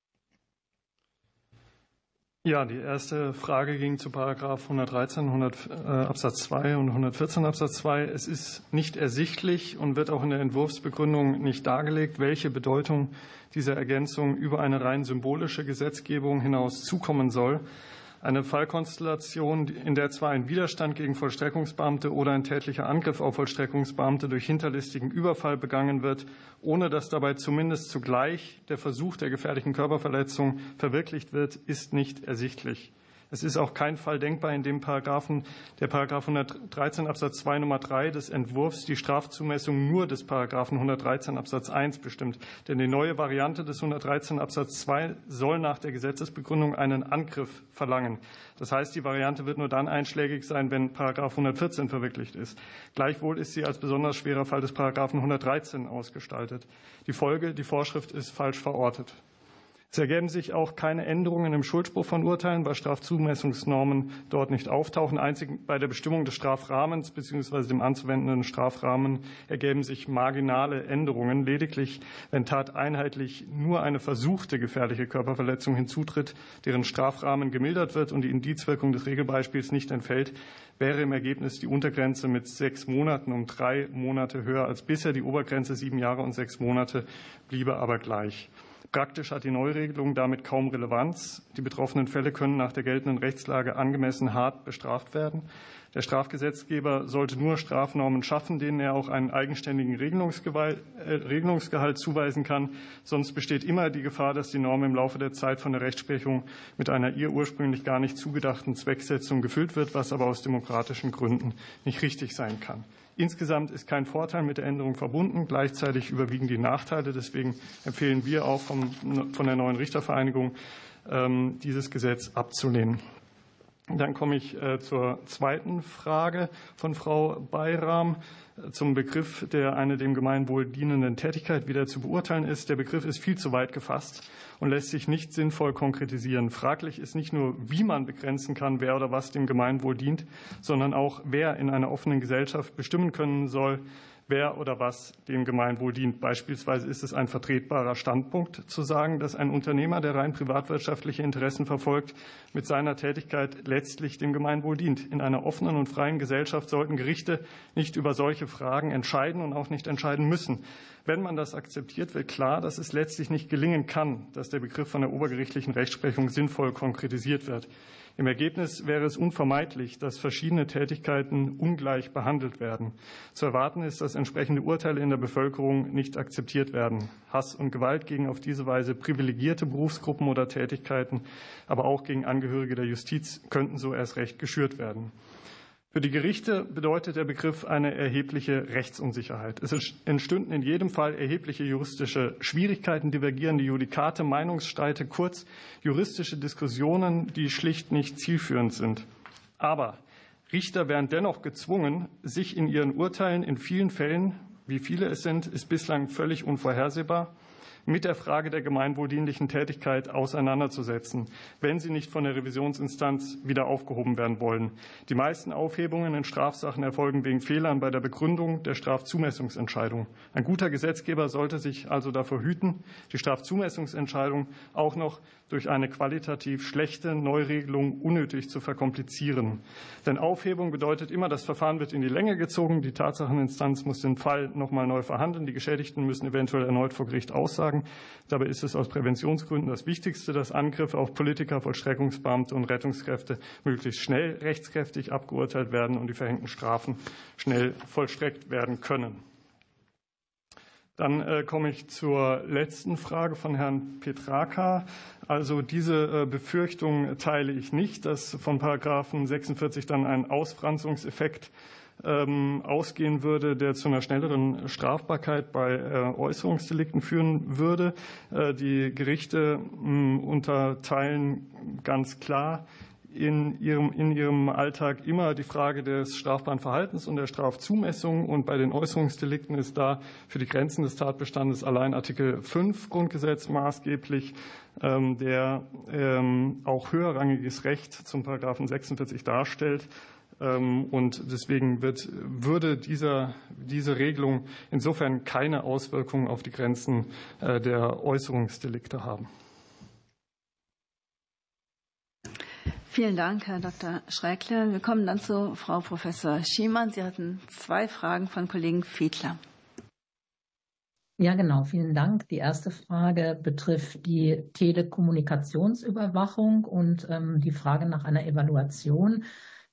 Speaker 7: Ja, die erste Frage ging zu Paragraph hundertdreizehn hundert, äh, Absatz zwei und hundertvierzehn Absatz zwei. Es ist nicht ersichtlich und wird auch in der Entwurfsbegründung nicht dargelegt, welche Bedeutung dieser Ergänzung über eine rein symbolische Gesetzgebung hinaus zukommen soll. Eine Fallkonstellation, in der zwar ein Widerstand gegen Vollstreckungsbeamte oder ein tätlicher Angriff auf Vollstreckungsbeamte durch hinterlistigen Überfall begangen wird, ohne dass dabei zumindest zugleich der Versuch der gefährlichen Körperverletzung verwirklicht wird, ist nicht ersichtlich. Es ist auch kein Fall denkbar, in dem Paragraphen, der Paragraph hundertdreizehn Absatz zwei Nummer drei des Entwurfs die Strafzumessung nur des Paragraphen hundertdreizehn Absatz eins bestimmt. Denn die neue Variante des hundertdreizehn Absatz zwei soll nach der Gesetzesbegründung einen Angriff verlangen. Das heißt, die Variante wird nur dann einschlägig sein, wenn Paragraph hundertvierzehn verwirklicht ist. Gleichwohl ist sie als besonders schwerer Fall des Paragraphen hundertdreizehn ausgestaltet. Die Folge, die Vorschrift ist falsch verortet. Es ergeben sich auch keine Änderungen im Schuldspruch von Urteilen, weil Strafzumessungsnormen dort nicht auftauchen. Einzig bei der Bestimmung des Strafrahmens bzw. dem anzuwendenden Strafrahmen ergeben sich marginale Änderungen. Lediglich, wenn tateinheitlich nur eine versuchte gefährliche Körperverletzung hinzutritt, deren Strafrahmen gemildert wird und die Indizwirkung des Regelbeispiels nicht entfällt, wäre im Ergebnis die Untergrenze mit sechs Monaten um drei Monate höher als bisher. Die Obergrenze sieben Jahre und sechs Monate bliebe aber gleich. Praktisch hat die Neuregelung damit kaum Relevanz. Die betroffenen Fälle können nach der geltenden Rechtslage angemessen hart bestraft werden. Der Strafgesetzgeber sollte nur Strafnormen schaffen, denen er auch einen eigenständigen Regelungsgehalt zuweisen kann. Sonst besteht immer die Gefahr, dass die Norm im Laufe der Zeit von der Rechtsprechung mit einer ihr ursprünglich gar nicht zugedachten Zwecksetzung gefüllt wird, was aber aus demokratischen Gründen nicht richtig sein kann. Insgesamt ist kein Vorteil mit der Änderung verbunden. Gleichzeitig überwiegen die Nachteile. Deswegen empfehlen wir auch vom, von der neuen Richtervereinigung, dieses Gesetz abzulehnen. Dann komme ich zur zweiten Frage von Frau Bayram zum Begriff, der eine dem Gemeinwohl dienenden Tätigkeit wieder zu beurteilen ist. Der Begriff ist viel zu weit gefasst und lässt sich nicht sinnvoll konkretisieren. Fraglich ist nicht nur, wie man begrenzen kann, wer oder was dem Gemeinwohl dient, sondern auch, wer in einer offenen Gesellschaft bestimmen können soll, wer oder was dem Gemeinwohl dient. Beispielsweise ist es ein vertretbarer Standpunkt zu sagen, dass ein Unternehmer, der rein privatwirtschaftliche Interessen verfolgt, mit seiner Tätigkeit letztlich dem Gemeinwohl dient. In einer offenen und freien Gesellschaft sollten Gerichte nicht über solche Fragen entscheiden und auch nicht entscheiden müssen. Wenn man das akzeptiert, wird klar, dass es letztlich nicht gelingen kann, dass der Begriff von der obergerichtlichen Rechtsprechung sinnvoll konkretisiert wird. Im Ergebnis wäre es unvermeidlich, dass verschiedene Tätigkeiten ungleich behandelt werden. Zu erwarten ist, dass entsprechende Urteile in der Bevölkerung nicht akzeptiert werden. Hass und Gewalt gegen auf diese Weise privilegierte Berufsgruppen oder Tätigkeiten, aber auch gegen Angehörige der Justiz könnten so erst recht geschürt werden. Für die Gerichte bedeutet der Begriff eine erhebliche Rechtsunsicherheit. Es entstünden in jedem Fall erhebliche juristische Schwierigkeiten, divergierende Judikate, Meinungsstreite, kurz juristische Diskussionen, die schlicht nicht zielführend sind. Aber Richter werden dennoch gezwungen, sich in ihren Urteilen in vielen Fällen, wie viele es sind, ist bislang völlig unvorhersehbar, mit der Frage der gemeinwohldienlichen Tätigkeit auseinanderzusetzen, wenn sie nicht von der Revisionsinstanz wieder aufgehoben werden wollen. Die meisten Aufhebungen in Strafsachen erfolgen wegen Fehlern bei der Begründung der Strafzumessungsentscheidung. Ein guter Gesetzgeber sollte sich also davor hüten, die Strafzumessungsentscheidung auch noch durch eine qualitativ schlechte Neuregelung unnötig zu verkomplizieren. Denn Aufhebung bedeutet immer, das Verfahren wird in die Länge gezogen, die Tatsacheninstanz muss den Fall noch mal neu verhandeln, die Geschädigten müssen eventuell erneut vor Gericht aussagen. Dabei ist es aus Präventionsgründen das Wichtigste, dass Angriffe auf Politiker, Vollstreckungsbeamte und Rettungskräfte möglichst schnell rechtskräftig abgeurteilt werden und die verhängten Strafen schnell vollstreckt werden können. Dann äh, komme ich zur letzten Frage von Herrn Petraka. Also diese äh, Befürchtung teile ich nicht, dass von Paragraphen sechsundvierzig dann ein Ausfranzungseffekt ähm, ausgehen würde, der zu einer schnelleren Strafbarkeit bei äh, Äußerungsdelikten führen würde. Äh, die Gerichte mh, unterteilen ganz klar in ihrem, in ihrem Alltag immer die Frage des strafbaren Verhaltens und der Strafzumessung. Und bei den Äußerungsdelikten ist da für die Grenzen des Tatbestandes allein Artikel fünf Grundgesetz maßgeblich, ähm, der ähm, auch höherrangiges Recht zum Paragraphen sechsundvierzig darstellt. Ähm, und deswegen wird, würde dieser, diese Regelung insofern keine Auswirkungen auf die Grenzen äh, der Äußerungsdelikte haben.
Speaker 1: Vielen Dank, Herr Doktor Schräkle. Wir kommen dann zu Frau Professor Schiemann. Sie hatten zwei Fragen von Kollegen Fiedler.
Speaker 6: Ja, genau. Vielen Dank. Die erste Frage betrifft die Telekommunikationsüberwachung und ähm, die Frage nach einer Evaluation.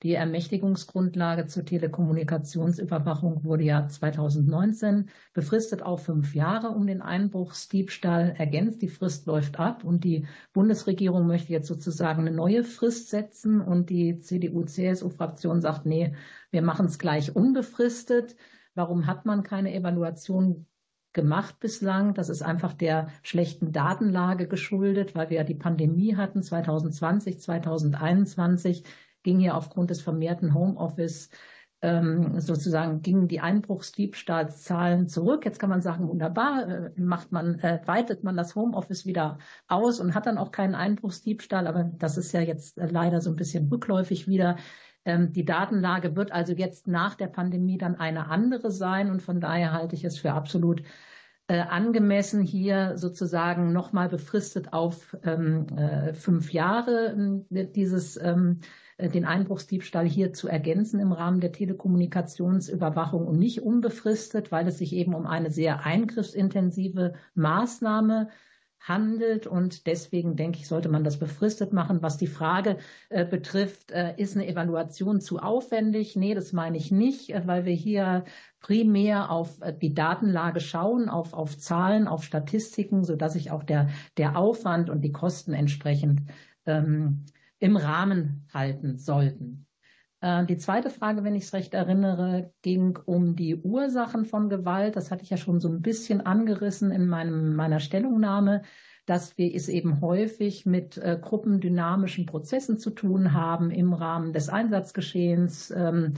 Speaker 6: Die Ermächtigungsgrundlage zur Telekommunikationsüberwachung wurde ja zweitausendneunzehn befristet auf fünf Jahre um den Einbruchsdiebstahl ergänzt. Die Frist läuft ab und die Bundesregierung möchte jetzt sozusagen eine neue Frist setzen und die C D U C S U-Fraktion sagt, nee, wir machen es gleich unbefristet. Warum hat man keine Evaluation gemacht bislang? Das ist einfach der schlechten Datenlage geschuldet, weil wir ja die Pandemie hatten. zweitausendzwanzig, zweitausendeinundzwanzig ging hier aufgrund des vermehrten Homeoffice ähm, sozusagen gingen die Einbruchsdiebstahlszahlen zurück. Jetzt kann man sagen, wunderbar, äh, macht man, äh, weitet man das Homeoffice wieder aus und hat dann auch keinen Einbruchsdiebstahl. Aber das ist ja jetzt äh, leider so ein bisschen rückläufig wieder. Die Datenlage wird also jetzt nach der Pandemie dann eine andere sein und von daher halte ich es für absolut äh, angemessen, hier sozusagen nochmal befristet auf ähm, äh, fünf Jahre äh, dieses, ähm, den Einbruchsdiebstahl hier zu ergänzen im Rahmen der Telekommunikationsüberwachung und nicht unbefristet, weil es sich eben um eine sehr eingriffsintensive Maßnahme handelt und deswegen denke ich, sollte man das befristet machen. Was die Frage äh, betrifft, äh, ist eine Evaluation zu aufwendig? Nee, das meine ich nicht, äh, weil wir hier primär auf äh, die Datenlage schauen, auf, auf Zahlen, auf Statistiken, sodass sich auch der, der Aufwand und die Kosten entsprechend ähm, im Rahmen halten sollten. Die zweite Frage, wenn ich es recht erinnere, ging um die Ursachen von Gewalt. Das hatte ich ja schon so ein bisschen angerissen in meinem, meiner Stellungnahme, dass wir es eben häufig mit äh, gruppendynamischen Prozessen zu tun haben im Rahmen des Einsatzgeschehens. Ähm,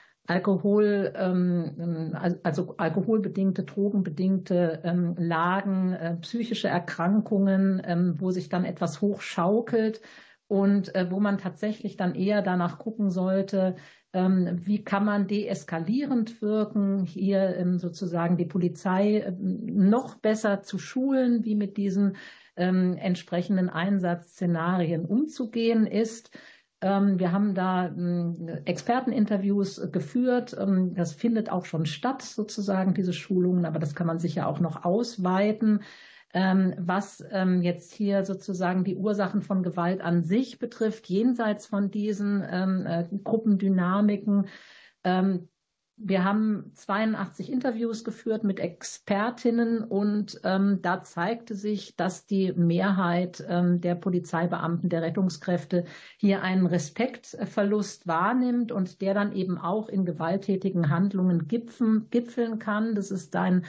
Speaker 6: Alkohol, ähm, also alkoholbedingte, drogenbedingte ähm, Lagen, äh, psychische Erkrankungen, ähm, wo sich dann etwas hochschaukelt. Und äh, wo man tatsächlich dann eher danach gucken sollte, ähm, wie kann man deeskalierend wirken, hier ähm, sozusagen die Polizei äh, noch besser zu schulen, wie mit diesen ähm, entsprechenden Einsatzszenarien umzugehen ist. Ähm, wir haben da ähm, Experteninterviews geführt. Ähm, das findet auch schon statt, sozusagen, diese Schulungen, aber das kann man sicher auch noch ausweiten. Was jetzt hier sozusagen die Ursachen von Gewalt an sich betrifft, jenseits von diesen äh, Gruppendynamiken. Ähm, wir haben zweiundachtzig Interviews geführt mit Expertinnen und ähm, da zeigte sich, dass die Mehrheit ähm, der Polizeibeamten, der Rettungskräfte hier einen Respektverlust wahrnimmt und der dann eben auch in gewalttätigen Handlungen gipfeln, gipfeln kann. Das ist ein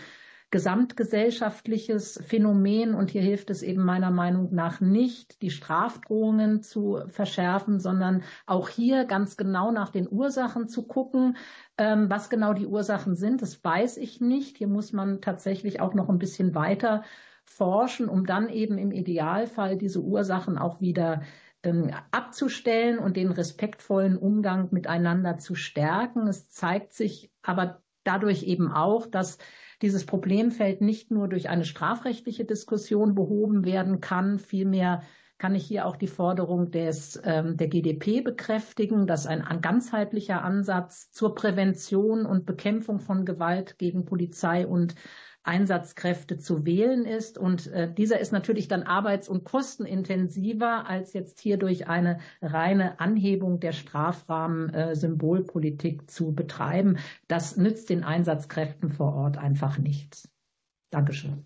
Speaker 6: gesamtgesellschaftliches Phänomen und hier hilft es eben meiner Meinung nach nicht, die Strafdrohungen zu verschärfen, sondern auch hier ganz genau nach den Ursachen zu gucken. Ähm, was genau die Ursachen sind, das weiß ich nicht. Hier muss man tatsächlich auch noch ein bisschen weiter forschen, um dann eben im Idealfall diese Ursachen auch wieder ähm, abzustellen und den respektvollen Umgang miteinander zu stärken. Es zeigt sich aber dadurch eben auch, dass dieses Problemfeld nicht nur durch eine strafrechtliche Diskussion behoben werden kann. Vielmehr kann ich hier auch die Forderung des, ähm, der G D P bekräftigen, dass ein, ein ganzheitlicher Ansatz zur Prävention und Bekämpfung von Gewalt gegen Polizei und Einsatzkräfte zu wählen ist. Und äh, dieser ist natürlich dann arbeits- und kostenintensiver, als jetzt hier durch eine reine Anhebung der Strafrahmen äh, Symbolpolitik zu betreiben. Das nützt den Einsatzkräften vor Ort einfach nichts. Dankeschön.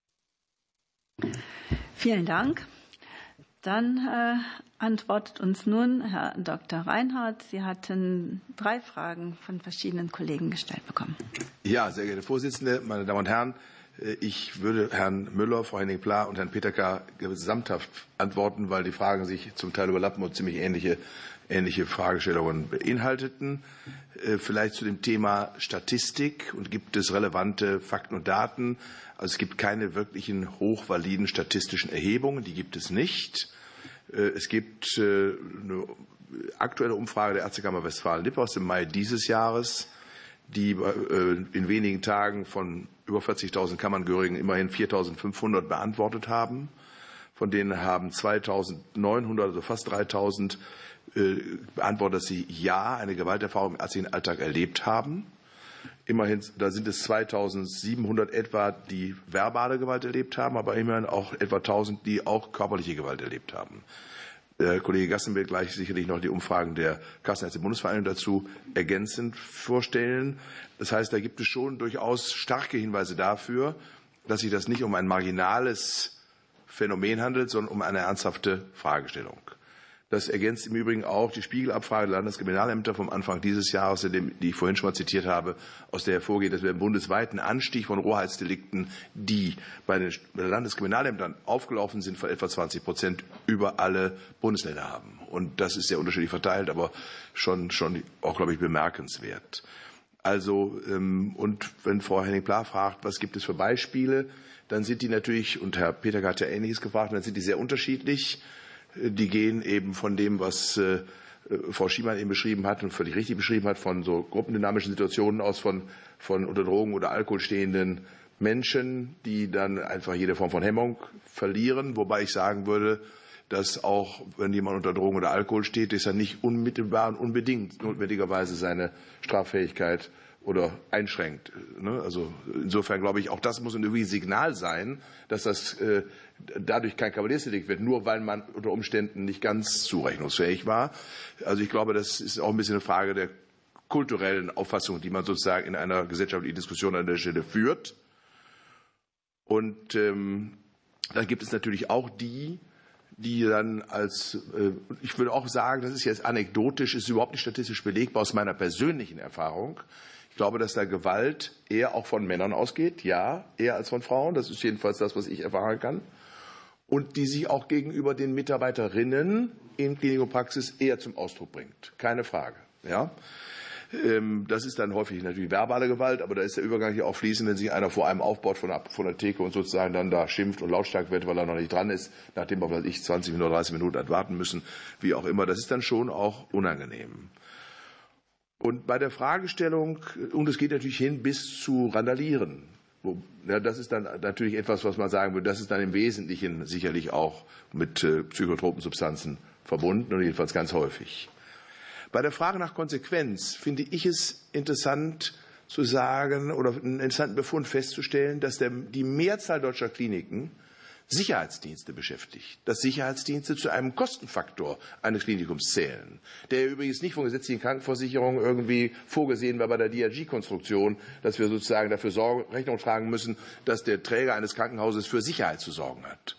Speaker 1: Vielen Dank. Dann äh, antwortet uns nun Herr Doktor Reinhardt. Sie hatten drei Fragen von verschiedenen Kollegen gestellt bekommen.
Speaker 5: Ja, sehr geehrte Vorsitzende, meine Damen und Herren, ich würde Herrn Müller, Frau Henning-Pla und Herrn Peterka gesamthaft antworten, weil die Fragen sich zum Teil überlappen und ziemlich ähnliche, ähnliche Fragestellungen beinhalteten. Vielleicht zu dem Thema Statistik und gibt es relevante Fakten und Daten. Also es gibt keine wirklichen hochvaliden statistischen Erhebungen, die gibt es nicht. Es gibt eine aktuelle Umfrage der Ärztekammer Westfalen-Lippe aus dem Mai dieses Jahres, die in wenigen Tagen von über vierzigtausend Kammernangehörigen immerhin viertausendfünfhundert beantwortet haben. Von denen haben zweitausendneunhundert, also fast dreitausend, beantwortet, dass sie ja eine Gewalterfahrung im ärztlichen Alltag erlebt haben. Immerhin, da sind es zweitausendsiebenhundert etwa, die verbale Gewalt erlebt haben, aber immerhin auch etwa tausend, die auch körperliche Gewalt erlebt haben. Der Kollege Gassen wird gleich sicherlich noch die Umfragen der Kassenärzte Bundesvereinigung dazu ergänzend vorstellen. Das heißt, da gibt es schon durchaus starke Hinweise dafür, dass sich das nicht um ein marginales Phänomen handelt, sondern um eine ernsthafte Fragestellung. Das ergänzt im Übrigen auch die Spiegelabfrage der Landeskriminalämter vom Anfang dieses Jahres, die ich vorhin schon mal zitiert habe, aus der hervorgeht, dass wir einen bundesweiten Anstieg von Rohheitsdelikten, die bei den Landeskriminalämtern aufgelaufen sind, von etwa zwanzig Prozent über alle Bundesländer haben. Und das ist sehr unterschiedlich verteilt, aber schon, schon auch, glaube ich, bemerkenswert. Also, und wenn Frau Henning-Pla fragt, was gibt es für Beispiele, dann sind die natürlich, und Herr Peter hat ja Ähnliches gefragt, dann sind die sehr unterschiedlich. Die gehen eben von dem, was äh, Frau Schiemann eben beschrieben hat und völlig richtig beschrieben hat, von so gruppendynamischen Situationen aus, von, von unter Drogen oder Alkohol stehenden Menschen, die dann einfach jede Form von Hemmung verlieren. Wobei ich sagen würde, dass auch, wenn jemand unter Drogen oder Alkohol steht, ist er nicht unmittelbar und unbedingt notwendigerweise seine Straffähigkeit oder einschränkt. Also insofern glaube ich, auch das muss ein irgendwie Signal sein, dass das äh, dadurch kein Kavaliersdelikt wird, nur weil man unter Umständen nicht ganz zurechnungsfähig war. Also ich glaube, das ist auch ein bisschen eine Frage der kulturellen Auffassung, die man sozusagen in einer gesellschaftlichen Diskussion an der Stelle führt. Und ähm, dann gibt es natürlich auch die, die dann als, äh, ich würde auch sagen, das ist jetzt anekdotisch, ist überhaupt nicht statistisch belegbar aus meiner persönlichen Erfahrung. Ich glaube, dass da Gewalt eher auch von Männern ausgeht, ja, eher als von Frauen. Das ist jedenfalls das, was ich erfahren kann. Und die sich auch gegenüber den Mitarbeiterinnen in Klinik und Praxis eher zum Ausdruck bringt. Keine Frage. Ja. Das ist dann häufig natürlich verbale Gewalt, aber da ist der Übergang hier auch fließend, wenn sich einer vor einem aufbaut von der, von der Theke und sozusagen dann da schimpft und lautstark wird, weil er noch nicht dran ist, nachdem wir vielleicht zwanzig oder dreißig Minuten hat warten müssen, wie auch immer. Das ist dann schon auch unangenehm. Und bei der Fragestellung, und es geht natürlich hin bis zu Randalieren. Ja, das ist dann natürlich etwas, was man sagen würde, das ist dann im Wesentlichen sicherlich auch mit äh, psychotropen Substanzen verbunden und jedenfalls ganz häufig. Bei der Frage nach Konsequenz finde ich es interessant zu sagen oder einen interessanten Befund festzustellen, dass der, die Mehrzahl deutscher Kliniken Sicherheitsdienste beschäftigt, dass Sicherheitsdienste zu einem Kostenfaktor eines Klinikums zählen, der übrigens nicht von gesetzlichen Krankenversicherungen irgendwie vorgesehen war bei der D R G-Konstruktion, dass wir sozusagen dafür Sorge, Rechnung tragen müssen, dass der Träger eines Krankenhauses für Sicherheit zu sorgen hat.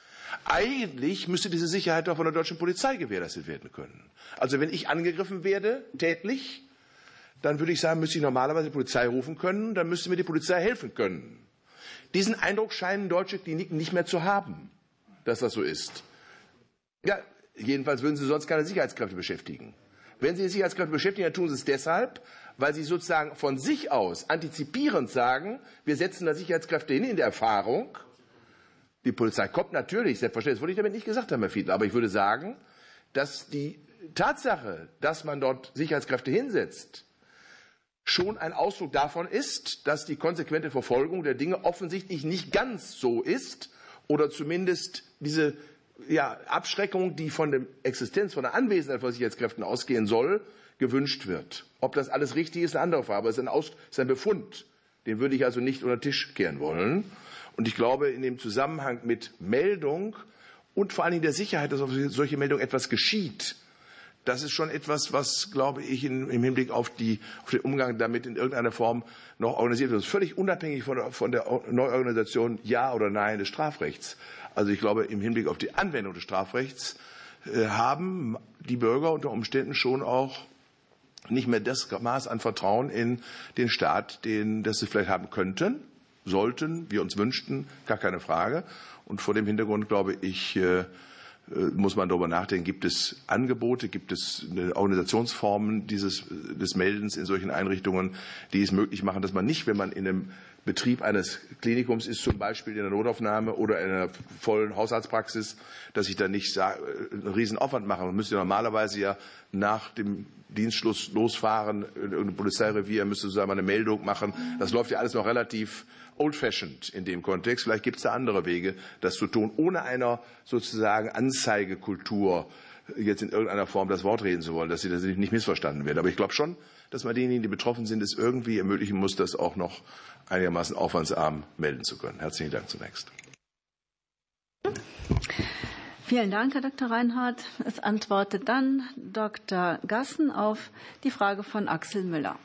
Speaker 5: Eigentlich müsste diese Sicherheit doch von der deutschen Polizei gewährleistet werden können. Also wenn ich angegriffen werde, tätlich, dann würde ich sagen, müsste ich normalerweise die Polizei rufen können, dann müsste mir die Polizei helfen können. Diesen Eindruck scheinen deutsche Kliniken nicht mehr zu haben, dass das so ist. Ja, jedenfalls würden sie sonst keine Sicherheitskräfte beschäftigen. Wenn sie Sicherheitskräfte beschäftigen, dann tun sie es deshalb, weil sie sozusagen von sich aus antizipierend sagen, wir setzen da Sicherheitskräfte hin in der Erfahrung. Die Polizei kommt natürlich, selbstverständlich, das wollte ich damit nicht gesagt haben, Herr Fiedler, aber ich würde sagen, dass die Tatsache, dass man dort Sicherheitskräfte hinsetzt, schon ein Ausdruck davon ist, dass die konsequente Verfolgung der Dinge offensichtlich nicht ganz so ist oder zumindest diese ja, Abschreckung, die von der Existenz, von der Anwesenheit von Sicherheitskräften ausgehen soll, gewünscht wird. Ob das alles richtig ist, eine andere Frage, aber es ist ein, Aus, es ist ein Befund. Den würde ich also nicht unter den Tisch kehren wollen. Und ich glaube, in dem Zusammenhang mit Meldung und vor allen Dingen der Sicherheit, dass auf solche Meldung etwas geschieht, das ist schon etwas, was, glaube ich, in, im Hinblick auf, die, auf den Umgang damit in irgendeiner Form noch organisiert wird. Das ist völlig unabhängig von der, von der Neuorganisation Ja oder Nein des Strafrechts. Also ich glaube, im Hinblick auf die Anwendung des Strafrechts äh, haben die Bürger unter Umständen schon auch nicht mehr das Maß an Vertrauen in den Staat, den, das sie vielleicht haben könnten, sollten, wir uns wünschten, gar keine Frage. Und vor dem Hintergrund, glaube ich, äh, muss man darüber nachdenken, gibt es Angebote, gibt es Organisationsformen dieses, des Meldens in solchen Einrichtungen, die es möglich machen, dass man nicht, wenn man in einem Betrieb eines Klinikums ist, zum Beispiel in der Notaufnahme oder in einer vollen Hausarztpraxis, dass ich da nicht einen riesen Aufwand mache. Man müsste normalerweise ja nach dem Dienstschluss losfahren, in irgendein Polizeirevier, müsste sozusagen mal eine Meldung machen. Das läuft ja alles noch relativ old-fashioned in dem Kontext. Vielleicht gibt es da andere Wege, das zu tun, ohne einer sozusagen Anzeigekultur jetzt in irgendeiner Form das Wort reden zu wollen, dass sie das nicht missverstanden wird. Aber ich glaube schon, dass man denjenigen, die betroffen sind, es irgendwie ermöglichen muss, das auch noch einigermaßen aufwandsarm melden zu können. Herzlichen Dank zunächst.
Speaker 1: Vielen Dank, Herr Doktor Reinhardt. Es antwortet dann Doktor Gassen auf die Frage von Axel Müller.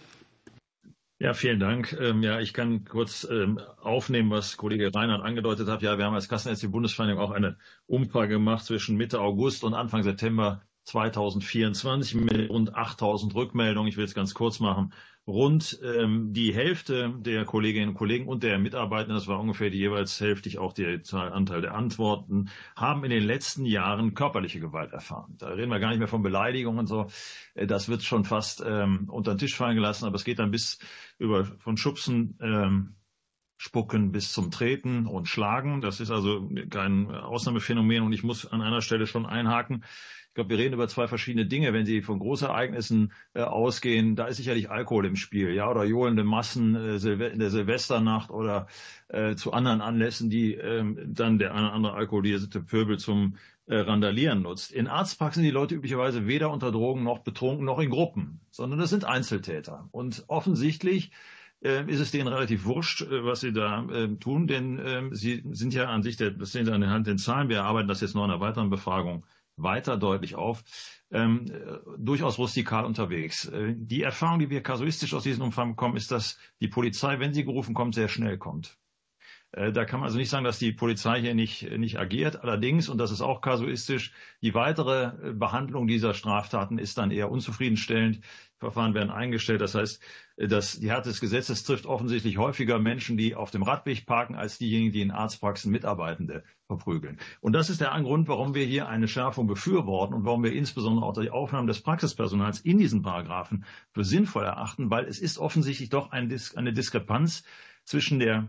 Speaker 4: Ja, vielen Dank. Ja, ich kann kurz aufnehmen, was Kollege Reinhardt angedeutet hat. Ja, wir haben als Kassenärztliche Bundesvereinigung auch eine Umfrage gemacht zwischen Mitte August und Anfang September zweitausendvierundzwanzig mit rund achttausend Rückmeldungen. Ich will es ganz kurz machen. Rund ähm, die Hälfte der Kolleginnen und Kollegen und der Mitarbeitenden, das war ungefähr die jeweils hälftig auch der Anteil der Antworten, haben in den letzten Jahren körperliche Gewalt erfahren. Da reden wir gar nicht mehr von Beleidigungen und so. Das wird schon fast ähm, unter den Tisch fallen gelassen, aber es geht dann bis über von Schubsen, ähm, Spucken bis zum Treten und Schlagen. Das ist also kein Ausnahmephänomen und ich muss an einer Stelle schon einhaken. Ich glaube, wir reden über zwei verschiedene Dinge. Wenn Sie von Großereignissen äh, ausgehen, da ist sicherlich Alkohol im Spiel, ja, oder johlende Massen äh, in der Silvesternacht oder äh, zu anderen Anlässen, die äh, dann der eine oder andere alkoholisierte Pöbel zum äh, Randalieren nutzt. In Arztpraxen sind die Leute üblicherweise weder unter Drogen noch betrunken noch in Gruppen, sondern das sind Einzeltäter. Und offensichtlich äh, ist es denen relativ wurscht, äh, was sie da äh, tun, denn äh, sie sind ja an sich, der, das sehen Sie anhand den Zahlen, wir erarbeiten das jetzt noch in einer weiteren Befragung weiter deutlich auf, ähm, durchaus rustikal unterwegs. Äh, die Erfahrung, die wir kasuistisch aus diesem Umfang bekommen, ist, dass die Polizei, wenn sie gerufen kommt, sehr schnell kommt. Äh, da kann man also nicht sagen, dass die Polizei hier nicht, nicht agiert. Allerdings, und das ist auch kasuistisch, die weitere Behandlung dieser Straftaten ist dann eher unzufriedenstellend. Verfahren werden eingestellt. Das heißt, dass die Härte des Gesetzes trifft offensichtlich häufiger Menschen, die auf dem Radweg parken, als diejenigen, die in Arztpraxen Mitarbeitende verprügeln. Und das ist der Grund, warum wir hier eine Schärfung befürworten und warum wir insbesondere auch die Aufnahme des Praxispersonals in diesen Paragraphen für sinnvoll erachten, weil es ist offensichtlich doch ein Dis- eine Diskrepanz zwischen der,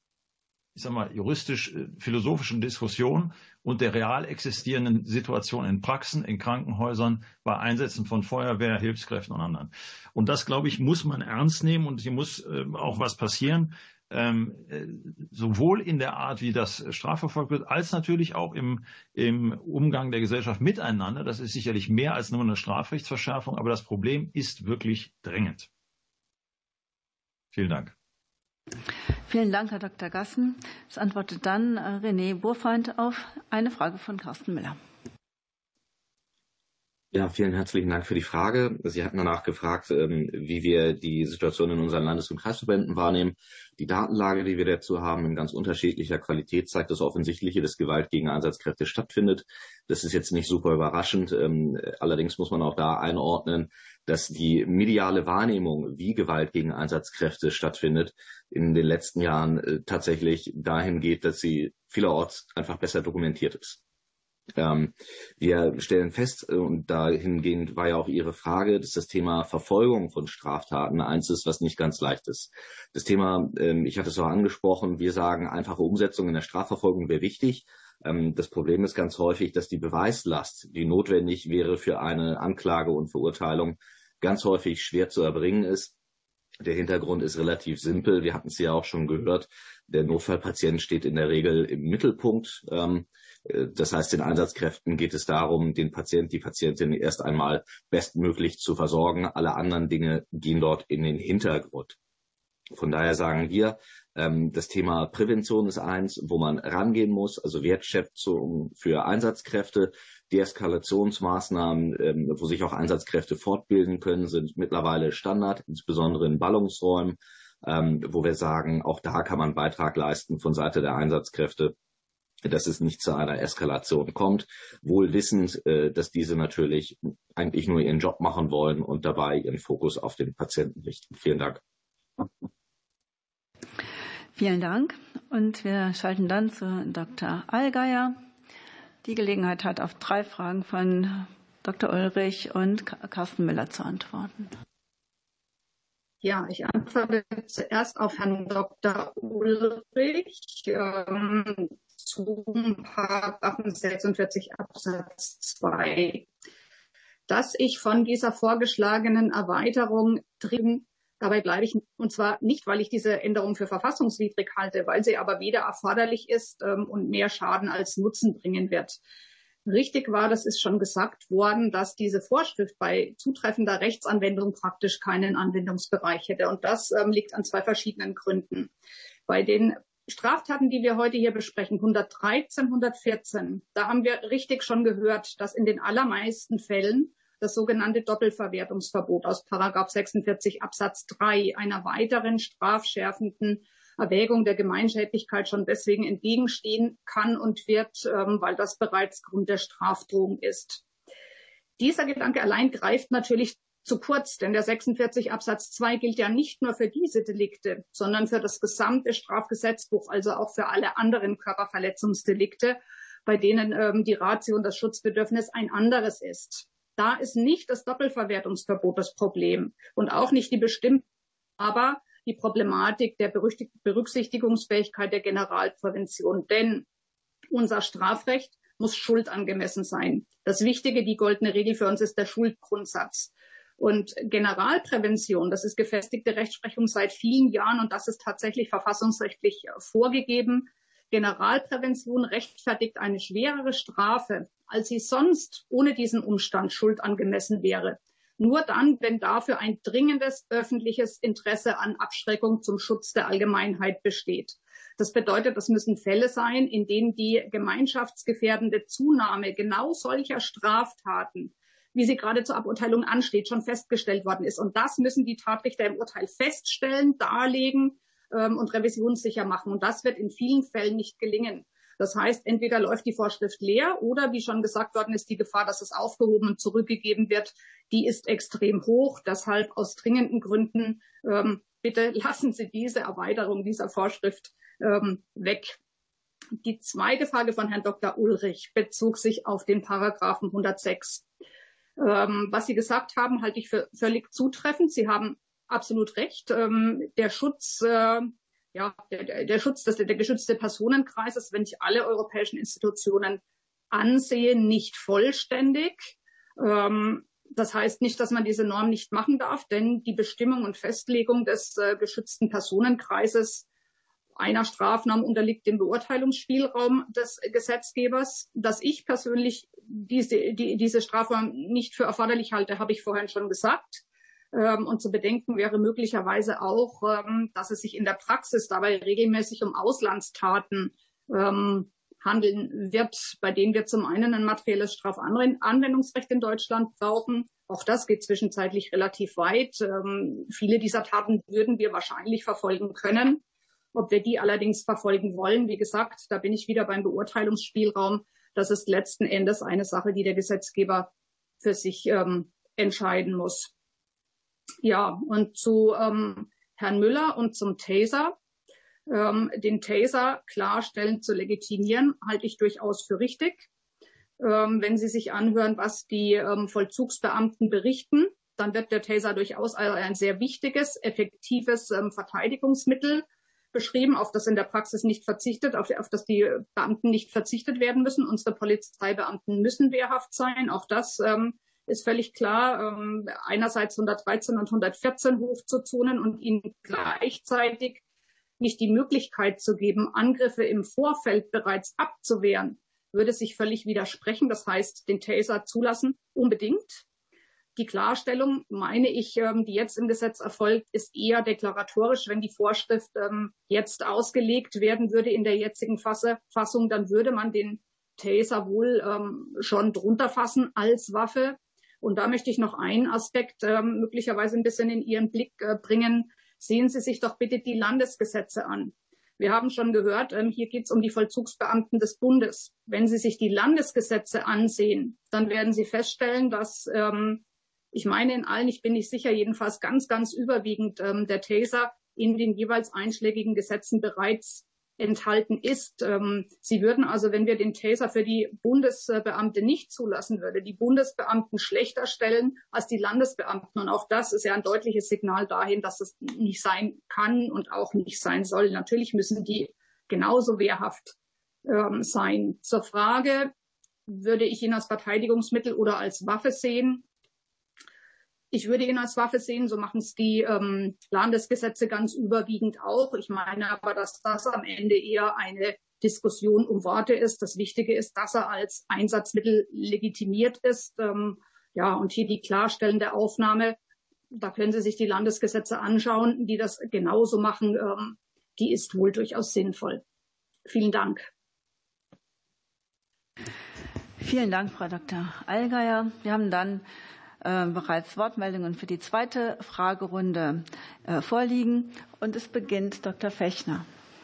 Speaker 4: ich sag mal, juristisch-philosophischen Diskussion und der real existierenden Situation in Praxen, in Krankenhäusern, bei Einsätzen von Feuerwehr, Hilfskräften und anderen. Und das, glaube ich, muss man ernst nehmen und hier muss äh, auch was passieren, ähm, äh, sowohl in der Art, wie das strafverfolgt wird, als natürlich auch im, im Umgang der Gesellschaft miteinander. Das ist sicherlich mehr als nur eine Strafrechtsverschärfung, aber das Problem ist wirklich drängend. Vielen Dank.
Speaker 1: Vielen Dank, Herr Doktor Gassen. Es antwortet dann René Burfeind auf eine Frage von Carsten Müller.
Speaker 3: Ja, vielen herzlichen Dank für die Frage. Sie hatten danach gefragt, wie wir die Situation in unseren Landes- und Kreisverbänden wahrnehmen. Die Datenlage, die wir dazu haben, in ganz unterschiedlicher Qualität, zeigt das Offensichtliche, dass Gewalt gegen Einsatzkräfte stattfindet. Das ist jetzt nicht super überraschend. Allerdings muss man auch da einordnen, dass die mediale Wahrnehmung, wie Gewalt gegen Einsatzkräfte stattfindet, in den letzten Jahren tatsächlich dahin geht, dass sie vielerorts einfach besser dokumentiert ist. Ähm, wir stellen fest, und dahingehend war ja auch Ihre Frage, dass das Thema Verfolgung von Straftaten eins ist, was nicht ganz leicht ist. Das Thema, ähm, ich hatte es auch angesprochen, wir sagen, einfache Umsetzung in der Strafverfolgung wäre wichtig. Ähm, das Problem ist ganz häufig, dass die Beweislast, die notwendig wäre für eine Anklage und Verurteilung, ganz häufig schwer zu erbringen ist. Der Hintergrund ist relativ simpel. Wir hatten es ja auch schon gehört. Der Notfallpatient steht in der Regel im Mittelpunkt. Das heißt, den Einsatzkräften geht es darum, den Patient, die Patientin erst einmal bestmöglich zu versorgen. Alle anderen Dinge gehen dort in den Hintergrund. Von daher sagen wir, das Thema Prävention ist eins, wo man rangehen muss, also Wertschätzung für Einsatzkräfte. Deeskalationsmaßnahmen, wo sich auch Einsatzkräfte fortbilden können, sind mittlerweile Standard, insbesondere in Ballungsräumen, wo wir sagen, auch da kann man einen Beitrag leisten von Seite der Einsatzkräfte, dass es nicht zu einer Eskalation kommt, wohl wissend, dass diese natürlich eigentlich nur ihren Job machen wollen und dabei ihren Fokus auf den Patienten richten. Vielen Dank.
Speaker 1: Vielen Dank. Und wir schalten dann zu Doktor Allgeier. Die Gelegenheit hat, auf drei Fragen von Doktor Ulrich und Carsten Müller zu antworten.
Speaker 2: Ja, ich antworte zuerst auf Herrn Doktor Ulrich ähm, zu Paragraphen sechsundvierzig Absatz zwei. Dass ich von dieser vorgeschlagenen Erweiterung drin Dabei bleibe ich, und zwar nicht, weil ich diese Änderung für verfassungswidrig halte, weil sie aber weder erforderlich ist ähm, und mehr Schaden als Nutzen bringen wird. Richtig war, das ist schon gesagt worden, dass diese Vorschrift bei zutreffender Rechtsanwendung praktisch keinen Anwendungsbereich hätte. Und das ähm, liegt an zwei verschiedenen Gründen. Bei den Straftaten, die wir heute hier besprechen, hundertdreizehn, hundertvierzehn, da haben wir richtig schon gehört, dass in den allermeisten Fällen das sogenannte Doppelverwertungsverbot aus Paragraph sechsundvierzig Absatz drei einer weiteren strafschärfenden Erwägung der Gemeinschädlichkeit schon deswegen entgegenstehen kann und wird, weil das bereits Grund der Strafdrohung ist. Dieser Gedanke allein greift natürlich zu kurz, denn der sechsundvierzig Absatz zwei gilt ja nicht nur für diese Delikte, sondern für das gesamte Strafgesetzbuch, also auch für alle anderen Körperverletzungsdelikte, bei denen ähm, die Ratio und das Schutzbedürfnis ein anderes ist. Da ist nicht das Doppelverwertungsverbot das Problem und auch nicht die Bestimmung, aber die Problematik der Berücksichtigungsfähigkeit der Generalprävention. Denn unser Strafrecht muss schuldangemessen sein. Das Wichtige, die goldene Regel für uns ist der Schuldgrundsatz. Und Generalprävention, das ist gefestigte Rechtsprechung seit vielen Jahren und das ist tatsächlich verfassungsrechtlich vorgegeben. Generalprävention rechtfertigt eine schwerere Strafe, als sie sonst ohne diesen Umstand schuldangemessen wäre. Nur dann, wenn dafür ein dringendes öffentliches Interesse an Abschreckung zum Schutz der Allgemeinheit besteht. Das bedeutet, es müssen Fälle sein, in denen die gemeinschaftsgefährdende Zunahme genau solcher Straftaten, wie sie gerade zur Aburteilung ansteht, schon festgestellt worden ist. Und das müssen die Tatrichter im Urteil feststellen, darlegen ähm, und revisionssicher machen. Und das wird in vielen Fällen nicht gelingen. Das heißt, entweder läuft die Vorschrift leer oder, wie schon gesagt worden ist, die Gefahr, dass es aufgehoben und zurückgegeben wird, die ist extrem hoch. Deshalb aus dringenden Gründen ähm, bitte lassen Sie diese Erweiterung dieser Vorschrift ähm, weg. Die zweite Frage von Herrn Doktor Ulrich bezog sich auf den Paragraphen hundertsechs. Ähm, was Sie gesagt haben, halte ich für völlig zutreffend. Sie haben absolut recht. Ähm, der Schutz, äh, ja, der, der Schutz des, der geschützte Personenkreis ist, wenn ich alle europäischen Institutionen ansehe, nicht vollständig. Ähm, das heißt nicht, dass man diese Norm nicht machen darf, denn die Bestimmung und Festlegung des äh, geschützten Personenkreises einer Strafnorm unterliegt dem Beurteilungsspielraum des Gesetzgebers. Dass ich persönlich diese, die, diese Strafnorm nicht für erforderlich halte, habe ich vorhin schon gesagt. Ähm, und zu bedenken wäre möglicherweise auch, ähm, dass es sich in der Praxis dabei regelmäßig um Auslandstaten ähm, handeln wird, bei denen wir zum einen ein materielles Strafanwendungsrecht in Deutschland brauchen. Auch das geht zwischenzeitlich relativ weit. Ähm, viele dieser Taten würden wir wahrscheinlich verfolgen können. Ob wir die allerdings verfolgen wollen, wie gesagt, da bin ich wieder beim Beurteilungsspielraum. Das ist letzten Endes eine Sache, die der Gesetzgeber für sich ähm, entscheiden muss. Ja, und zu ähm, Herrn Müller und zum Taser. Ähm, den Taser klarstellend zu legitimieren, halte ich durchaus für richtig. Ähm, wenn Sie sich anhören, was die ähm, Vollzugsbeamten berichten, dann wird der Taser durchaus ein sehr wichtiges, effektives ähm, Verteidigungsmittel beschrieben, auf das in der Praxis nicht verzichtet, auf, auf das die Beamten nicht verzichtet werden müssen. Unsere Polizeibeamten müssen wehrhaft sein. Auch das ähm, ist völlig klar. Ähm, einerseits hundertdreizehn und hundertvierzehn hochzuzonen und ihnen gleichzeitig nicht die Möglichkeit zu geben, Angriffe im Vorfeld bereits abzuwehren, würde sich völlig widersprechen. Das heißt, den Taser zulassen unbedingt. Die Klarstellung, meine ich, die jetzt im Gesetz erfolgt, ist eher deklaratorisch. Wenn die Vorschrift jetzt ausgelegt werden würde in der jetzigen Fassung, dann würde man den Taser wohl schon drunter fassen als Waffe. Und da möchte ich noch einen Aspekt möglicherweise ein bisschen in Ihren Blick bringen. Sehen Sie sich doch bitte die Landesgesetze an. Wir haben schon gehört, hier geht es um die Vollzugsbeamten des Bundes. Wenn Sie sich die Landesgesetze ansehen, dann werden Sie feststellen, dass ich meine in allen, ich bin nicht sicher, jedenfalls ganz, ganz überwiegend ähm, der Taser in den jeweils einschlägigen Gesetzen bereits enthalten ist. Ähm, Sie würden also, wenn wir den Taser für die Bundesbeamte nicht zulassen würden, die Bundesbeamten schlechter stellen als die Landesbeamten. Und auch das ist ja ein deutliches Signal dahin, dass es nicht sein kann und auch nicht sein soll. Natürlich müssen die genauso wehrhaft ähm, sein. Zur Frage, würde ich ihn als Verteidigungsmittel oder als Waffe sehen? Ich würde ihn als Waffe sehen, so machen es die ähm, Landesgesetze ganz überwiegend auch. Ich meine aber, dass das am Ende eher eine Diskussion um Worte ist. Das Wichtige ist, dass er als Einsatzmittel legitimiert ist. Ähm, ja, und hier die klarstellende Aufnahme, da können Sie sich die Landesgesetze anschauen, die das genauso machen. Ähm, die ist wohl durchaus sinnvoll. Vielen Dank.
Speaker 1: Vielen Dank, Frau Doktor Allgeier. Wir haben dann äh, bereits Wortmeldungen für die zweite Fragerunde äh, vorliegen. Und es beginnt Doktor Fechner.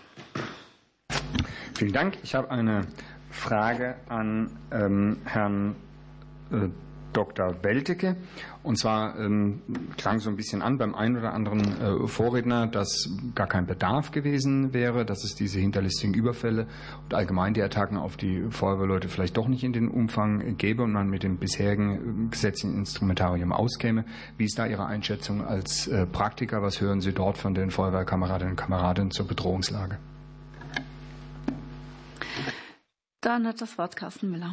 Speaker 19: Vielen Dank. Ich habe eine Frage an ähm, Herrn äh, Doktor Welteke. Und zwar ähm, klang so ein bisschen an beim einen oder anderen äh, Vorredner, dass gar kein Bedarf gewesen wäre, dass es diese hinterlistigen Überfälle und allgemein die Attacken auf die Feuerwehrleute vielleicht doch nicht in den Umfang gäbe und man mit dem bisherigen gesetzlichen Instrumentarium auskäme. Wie ist da Ihre Einschätzung als äh, Praktiker? Was hören Sie dort von den Feuerwehrkameradinnen und Kameraden zur Bedrohungslage?
Speaker 1: Dann hat das Wort Carsten Müller.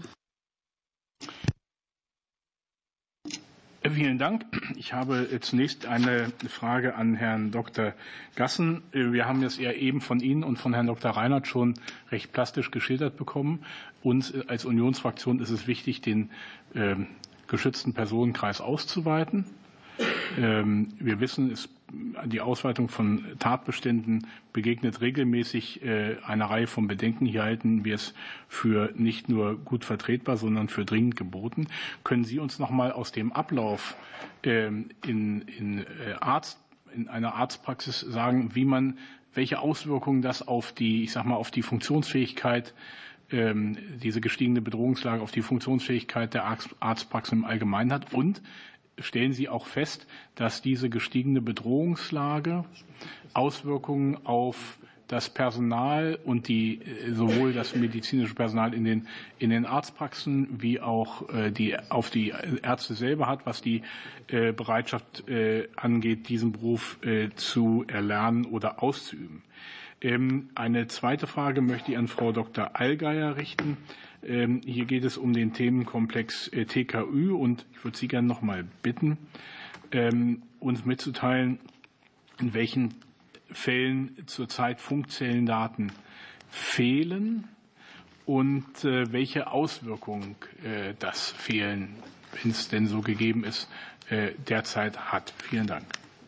Speaker 18: Vielen Dank. Ich habe zunächst eine Frage an Herrn Doktor Gassen. Wir haben es ja eben von Ihnen und von Herrn Doktor Reinhardt schon recht plastisch geschildert bekommen. Uns als Unionsfraktion ist es wichtig, den äh, geschützten Personenkreis auszuweiten. Ähm, wir wissen, es, die Ausweitung von Tatbeständen begegnet regelmäßig äh, einer Reihe von Bedenken. Hier halten wir es für nicht nur gut vertretbar, sondern für dringend geboten. Können Sie uns noch mal aus dem Ablauf äh, in, in, äh, Arzt, in einer Arztpraxis sagen, wie man, welche Auswirkungen das auf die, ich sag mal, auf die Funktionsfähigkeit, äh, diese gestiegene Bedrohungslage auf die Funktionsfähigkeit der Arztpraxen im Allgemeinen hat? Und stellen Sie auch fest, dass diese gestiegene Bedrohungslage Auswirkungen auf das Personal und die, sowohl das medizinische Personal in den, in den Arztpraxen wie auch die, auf die Ärzte selber hat, was die Bereitschaft angeht, diesen Beruf zu erlernen oder auszuüben? Eine zweite Frage möchte ich an Frau Doktor Allgeier richten. Hier geht es um den Themenkomplex T K Ü und ich würde Sie gerne noch mal bitten, uns mitzuteilen, in welchen Fällen zurzeit Funkzellendaten fehlen und welche Auswirkungen das Fehlen, wenn es denn so gegeben ist, derzeit hat. Vielen Dank.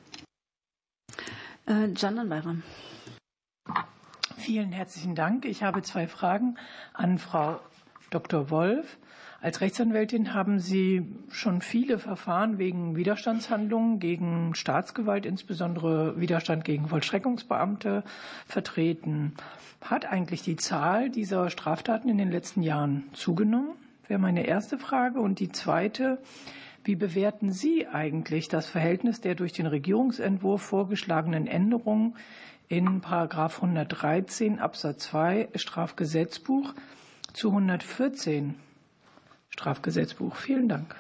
Speaker 1: Äh, Can Bayram.
Speaker 14: Vielen herzlichen Dank. Ich habe zwei Fragen an Frau Doktor Wolf. Als Rechtsanwältin haben Sie schon viele Verfahren wegen Widerstandshandlungen gegen Staatsgewalt, insbesondere Widerstand gegen Vollstreckungsbeamte, vertreten. Hat eigentlich die Zahl dieser Straftaten in den letzten Jahren zugenommen? Wäre meine erste Frage. Und die zweite: Wie bewerten Sie eigentlich das Verhältnis der durch den Regierungsentwurf vorgeschlagenen Änderungen in Paragraph hundertdreizehn Absatz zwei Strafgesetzbuch zu hundertvierzehn Strafgesetzbuch? Vielen Dank.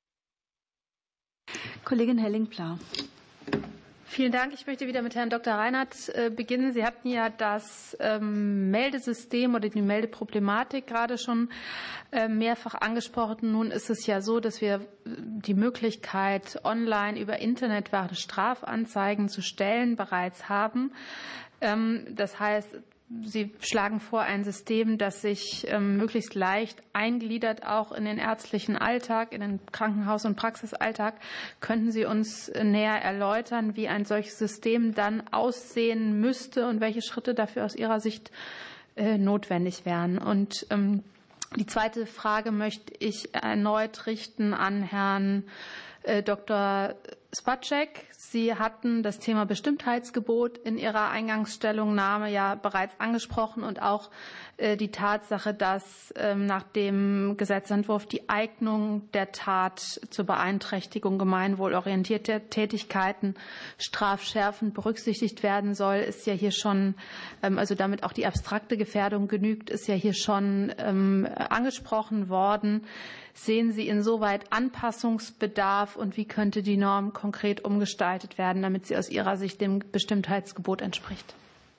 Speaker 1: Kollegin Helling-Pla.
Speaker 16: Vielen Dank. Ich möchte wieder mit Herrn Doktor Reinhardt beginnen. Sie hatten ja das Meldesystem oder die Meldeproblematik gerade schon mehrfach angesprochen. Nun ist es ja so, dass wir die Möglichkeit, online über Internet wahre Strafanzeigen zu stellen, bereits haben. Das heißt, Sie schlagen vor, ein System, das sich ähm, möglichst leicht eingliedert, auch in den ärztlichen Alltag, in den Krankenhaus- und Praxisalltag. Könnten Sie uns näher erläutern, wie ein solches System dann aussehen müsste und welche Schritte dafür aus Ihrer Sicht äh, notwendig wären? Und ähm, die zweite Frage möchte ich erneut richten an Herrn äh, Doktor Spacek. Sie hatten das Thema Bestimmtheitsgebot in Ihrer Eingangsstellungnahme ja bereits angesprochen und auch die Tatsache, dass nach dem Gesetzentwurf die Eignung der Tat zur Beeinträchtigung gemeinwohlorientierter Tätigkeiten strafschärfend berücksichtigt werden soll, ist ja hier schon, also damit auch die abstrakte Gefährdung genügt, ist ja hier schon angesprochen worden. Sehen Sie insoweit Anpassungsbedarf und wie könnte die Norm konkret umgestaltet werden, damit sie aus Ihrer Sicht dem Bestimmtheitsgebot entspricht?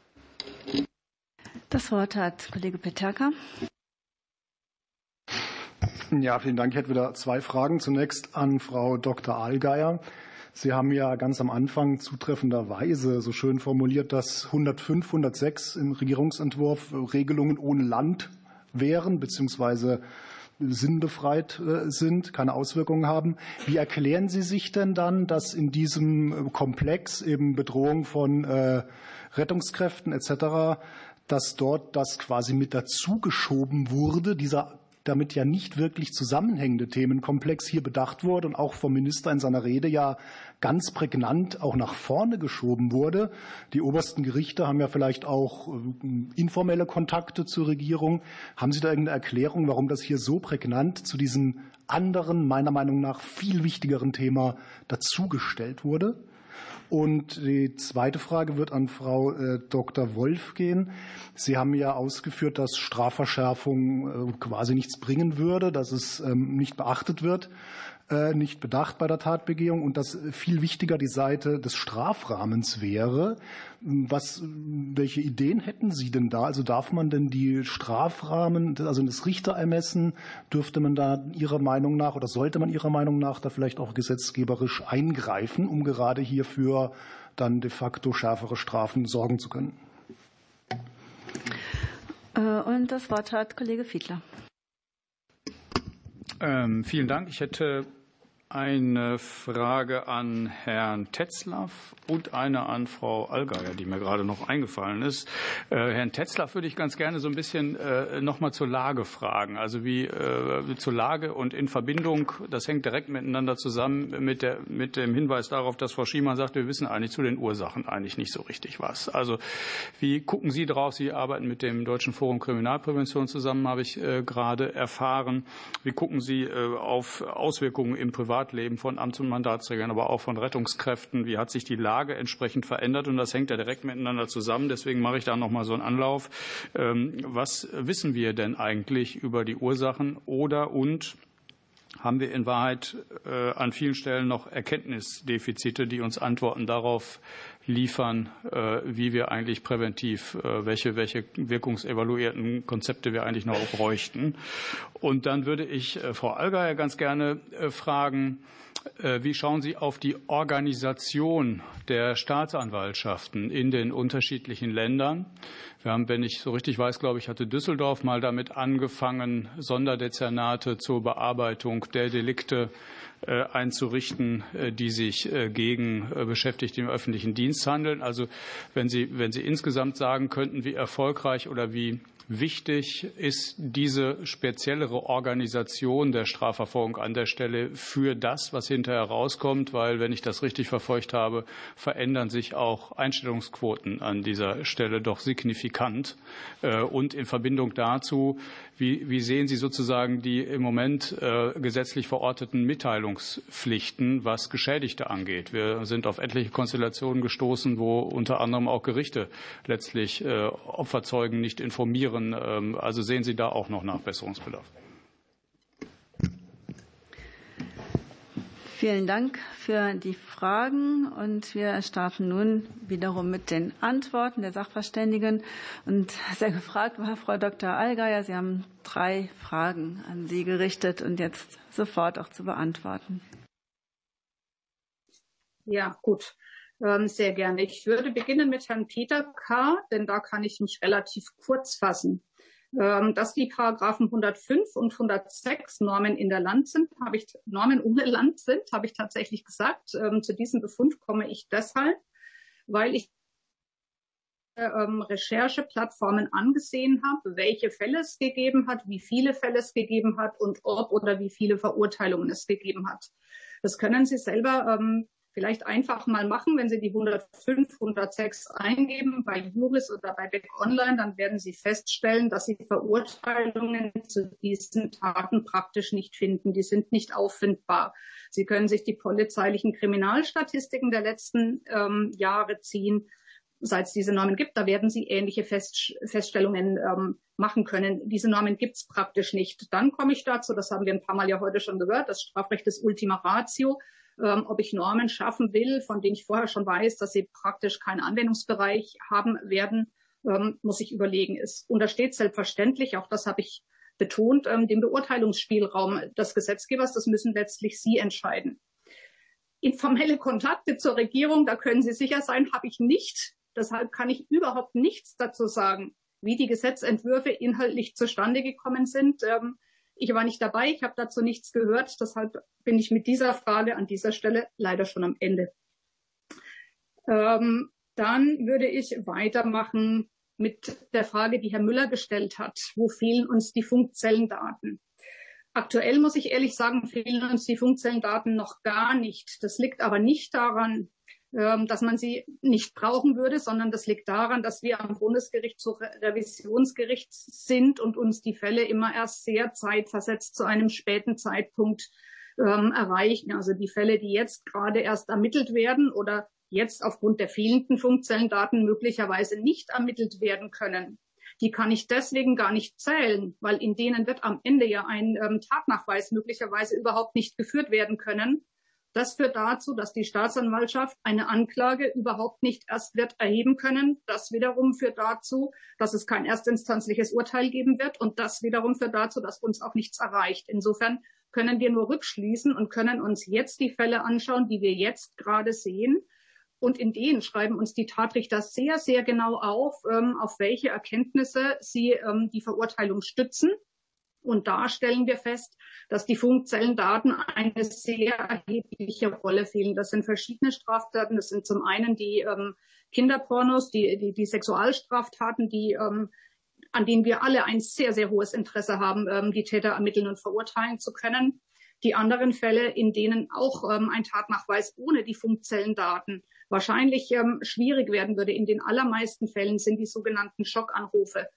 Speaker 1: Das Wort hat Kollege Peterka.
Speaker 17: Ja, vielen Dank. Ich hätte wieder zwei Fragen. Zunächst an Frau Doktor Allgeier. Sie haben ja ganz am Anfang zutreffenderweise so schön formuliert, dass hundertfünf, hundertsechs im Regierungsentwurf Regelungen ohne Land wären, beziehungsweise sinnbefreit sind, keine Auswirkungen haben. Wie erklären Sie sich denn dann, dass in diesem Komplex eben Bedrohung von Rettungskräften et cetera, dass dort das quasi mit dazugeschoben wurde, dieser damit ja nicht wirklich zusammenhängende Themenkomplex hier bedacht wurde und auch vom Minister in seiner Rede ja ganz prägnant auch nach vorne geschoben wurde. Die obersten Gerichte haben ja vielleicht auch informelle Kontakte zur Regierung. Haben Sie da irgendeine Erklärung, warum das hier so prägnant zu diesem anderen, meiner Meinung nach viel wichtigeren Thema dazugestellt wurde? Und die zweite Frage wird an Frau Doktor Wolf gehen. Sie haben ja ausgeführt, dass Strafverschärfung quasi nichts bringen würde, dass es nicht beachtet wird, nicht bedacht bei der Tatbegehung und dass viel wichtiger die Seite des Strafrahmens wäre. Was, welche Ideen hätten Sie denn da? Also darf man denn die Strafrahmen, also das Richterermessen, dürfte man da Ihrer Meinung nach oder sollte man Ihrer Meinung nach da vielleicht auch gesetzgeberisch eingreifen, um gerade hierfür dann de facto schärfere Strafen sorgen zu können?
Speaker 1: Und das Wort hat Kollege Fiedler.
Speaker 12: Ähm, vielen Dank. Ich hätte eine Frage an Herrn Tetzlaff und eine an Frau Allgeier, die mir gerade noch eingefallen ist. Äh, Herrn Tetzlaff würde ich ganz gerne so ein bisschen äh, noch mal zur Lage fragen. Also wie äh, zur Lage und in Verbindung, das hängt direkt miteinander zusammen mit, der, mit dem Hinweis darauf, dass Frau Schiemann sagt, wir wissen eigentlich zu den Ursachen eigentlich nicht so richtig was. Also wie gucken Sie drauf? Sie arbeiten mit dem Deutschen Forum Kriminalprävention zusammen, habe ich äh, gerade erfahren. Wie gucken Sie äh, auf Auswirkungen im Privatleben von Amts- und Mandatsträgern, aber auch von Rettungskräften? Wie hat sich die Lage entsprechend verändert? Und das hängt ja direkt miteinander zusammen. Deswegen mache ich da noch mal so einen Anlauf. Was wissen wir denn eigentlich über die Ursachen oder und haben wir in Wahrheit an vielen Stellen noch Erkenntnisdefizite, die uns Antworten darauf liefern, wie wir eigentlich präventiv, welche, welche wirkungsevaluierten Konzepte wir eigentlich noch bräuchten. Und dann würde ich Frau Allgeier ganz gerne fragen, wie schauen Sie auf die Organisation der Staatsanwaltschaften in den unterschiedlichen Ländern? Wir haben, wenn ich so richtig weiß, glaube ich, hatte Düsseldorf mal damit angefangen, Sonderdezernate zur Bearbeitung der Delikte einzurichten, die sich gegen Beschäftigte im öffentlichen Dienst handeln. Also wenn Sie, wenn Sie insgesamt sagen könnten, wie erfolgreich oder wie wichtig ist diese speziellere Organisation der Strafverfolgung an der Stelle für das, was hinterher rauskommt, weil, wenn ich das richtig verfolgt habe, verändern sich auch Einstellungsquoten an dieser Stelle doch signifikant. Und in Verbindung dazu, wie, wie sehen Sie sozusagen die im Moment äh, gesetzlich verorteten Mitteilungspflichten, was Geschädigte angeht? Wir sind auf etliche Konstellationen gestoßen, wo unter anderem auch Gerichte letztlich äh, Opferzeugen nicht informieren. Ähm, also sehen Sie da auch noch Nachbesserungsbedarf?
Speaker 1: Vielen Dank für die Fragen und wir starten nun wiederum mit den Antworten der Sachverständigen. Und sehr gefragt war Frau Doktor Allgeier. Sie haben drei Fragen an Sie gerichtet und jetzt sofort auch zu beantworten.
Speaker 2: Ja, gut. Sehr gerne. Ich würde beginnen mit Herrn Peter K., denn da kann ich mich relativ kurz fassen. Dass die Paragraphen hundertfünf und hundertsechs Normen in der Land sind, habe ich, Normen ohne Land sind, habe ich tatsächlich gesagt. Zu diesem Befund komme ich deshalb, weil ich Rechercheplattformen angesehen habe, welche Fälle es gegeben hat, wie viele Fälle es gegeben hat und ob oder wie viele Verurteilungen es gegeben hat. Das können Sie selber ähm, vielleicht einfach mal machen, wenn Sie die hundertfünf, hundertsechs eingeben bei Juris oder bei Beck Online, dann werden Sie feststellen, dass Sie Verurteilungen zu diesen Taten praktisch nicht finden. Die sind nicht auffindbar. Sie können sich die polizeilichen Kriminalstatistiken der letzten ähm, Jahre ziehen, seit es diese Normen gibt. Da werden Sie ähnliche Fest, Feststellungen ähm, machen können. Diese Normen gibt es praktisch nicht. Dann komme ich dazu, das haben wir ein paar Mal ja heute schon gehört, das Strafrecht ist Ultima Ratio. Ähm, ob ich Normen schaffen will, von denen ich vorher schon weiß, dass sie praktisch keinen Anwendungsbereich haben werden, ähm, muss ich überlegen. Es untersteht selbstverständlich, auch das habe ich betont, ähm, dem Beurteilungsspielraum des Gesetzgebers. Das müssen letztlich Sie entscheiden. Informelle Kontakte zur Regierung, da können Sie sicher sein, habe ich nicht. Deshalb kann ich überhaupt nichts dazu sagen, wie die Gesetzentwürfe inhaltlich zustande gekommen sind. Ähm, Ich war nicht dabei, ich habe dazu nichts gehört, deshalb bin ich mit dieser Frage an dieser Stelle leider schon am Ende. Ähm, dann würde ich weitermachen mit der Frage, die Herr Müller gestellt hat. Wo fehlen uns die Funkzellendaten? Aktuell muss ich ehrlich sagen, fehlen uns die Funkzellendaten noch gar nicht. Das liegt aber nicht daran, dass man sie nicht brauchen würde, sondern das liegt daran, dass wir am Bundesgerichtshof Revisionsgericht sind und uns die Fälle immer erst sehr zeitversetzt zu einem späten Zeitpunkt ähm, erreichen. Also die Fälle, die jetzt gerade erst ermittelt werden oder jetzt aufgrund der fehlenden Funkzellendaten möglicherweise nicht ermittelt werden können, die kann ich deswegen gar nicht zählen, weil in denen wird am Ende ja ein ähm, Tatnachweis möglicherweise überhaupt nicht geführt werden können. Das führt dazu, dass die Staatsanwaltschaft eine Anklage überhaupt nicht erst wird erheben können. Das wiederum führt dazu, dass es kein erstinstanzliches Urteil geben wird. Und das wiederum führt dazu, dass uns auch nichts erreicht. Insofern können wir nur rückschließen und können uns jetzt die Fälle anschauen, die wir jetzt gerade sehen. Und in denen schreiben uns die Tatrichter sehr, sehr genau auf, auf welche Erkenntnisse sie die Verurteilung stützen. Und da stellen wir fest, dass die Funkzellendaten eine sehr erhebliche Rolle spielen. Das sind verschiedene Straftaten. Das sind zum einen die ähm, Kinderpornos, die, die, die Sexualstraftaten, die, ähm, an denen wir alle ein sehr, sehr hohes Interesse haben, ähm, die Täter ermitteln und verurteilen zu können. Die anderen Fälle, in denen auch ähm, ein Tatnachweis ohne die Funkzellendaten wahrscheinlich ähm, schwierig werden würde, in den allermeisten Fällen sind die sogenannten Schockanrufe,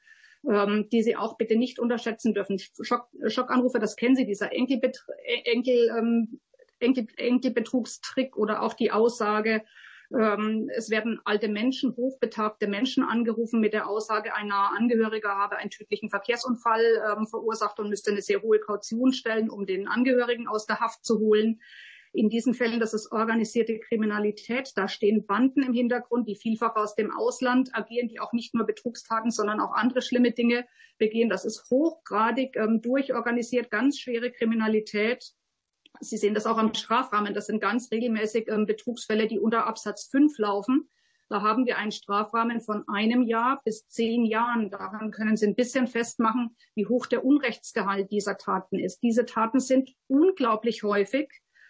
Speaker 2: die Sie auch bitte nicht unterschätzen dürfen. Schock, Schockanrufe, das kennen Sie, dieser Enkelbet Enkel, ähm, Enkel, Enkelbetrugstrick oder auch die Aussage, ähm, es werden alte Menschen, hochbetagte Menschen angerufen mit der Aussage, ein naher Angehöriger habe einen tödlichen Verkehrsunfall ähm, verursacht und müsste eine sehr hohe Kaution stellen, um den Angehörigen aus der Haft zu holen. In diesen Fällen, das ist organisierte Kriminalität. Da stehen Banden im Hintergrund, die vielfach aus dem Ausland agieren, die auch nicht nur Betrugstaten, sondern auch andere schlimme Dinge begehen. Das ist hochgradig ähm, durchorganisiert, ganz schwere Kriminalität. Sie sehen das auch am Strafrahmen. Das sind ganz regelmäßig ähm, Betrugsfälle, die unter Absatz fünf laufen. Da haben wir einen Strafrahmen von einem Jahr bis zehn Jahren. Daran können Sie ein bisschen festmachen, wie hoch der Unrechtsgehalt dieser Taten ist. Diese Taten sind unglaublich häufig.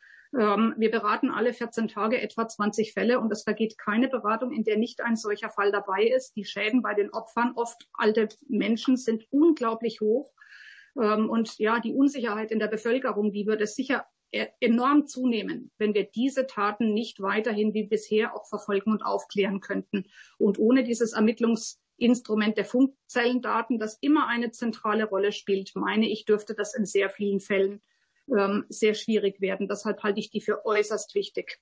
Speaker 2: Wir beraten alle vierzehn Tage etwa zwanzig Fälle und es vergeht keine Beratung, in der nicht ein solcher Fall dabei ist. Die Schäden bei den Opfern, oft alte Menschen, sind unglaublich hoch. Und ja, die Unsicherheit in der Bevölkerung, die würde sicher enorm zunehmen, wenn wir diese Taten nicht weiterhin wie bisher auch verfolgen und aufklären könnten. Und ohne dieses Ermittlungsinstrument der Funkzellendaten, das immer eine zentrale Rolle spielt, meine ich, dürfte das in sehr vielen Fällen sehr schwierig werden. Deshalb halte ich die für äußerst wichtig.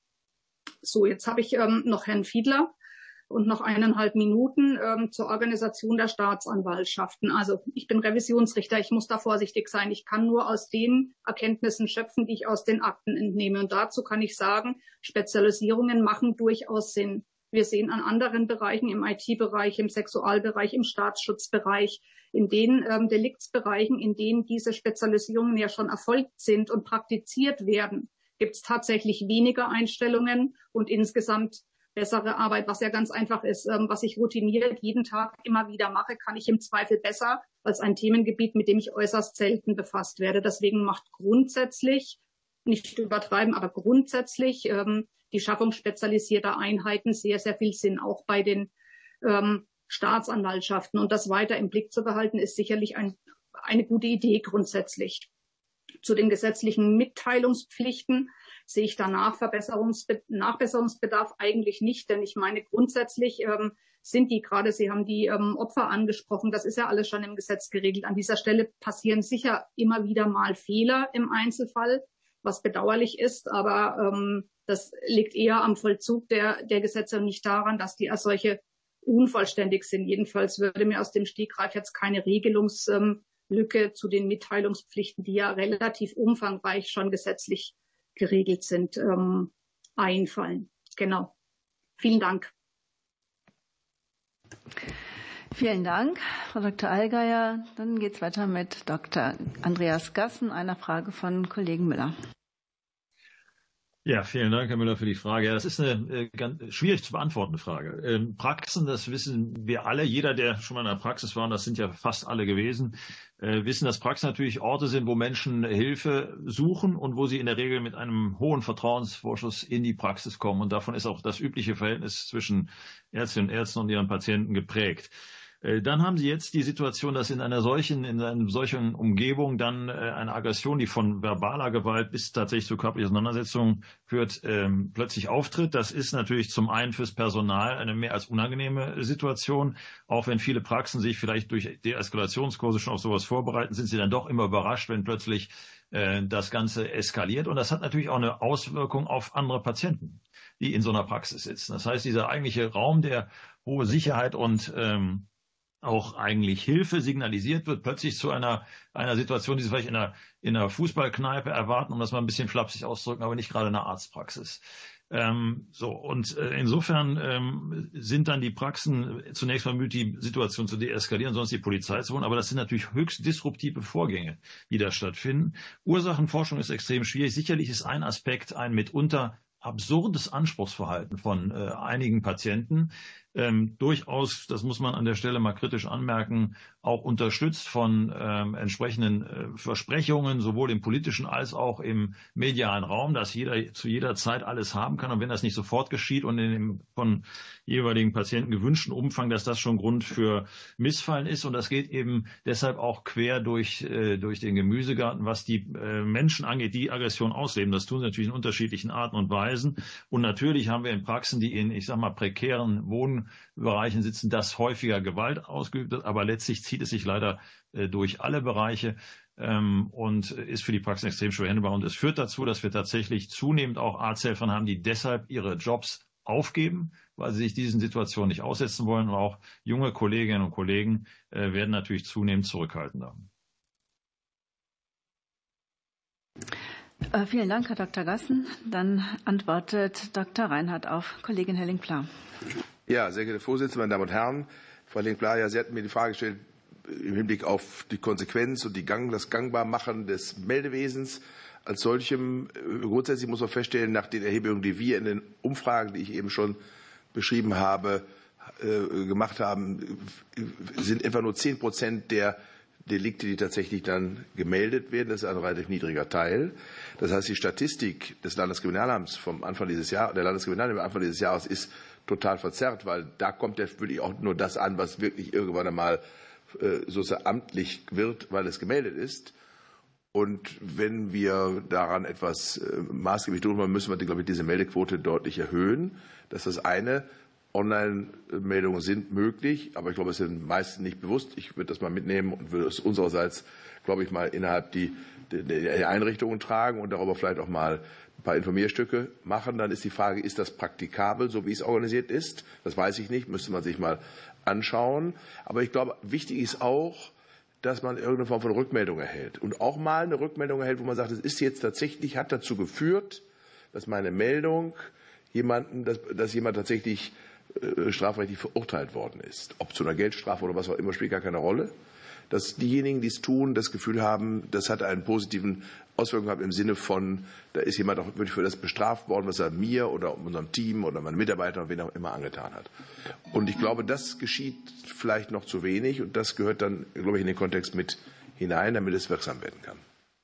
Speaker 2: So, jetzt habe ich ähm, noch Herrn Fiedler und noch eineinhalb Minuten ähm, zur Organisation der Staatsanwaltschaften. Also ich bin Revisionsrichter, ich muss da vorsichtig sein. Ich kann nur aus den Erkenntnissen schöpfen, die ich aus den Akten entnehme. Und dazu kann ich sagen, Spezialisierungen machen durchaus Sinn. Wir sehen an anderen Bereichen, im I T-Bereich, im Sexualbereich, im Staatsschutzbereich, in den ähm, Deliktsbereichen, in denen diese Spezialisierungen ja schon erfolgt sind und praktiziert werden, gibt es tatsächlich weniger Einstellungen und insgesamt bessere Arbeit, was ja ganz einfach ist. Ähm, was ich routiniert jeden Tag immer wieder mache, kann ich im Zweifel besser als ein Themengebiet, mit dem ich äußerst selten befasst werde. Deswegen macht grundsätzlich, nicht übertreiben, aber grundsätzlich ähm, die Schaffung spezialisierter Einheiten sehr, sehr viel Sinn, auch bei den ähm, Staatsanwaltschaften. Und das weiter im Blick zu behalten, ist sicherlich ein, eine gute Idee grundsätzlich. Zu den gesetzlichen Mitteilungspflichten sehe ich da Nachverbesserungsbe- Nachbesserungsbedarf eigentlich nicht, denn ich meine, grundsätzlich ähm, sind die gerade, Sie haben die ähm, Opfer angesprochen, das ist ja alles schon im Gesetz geregelt. An dieser Stelle passieren sicher immer wieder mal Fehler im Einzelfall, was bedauerlich ist, aber ähm, das liegt eher am Vollzug der, der Gesetze und nicht daran, dass die als solche unvollständig sind. Jedenfalls würde mir aus dem Stegreif jetzt keine Regelungslücke zu den Mitteilungspflichten, die ja relativ umfangreich schon gesetzlich geregelt sind, ähm, einfallen. Genau. Vielen Dank.
Speaker 1: Vielen Dank, Frau Doktor Allgeier. Dann geht es weiter mit Doktor Andreas Gassen, einer Frage von Kollegen Müller.
Speaker 4: Ja, vielen Dank, Herr Müller, für die Frage. Ja, das ist eine ganz schwierig zu beantwortende Frage. Praxen, das wissen wir alle. Jeder, der schon mal in einer Praxis war, und das sind ja fast alle gewesen, wissen, dass Praxen natürlich Orte sind, wo Menschen Hilfe suchen und wo sie in der Regel mit einem hohen Vertrauensvorschuss in die Praxis kommen. Und davon ist auch das übliche Verhältnis zwischen Ärztinnen und Ärzten und ihren Patienten geprägt. Dann haben Sie jetzt die Situation, dass in einer solchen, in einer solchen Umgebung dann eine Aggression, die von verbaler Gewalt bis tatsächlich zu körperlicher Auseinandersetzung führt, ähm, plötzlich auftritt. Das ist natürlich zum einen fürs Personal eine mehr als unangenehme Situation. Auch wenn viele Praxen sich vielleicht durch Deeskalationskurse schon auf sowas vorbereiten, sind sie dann doch immer überrascht, wenn plötzlich äh, das Ganze eskaliert. Und das hat natürlich auch eine Auswirkung auf andere Patienten, die in so einer Praxis sitzen. Das heißt, dieser eigentliche Raum der hohe Sicherheit und ähm, auch eigentlich Hilfe signalisiert wird, plötzlich zu einer einer Situation, die Sie vielleicht in einer, in einer Fußballkneipe erwarten, um das mal ein bisschen flapsig auszudrücken, aber nicht gerade in einer Arztpraxis. Ähm, so, und äh, insofern ähm, sind dann die Praxen zunächst mal müde, die Situation zu deeskalieren, sonst die Polizei zu holen, aber das sind natürlich höchst disruptive Vorgänge, die da stattfinden. Ursachenforschung ist extrem schwierig. Sicherlich ist ein Aspekt ein mitunter absurdes Anspruchsverhalten von äh, einigen Patienten, ähm, durchaus, das muss man an der Stelle mal kritisch anmerken, auch unterstützt von ähm, entsprechenden äh, Versprechungen, sowohl im politischen als auch im medialen Raum, dass jeder zu jeder Zeit alles haben kann. Und wenn das nicht sofort geschieht und in dem von jeweiligen Patienten gewünschten Umfang, dass das schon Grund für Missfallen ist. Und das geht eben deshalb auch quer durch, äh, durch den Gemüsegarten, was die äh, Menschen angeht, die Aggression ausleben. Das tun sie natürlich in unterschiedlichen Arten und Weisen. Und natürlich haben wir in Praxen, die in, ich sag mal, prekären Wohnbereichen sitzen, dass häufiger Gewalt ausgeübt wird. Aber letztlich zieht es sich leider äh, durch alle Bereiche ähm, und ist für die Praxen extrem schwer handelbar. Und es führt dazu, dass wir tatsächlich zunehmend auch Arzthelfer haben, die deshalb ihre Jobs aufgeben, weil sie sich diesen Situationen nicht aussetzen wollen. Und auch junge Kolleginnen und Kollegen äh, werden natürlich zunehmend zurückhaltender.
Speaker 1: Äh, vielen Dank, Herr Doktor Gassen. Dann antwortet Doktor Reinhardt auf Kollegin Helling-Pla.
Speaker 5: Ja, sehr geehrte Vorsitzende, meine Damen und Herren, Frau Helling-Pla, ja, Sie hatten mir die Frage gestellt im Hinblick auf die Konsequenz und die Gang, das Gangbarmachen des Meldewesens als solchem. Grundsätzlich muss man feststellen, nach den Erhebungen, die wir in den Umfragen, die ich eben schon beschrieben habe, äh, gemacht haben, sind etwa nur zehn Prozent der Delikte, die tatsächlich dann gemeldet werden. Das ist ein relativ niedriger Teil. Das heißt, die Statistik des Landeskriminalamts vom Anfang dieses Jahres, der Landeskriminalamts am Anfang dieses Jahres ist total verzerrt, weil da kommt ja wirklich auch nur das an, was wirklich irgendwann einmal äh, sozusagen amtlich wird, weil es gemeldet ist. Und wenn wir daran etwas äh, maßgeblich tun wollen, müssen wir, glaube ich, diese Meldequote deutlich erhöhen. Das ist das eine. Online-Meldungen sind möglich, aber ich glaube, es ist den meisten nicht bewusst. Ich würde das mal mitnehmen und würde es unsererseits, glaube ich, mal innerhalb die, die, die Einrichtungen tragen und darüber vielleicht auch mal ein paar Informierstücke machen. Dann ist die Frage, ist das praktikabel, so wie es organisiert ist? Das weiß ich nicht, müsste man sich mal anschauen. Aber ich glaube, wichtig ist auch, dass man irgendeine Form von Rückmeldung erhält. Und auch mal eine Rückmeldung erhält, wo man sagt, es ist jetzt tatsächlich, hat dazu geführt, dass meine Meldung jemanden, dass, dass jemand tatsächlich äh, strafrechtlich verurteilt worden ist. Ob zu einer Geldstrafe oder was auch immer, spielt gar keine Rolle. Dass diejenigen, die es tun, das Gefühl haben, das hat einen positiven Auswirkungen gehabt im Sinne von, da ist jemand auch wirklich für das bestraft worden, was er mir oder unserem Team oder meinen Mitarbeitern oder wen auch immer angetan hat. Und ich glaube, das geschieht vielleicht noch zu wenig und das gehört dann, glaube ich, in den Kontext mit hinein, damit es wirksam werden kann.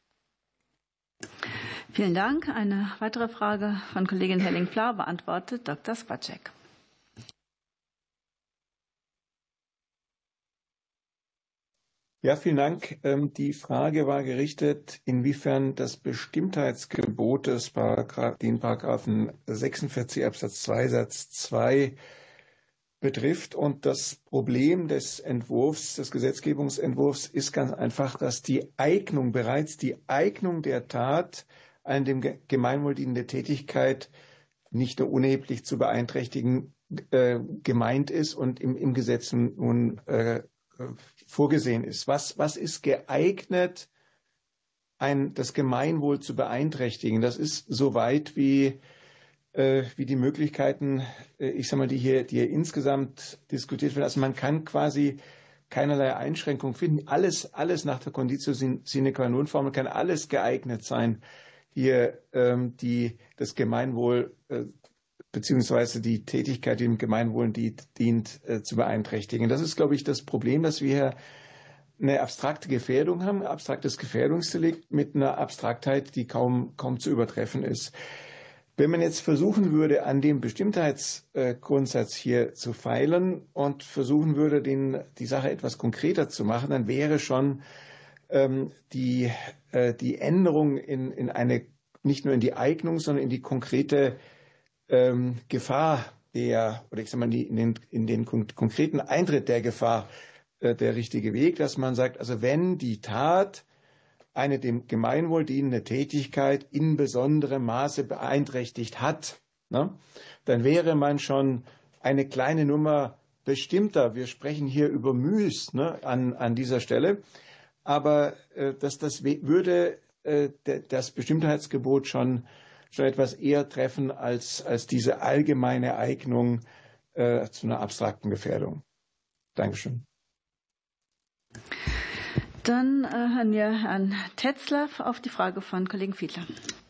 Speaker 1: Vielen Dank. Eine weitere Frage von Kollegin Helling-Pla beantwortet Doktor Spacek.
Speaker 8: Ja, vielen Dank. Die Frage war gerichtet, inwiefern das Bestimmtheitsgebot des Paragraph, den Paragraphen sechsundvierzig Absatz zwei Satz zwei betrifft. Und das Problem des Entwurfs, des Gesetzgebungsentwurfs ist ganz einfach, dass die Eignung, bereits die Eignung der Tat, eine dem Gemeinwohl dienende Tätigkeit nicht nur unerheblich zu beeinträchtigen äh, gemeint ist und im, im Gesetz nun äh, vorgesehen ist. Was, was ist geeignet, ein, das Gemeinwohl zu beeinträchtigen? Das ist so weit wie, äh, wie die Möglichkeiten, äh, ich sag mal, die hier, die hier insgesamt diskutiert werden. Also man kann quasi keinerlei Einschränkung finden. Alles, alles nach der Conditio sine qua non Formel kann alles geeignet sein, hier ähm, die, das Gemeinwohl äh, beziehungsweise die Tätigkeit, die dem Gemeinwohl dient, dient äh, zu beeinträchtigen. Das ist, glaube ich, das Problem, dass wir hier eine abstrakte Gefährdung haben, ein abstraktes Gefährdungsdelikt mit einer Abstraktheit, die kaum, kaum zu übertreffen ist. Wenn man jetzt versuchen würde, an dem Bestimmtheitsgrundsatz hier zu feilen und versuchen würde, den, die Sache etwas konkreter zu machen, dann wäre schon ähm, die, äh, die Änderung in, in eine, nicht nur in die Eignung, sondern in die konkrete ähm, Gefahr der, oder ich sag mal, in den, in den konkreten Eintritt der Gefahr äh, der richtige Weg, dass man sagt, also wenn die Tat eine dem Gemeinwohl dienende Tätigkeit in besonderem Maße beeinträchtigt hat, ne, dann wäre man schon eine kleine Nummer bestimmter. Wir sprechen hier über Müs, ne, an, an dieser Stelle, aber äh, dass das würde äh, das Bestimmtheitsgebot schon schon etwas eher treffen als, als diese allgemeine Eignung äh, zu einer abstrakten Gefährdung. Dankeschön.
Speaker 1: Dann äh, hören wir Herrn Tetzlaff auf die Frage von Kollegen Fiedler.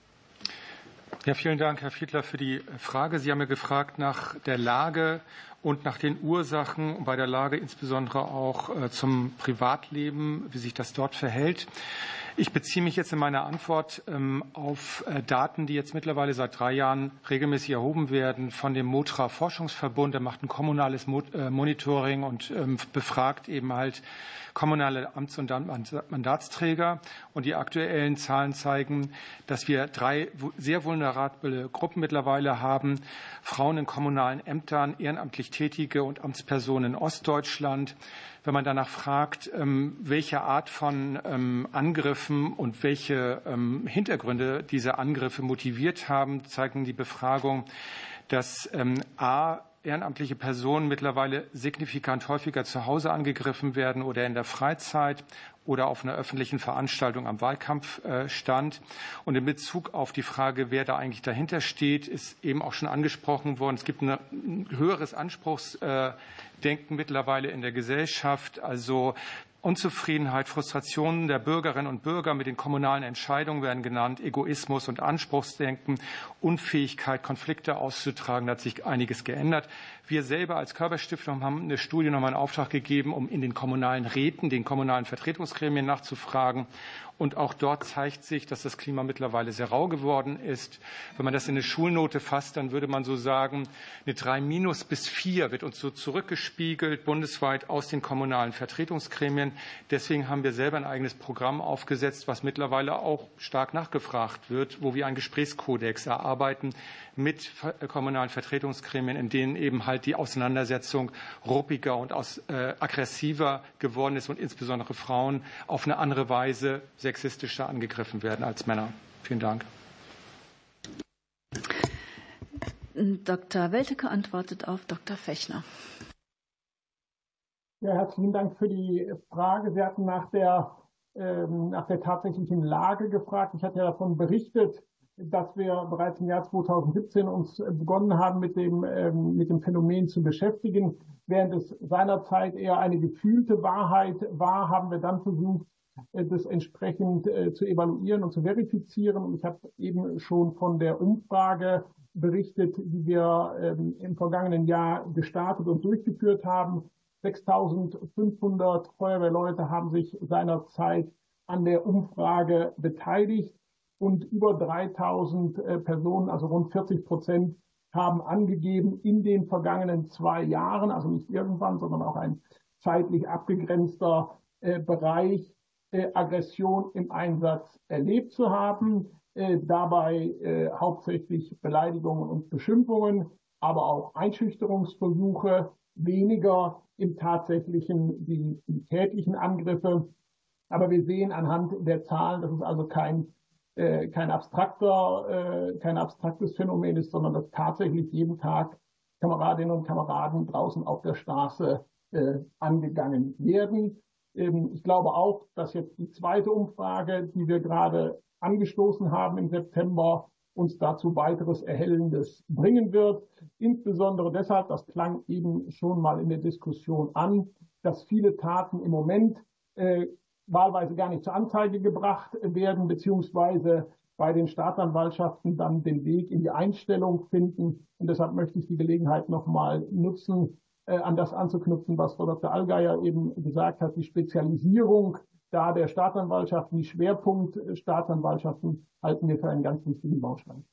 Speaker 9: Ja, vielen Dank, Herr Fiedler, für die Frage. Sie haben ja gefragt nach der Lage und nach den Ursachen, bei der Lage insbesondere auch äh, zum Privatleben, wie sich das dort verhält. Ich beziehe mich jetzt in meiner Antwort ähm, auf äh, Daten, die jetzt mittlerweile seit drei Jahren regelmäßig erhoben werden von dem MOTRA-Forschungsverbund. Der macht ein kommunales Mo- äh, Monitoring und ähm, befragt eben halt kommunale Amts- und Mandatsträger. Und die aktuellen Zahlen zeigen, dass wir drei sehr vulnerable Gruppen mittlerweile haben. Frauen in kommunalen Ämtern, ehrenamtlich Tätige und Amtspersonen in Ostdeutschland. Wenn man danach fragt, welche Art von Angriffen und welche Hintergründe diese Angriffe motiviert haben, zeigen die Befragungen, dass a. ehrenamtliche Personen mittlerweile signifikant häufiger zu Hause angegriffen werden oder in der Freizeit oder auf einer öffentlichen Veranstaltung am Wahlkampfstand. Und in Bezug auf die Frage, wer da eigentlich dahinter steht, ist eben auch schon angesprochen worden. Es gibt ein höheres Anspruchsdenken mittlerweile in der Gesellschaft. Also Unzufriedenheit, Frustrationen der Bürgerinnen und Bürger mit den kommunalen Entscheidungen werden genannt, Egoismus und Anspruchsdenken, Unfähigkeit, Konflikte auszutragen, da hat sich einiges geändert. Wir selber als Körperstiftung haben eine Studie nochmal in Auftrag gegeben, um in den kommunalen Räten, den kommunalen Vertretungsgremien nachzufragen. Und auch dort zeigt sich, dass das Klima mittlerweile sehr rau geworden ist. Wenn man das in eine Schulnote fasst, dann würde man so sagen, eine drei minus bis vier wird uns so zurückgespiegelt, bundesweit aus den kommunalen Vertretungsgremien. Deswegen haben wir selber ein eigenes Programm aufgesetzt, was mittlerweile auch stark nachgefragt wird, wo wir einen Gesprächskodex erarbeiten mit kommunalen Vertretungsgremien, in denen eben halt die Auseinandersetzung ruppiger und aus, äh, aggressiver geworden ist und insbesondere Frauen auf eine andere Weise sexistischer angegriffen werden als Männer. Vielen Dank.
Speaker 1: Doktor Welteke antwortet auf Doktor Fechner.
Speaker 10: Ja, herzlichen Dank für die Frage. Sie hatten nach der, ähm, nach der tatsächlichen Lage gefragt. Ich hatte ja davon berichtet, dass wir bereits im Jahr zweitausendsiebzehn uns begonnen haben, mit dem, ähm, mit dem Phänomen zu beschäftigen. Während es seinerzeit eher eine gefühlte Wahrheit war, haben wir dann versucht, das entsprechend äh, zu evaluieren und zu verifizieren. Und ich habe eben schon von der Umfrage berichtet, die wir ähm, im vergangenen Jahr gestartet und durchgeführt haben. sechstausendfünfhundert Feuerwehrleute haben sich seinerzeit an der Umfrage beteiligt und über dreitausend äh, Personen, also rund vierzig Prozent, haben angegeben, in den vergangenen zwei Jahren, also nicht irgendwann, sondern auch ein zeitlich abgegrenzter äh, Bereich, Äh, Aggression im Einsatz erlebt zu haben, äh, dabei äh, hauptsächlich Beleidigungen und Beschimpfungen, aber auch Einschüchterungsversuche, weniger im tatsächlichen die, die tätlichen Angriffe. Aber wir sehen anhand der Zahlen, dass es also kein, äh, kein, abstrakter, äh, kein abstraktes Phänomen ist, sondern dass tatsächlich jeden Tag Kameradinnen und Kameraden draußen auf der Straße äh, angegangen werden. Ich glaube auch, dass jetzt die zweite Umfrage, die wir gerade angestoßen haben im September, uns dazu weiteres Erhellendes bringen wird. Insbesondere deshalb, das klang eben schon mal in der Diskussion an, dass viele Taten im Moment äh, wahlweise gar nicht zur Anzeige gebracht werden, beziehungsweise bei den Staatsanwaltschaften dann den Weg in die Einstellung finden. Und deshalb möchte ich die Gelegenheit nochmal nutzen, äh, an das anzuknüpfen, was Frau Doktor Allgeier eben gesagt hat, die Spezialisierung da der Staatsanwaltschaften, die Schwerpunktstaatsanwaltschaften halten wir für einen ganz wichtigen Baustein.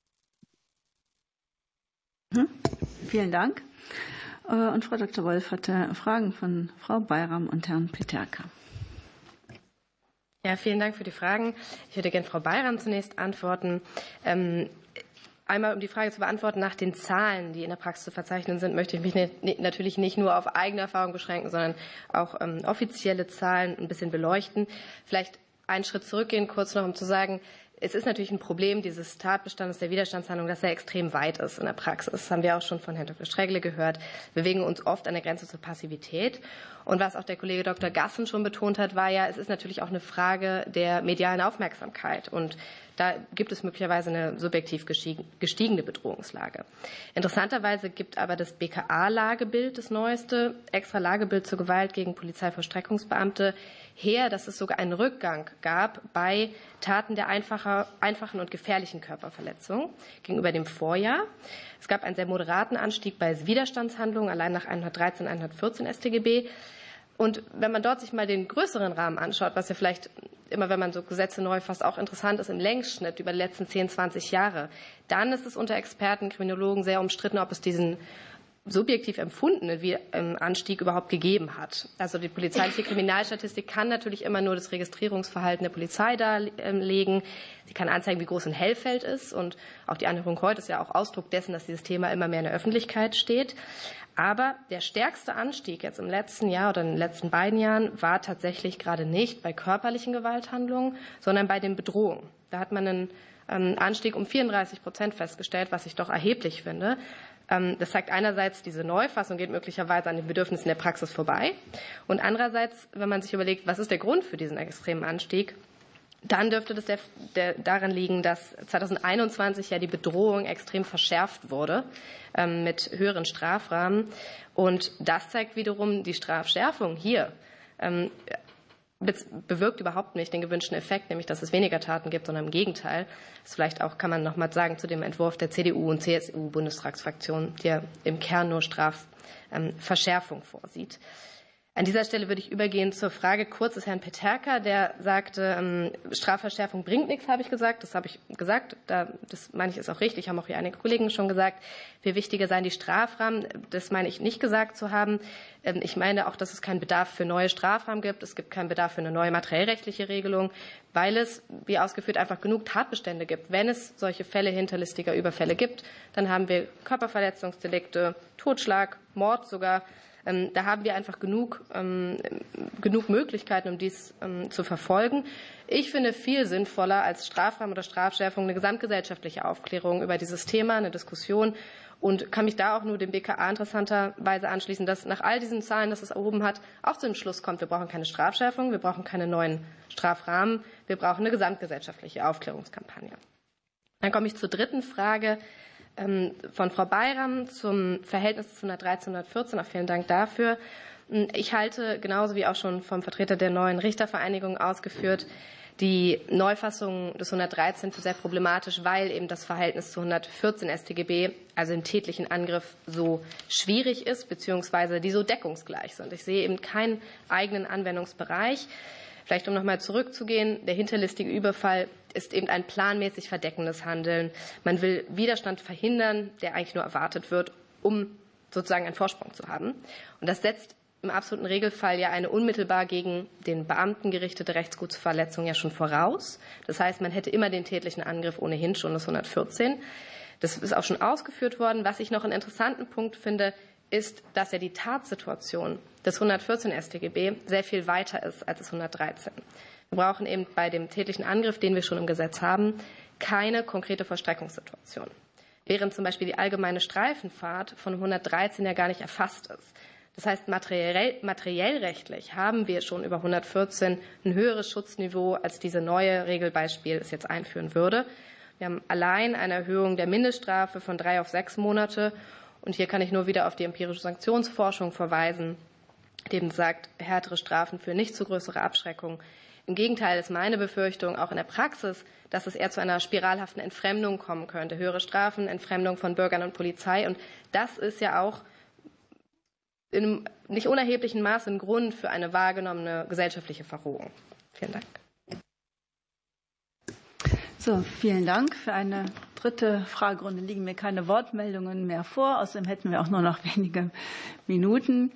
Speaker 1: Mhm. Vielen Dank. Und Frau Doktor Wolf hatte Fragen von Frau Bayram und Herrn Peterka.
Speaker 11: Ja, vielen Dank für die Fragen. Ich würde gerne Frau Bayram zunächst antworten. Ähm, Einmal, um die Frage zu beantworten, nach den Zahlen, die in der Praxis zu verzeichnen sind, möchte ich mich ne, ne, natürlich nicht nur auf eigene Erfahrung beschränken, sondern auch ähm, offizielle Zahlen ein bisschen beleuchten. Vielleicht einen Schritt zurückgehen, kurz noch, um zu sagen, es ist natürlich ein Problem dieses Tatbestandes der Widerstandshandlung, dass er extrem weit ist in der Praxis. Das haben wir auch schon von Herrn Doktor Strägle gehört. Wir bewegen uns oft an der Grenze zur Passivität. Und was auch der Kollege Doktor Gassen schon betont hat, war ja, es ist natürlich auch eine Frage der medialen Aufmerksamkeit. Und da gibt es möglicherweise eine subjektiv gestiegene Bedrohungslage. Interessanterweise gibt aber das B K A-Lagebild, das neueste, extra Lagebild zur Gewalt gegen Polizeivollstreckungsbeamte, her, dass es sogar einen Rückgang gab bei Taten der einfacher, einfachen und gefährlichen Körperverletzung gegenüber dem Vorjahr. Es gab einen sehr moderaten Anstieg bei Widerstandshandlungen, allein nach hundertdreizehn, hundertvierzehn S t G B. Und wenn man dort sich mal den größeren Rahmen anschaut, was ja vielleicht immer, wenn man so Gesetze neu fasst, auch interessant ist im Längsschnitt über die letzten zehn, zwanzig Jahre, dann ist es unter Experten, Kriminologen sehr umstritten, ob es diesen subjektiv empfundenen Anstieg überhaupt gegeben hat. Also die polizeiliche Kriminalstatistik kann natürlich immer nur das Registrierungsverhalten der Polizei darlegen. Sie kann anzeigen, wie groß ein Hellfeld ist. Und auch die Anhörung heute ist ja auch Ausdruck dessen, dass dieses Thema immer mehr in der Öffentlichkeit steht. Aber der stärkste Anstieg jetzt im letzten Jahr oder in den letzten beiden Jahren war tatsächlich gerade nicht bei körperlichen Gewalthandlungen, sondern bei den Bedrohungen. Da hat man einen Anstieg um vierunddreißig Prozent festgestellt, was ich doch erheblich finde. Das zeigt einerseits, diese Neufassung geht möglicherweise an den Bedürfnissen der Praxis vorbei. Und andererseits, wenn man sich überlegt, was ist der Grund für diesen extremen Anstieg, dann dürfte das der, der, daran liegen, dass zweitausendeinundzwanzig ja die Bedrohung extrem verschärft wurde ähm, mit höheren Strafrahmen. Und das zeigt wiederum, die Strafschärfung hier ähm, bewirkt überhaupt nicht den gewünschten Effekt, nämlich dass es weniger Taten gibt, sondern im Gegenteil. Das vielleicht auch, kann man noch mal sagen, zu dem Entwurf der C D U und C S U-Bundestagsfraktion, der im Kern nur Strafverschärfung vorsieht. An dieser Stelle würde ich übergehen zur Frage kurz des Herrn Peterka, der sagte, Strafverschärfung bringt nichts, habe ich gesagt. Das habe ich gesagt. Das meine ich ist auch richtig, haben auch hier einige Kollegen schon gesagt. Viel wichtiger seien die Strafrahmen. Das meine ich nicht gesagt zu haben. Ich meine auch, dass es keinen Bedarf für neue Strafrahmen gibt. Es gibt keinen Bedarf für eine neue materiellrechtliche Regelung, weil es, wie ausgeführt, einfach genug Tatbestände gibt. Wenn es solche Fälle hinterlistiger Überfälle gibt, dann haben wir Körperverletzungsdelikte, Totschlag, Mord sogar. Da haben wir einfach genug, ähm, genug Möglichkeiten, um dies ähm, zu verfolgen. Ich finde viel sinnvoller als Strafrahmen oder Strafschärfung eine gesamtgesellschaftliche Aufklärung über dieses Thema, eine Diskussion, und kann mich da auch nur dem B K A interessanterweise anschließen, dass nach all diesen Zahlen, das es erhoben hat, auch zu dem Schluss kommt, wir brauchen keine Strafschärfung, wir brauchen keine neuen Strafrahmen, wir brauchen eine gesamtgesellschaftliche Aufklärungskampagne. Dann komme ich zur dritten Frage von Frau Bayram zum Verhältnis zu hundertdreizehn, hundertvierzehn. Auch vielen Dank dafür. Ich halte, genauso wie auch schon vom Vertreter der neuen Richtervereinigung ausgeführt, die Neufassung des hundertdreizehn für sehr problematisch, weil eben das Verhältnis zu hundertvierzehn S t G B, also im tätlichen Angriff, so schwierig ist, beziehungsweise die so deckungsgleich sind. Ich sehe eben keinen eigenen Anwendungsbereich. Vielleicht, um noch mal zurückzugehen, der hinterlistige Überfall ist eben ein planmäßig verdeckendes Handeln. Man will Widerstand verhindern, der eigentlich nur erwartet wird, um sozusagen einen Vorsprung zu haben. Und das setzt im absoluten Regelfall ja eine unmittelbar gegen den Beamten gerichtete Rechtsgutsverletzung ja schon voraus. Das heißt, man hätte immer den tätlichen Angriff ohnehin schon des hundertvierzehn. Das ist auch schon ausgeführt worden. Was ich noch einen interessanten Punkt finde, ist, dass ja die Tatsituation des hundertvierzehn S t G B sehr viel weiter ist als das hundertdreizehn. Wir brauchen eben bei dem tätlichen Angriff, den wir schon im Gesetz haben, keine konkrete Vollstreckungssituation. Während zum Beispiel die allgemeine Streifenfahrt von hundertdreizehn ja gar nicht erfasst ist. Das heißt, materiell, materiell rechtlich haben wir schon über hundertvierzehn ein höheres Schutzniveau, als diese neue Regelbeispiel es jetzt einführen würde. Wir haben allein eine Erhöhung der Mindeststrafe von drei auf sechs Monate. Und hier kann ich nur wieder auf die empirische Sanktionsforschung verweisen, die eben sagt, härtere Strafen führen nicht zu größerer Abschreckung. Im Gegenteil ist meine Befürchtung auch in der Praxis, dass es eher zu einer spiralhaften Entfremdung kommen könnte. Höhere Strafen, Entfremdung von Bürgern und Polizei. Und das ist ja auch in einem nicht unerheblichen Maße ein Grund für eine wahrgenommene gesellschaftliche Verrohung. Vielen Dank.
Speaker 1: So, vielen Dank. Für eine dritte Fragerunde liegen mir keine Wortmeldungen mehr vor. Außerdem hätten wir auch nur noch wenige Minuten,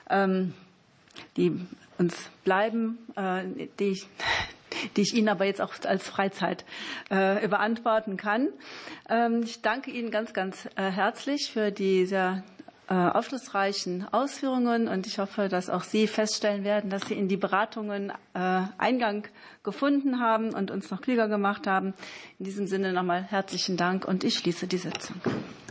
Speaker 1: die uns bleiben, die ich, die ich Ihnen aber jetzt auch als Freizeit beantworten kann. Ich danke Ihnen ganz, ganz herzlich für die sehr aufschlussreichen Ausführungen und ich hoffe, dass auch Sie feststellen werden, dass Sie in die Beratungen Eingang gefunden haben und uns noch klüger gemacht haben. In diesem Sinne nochmal herzlichen Dank und ich schließe die Sitzung.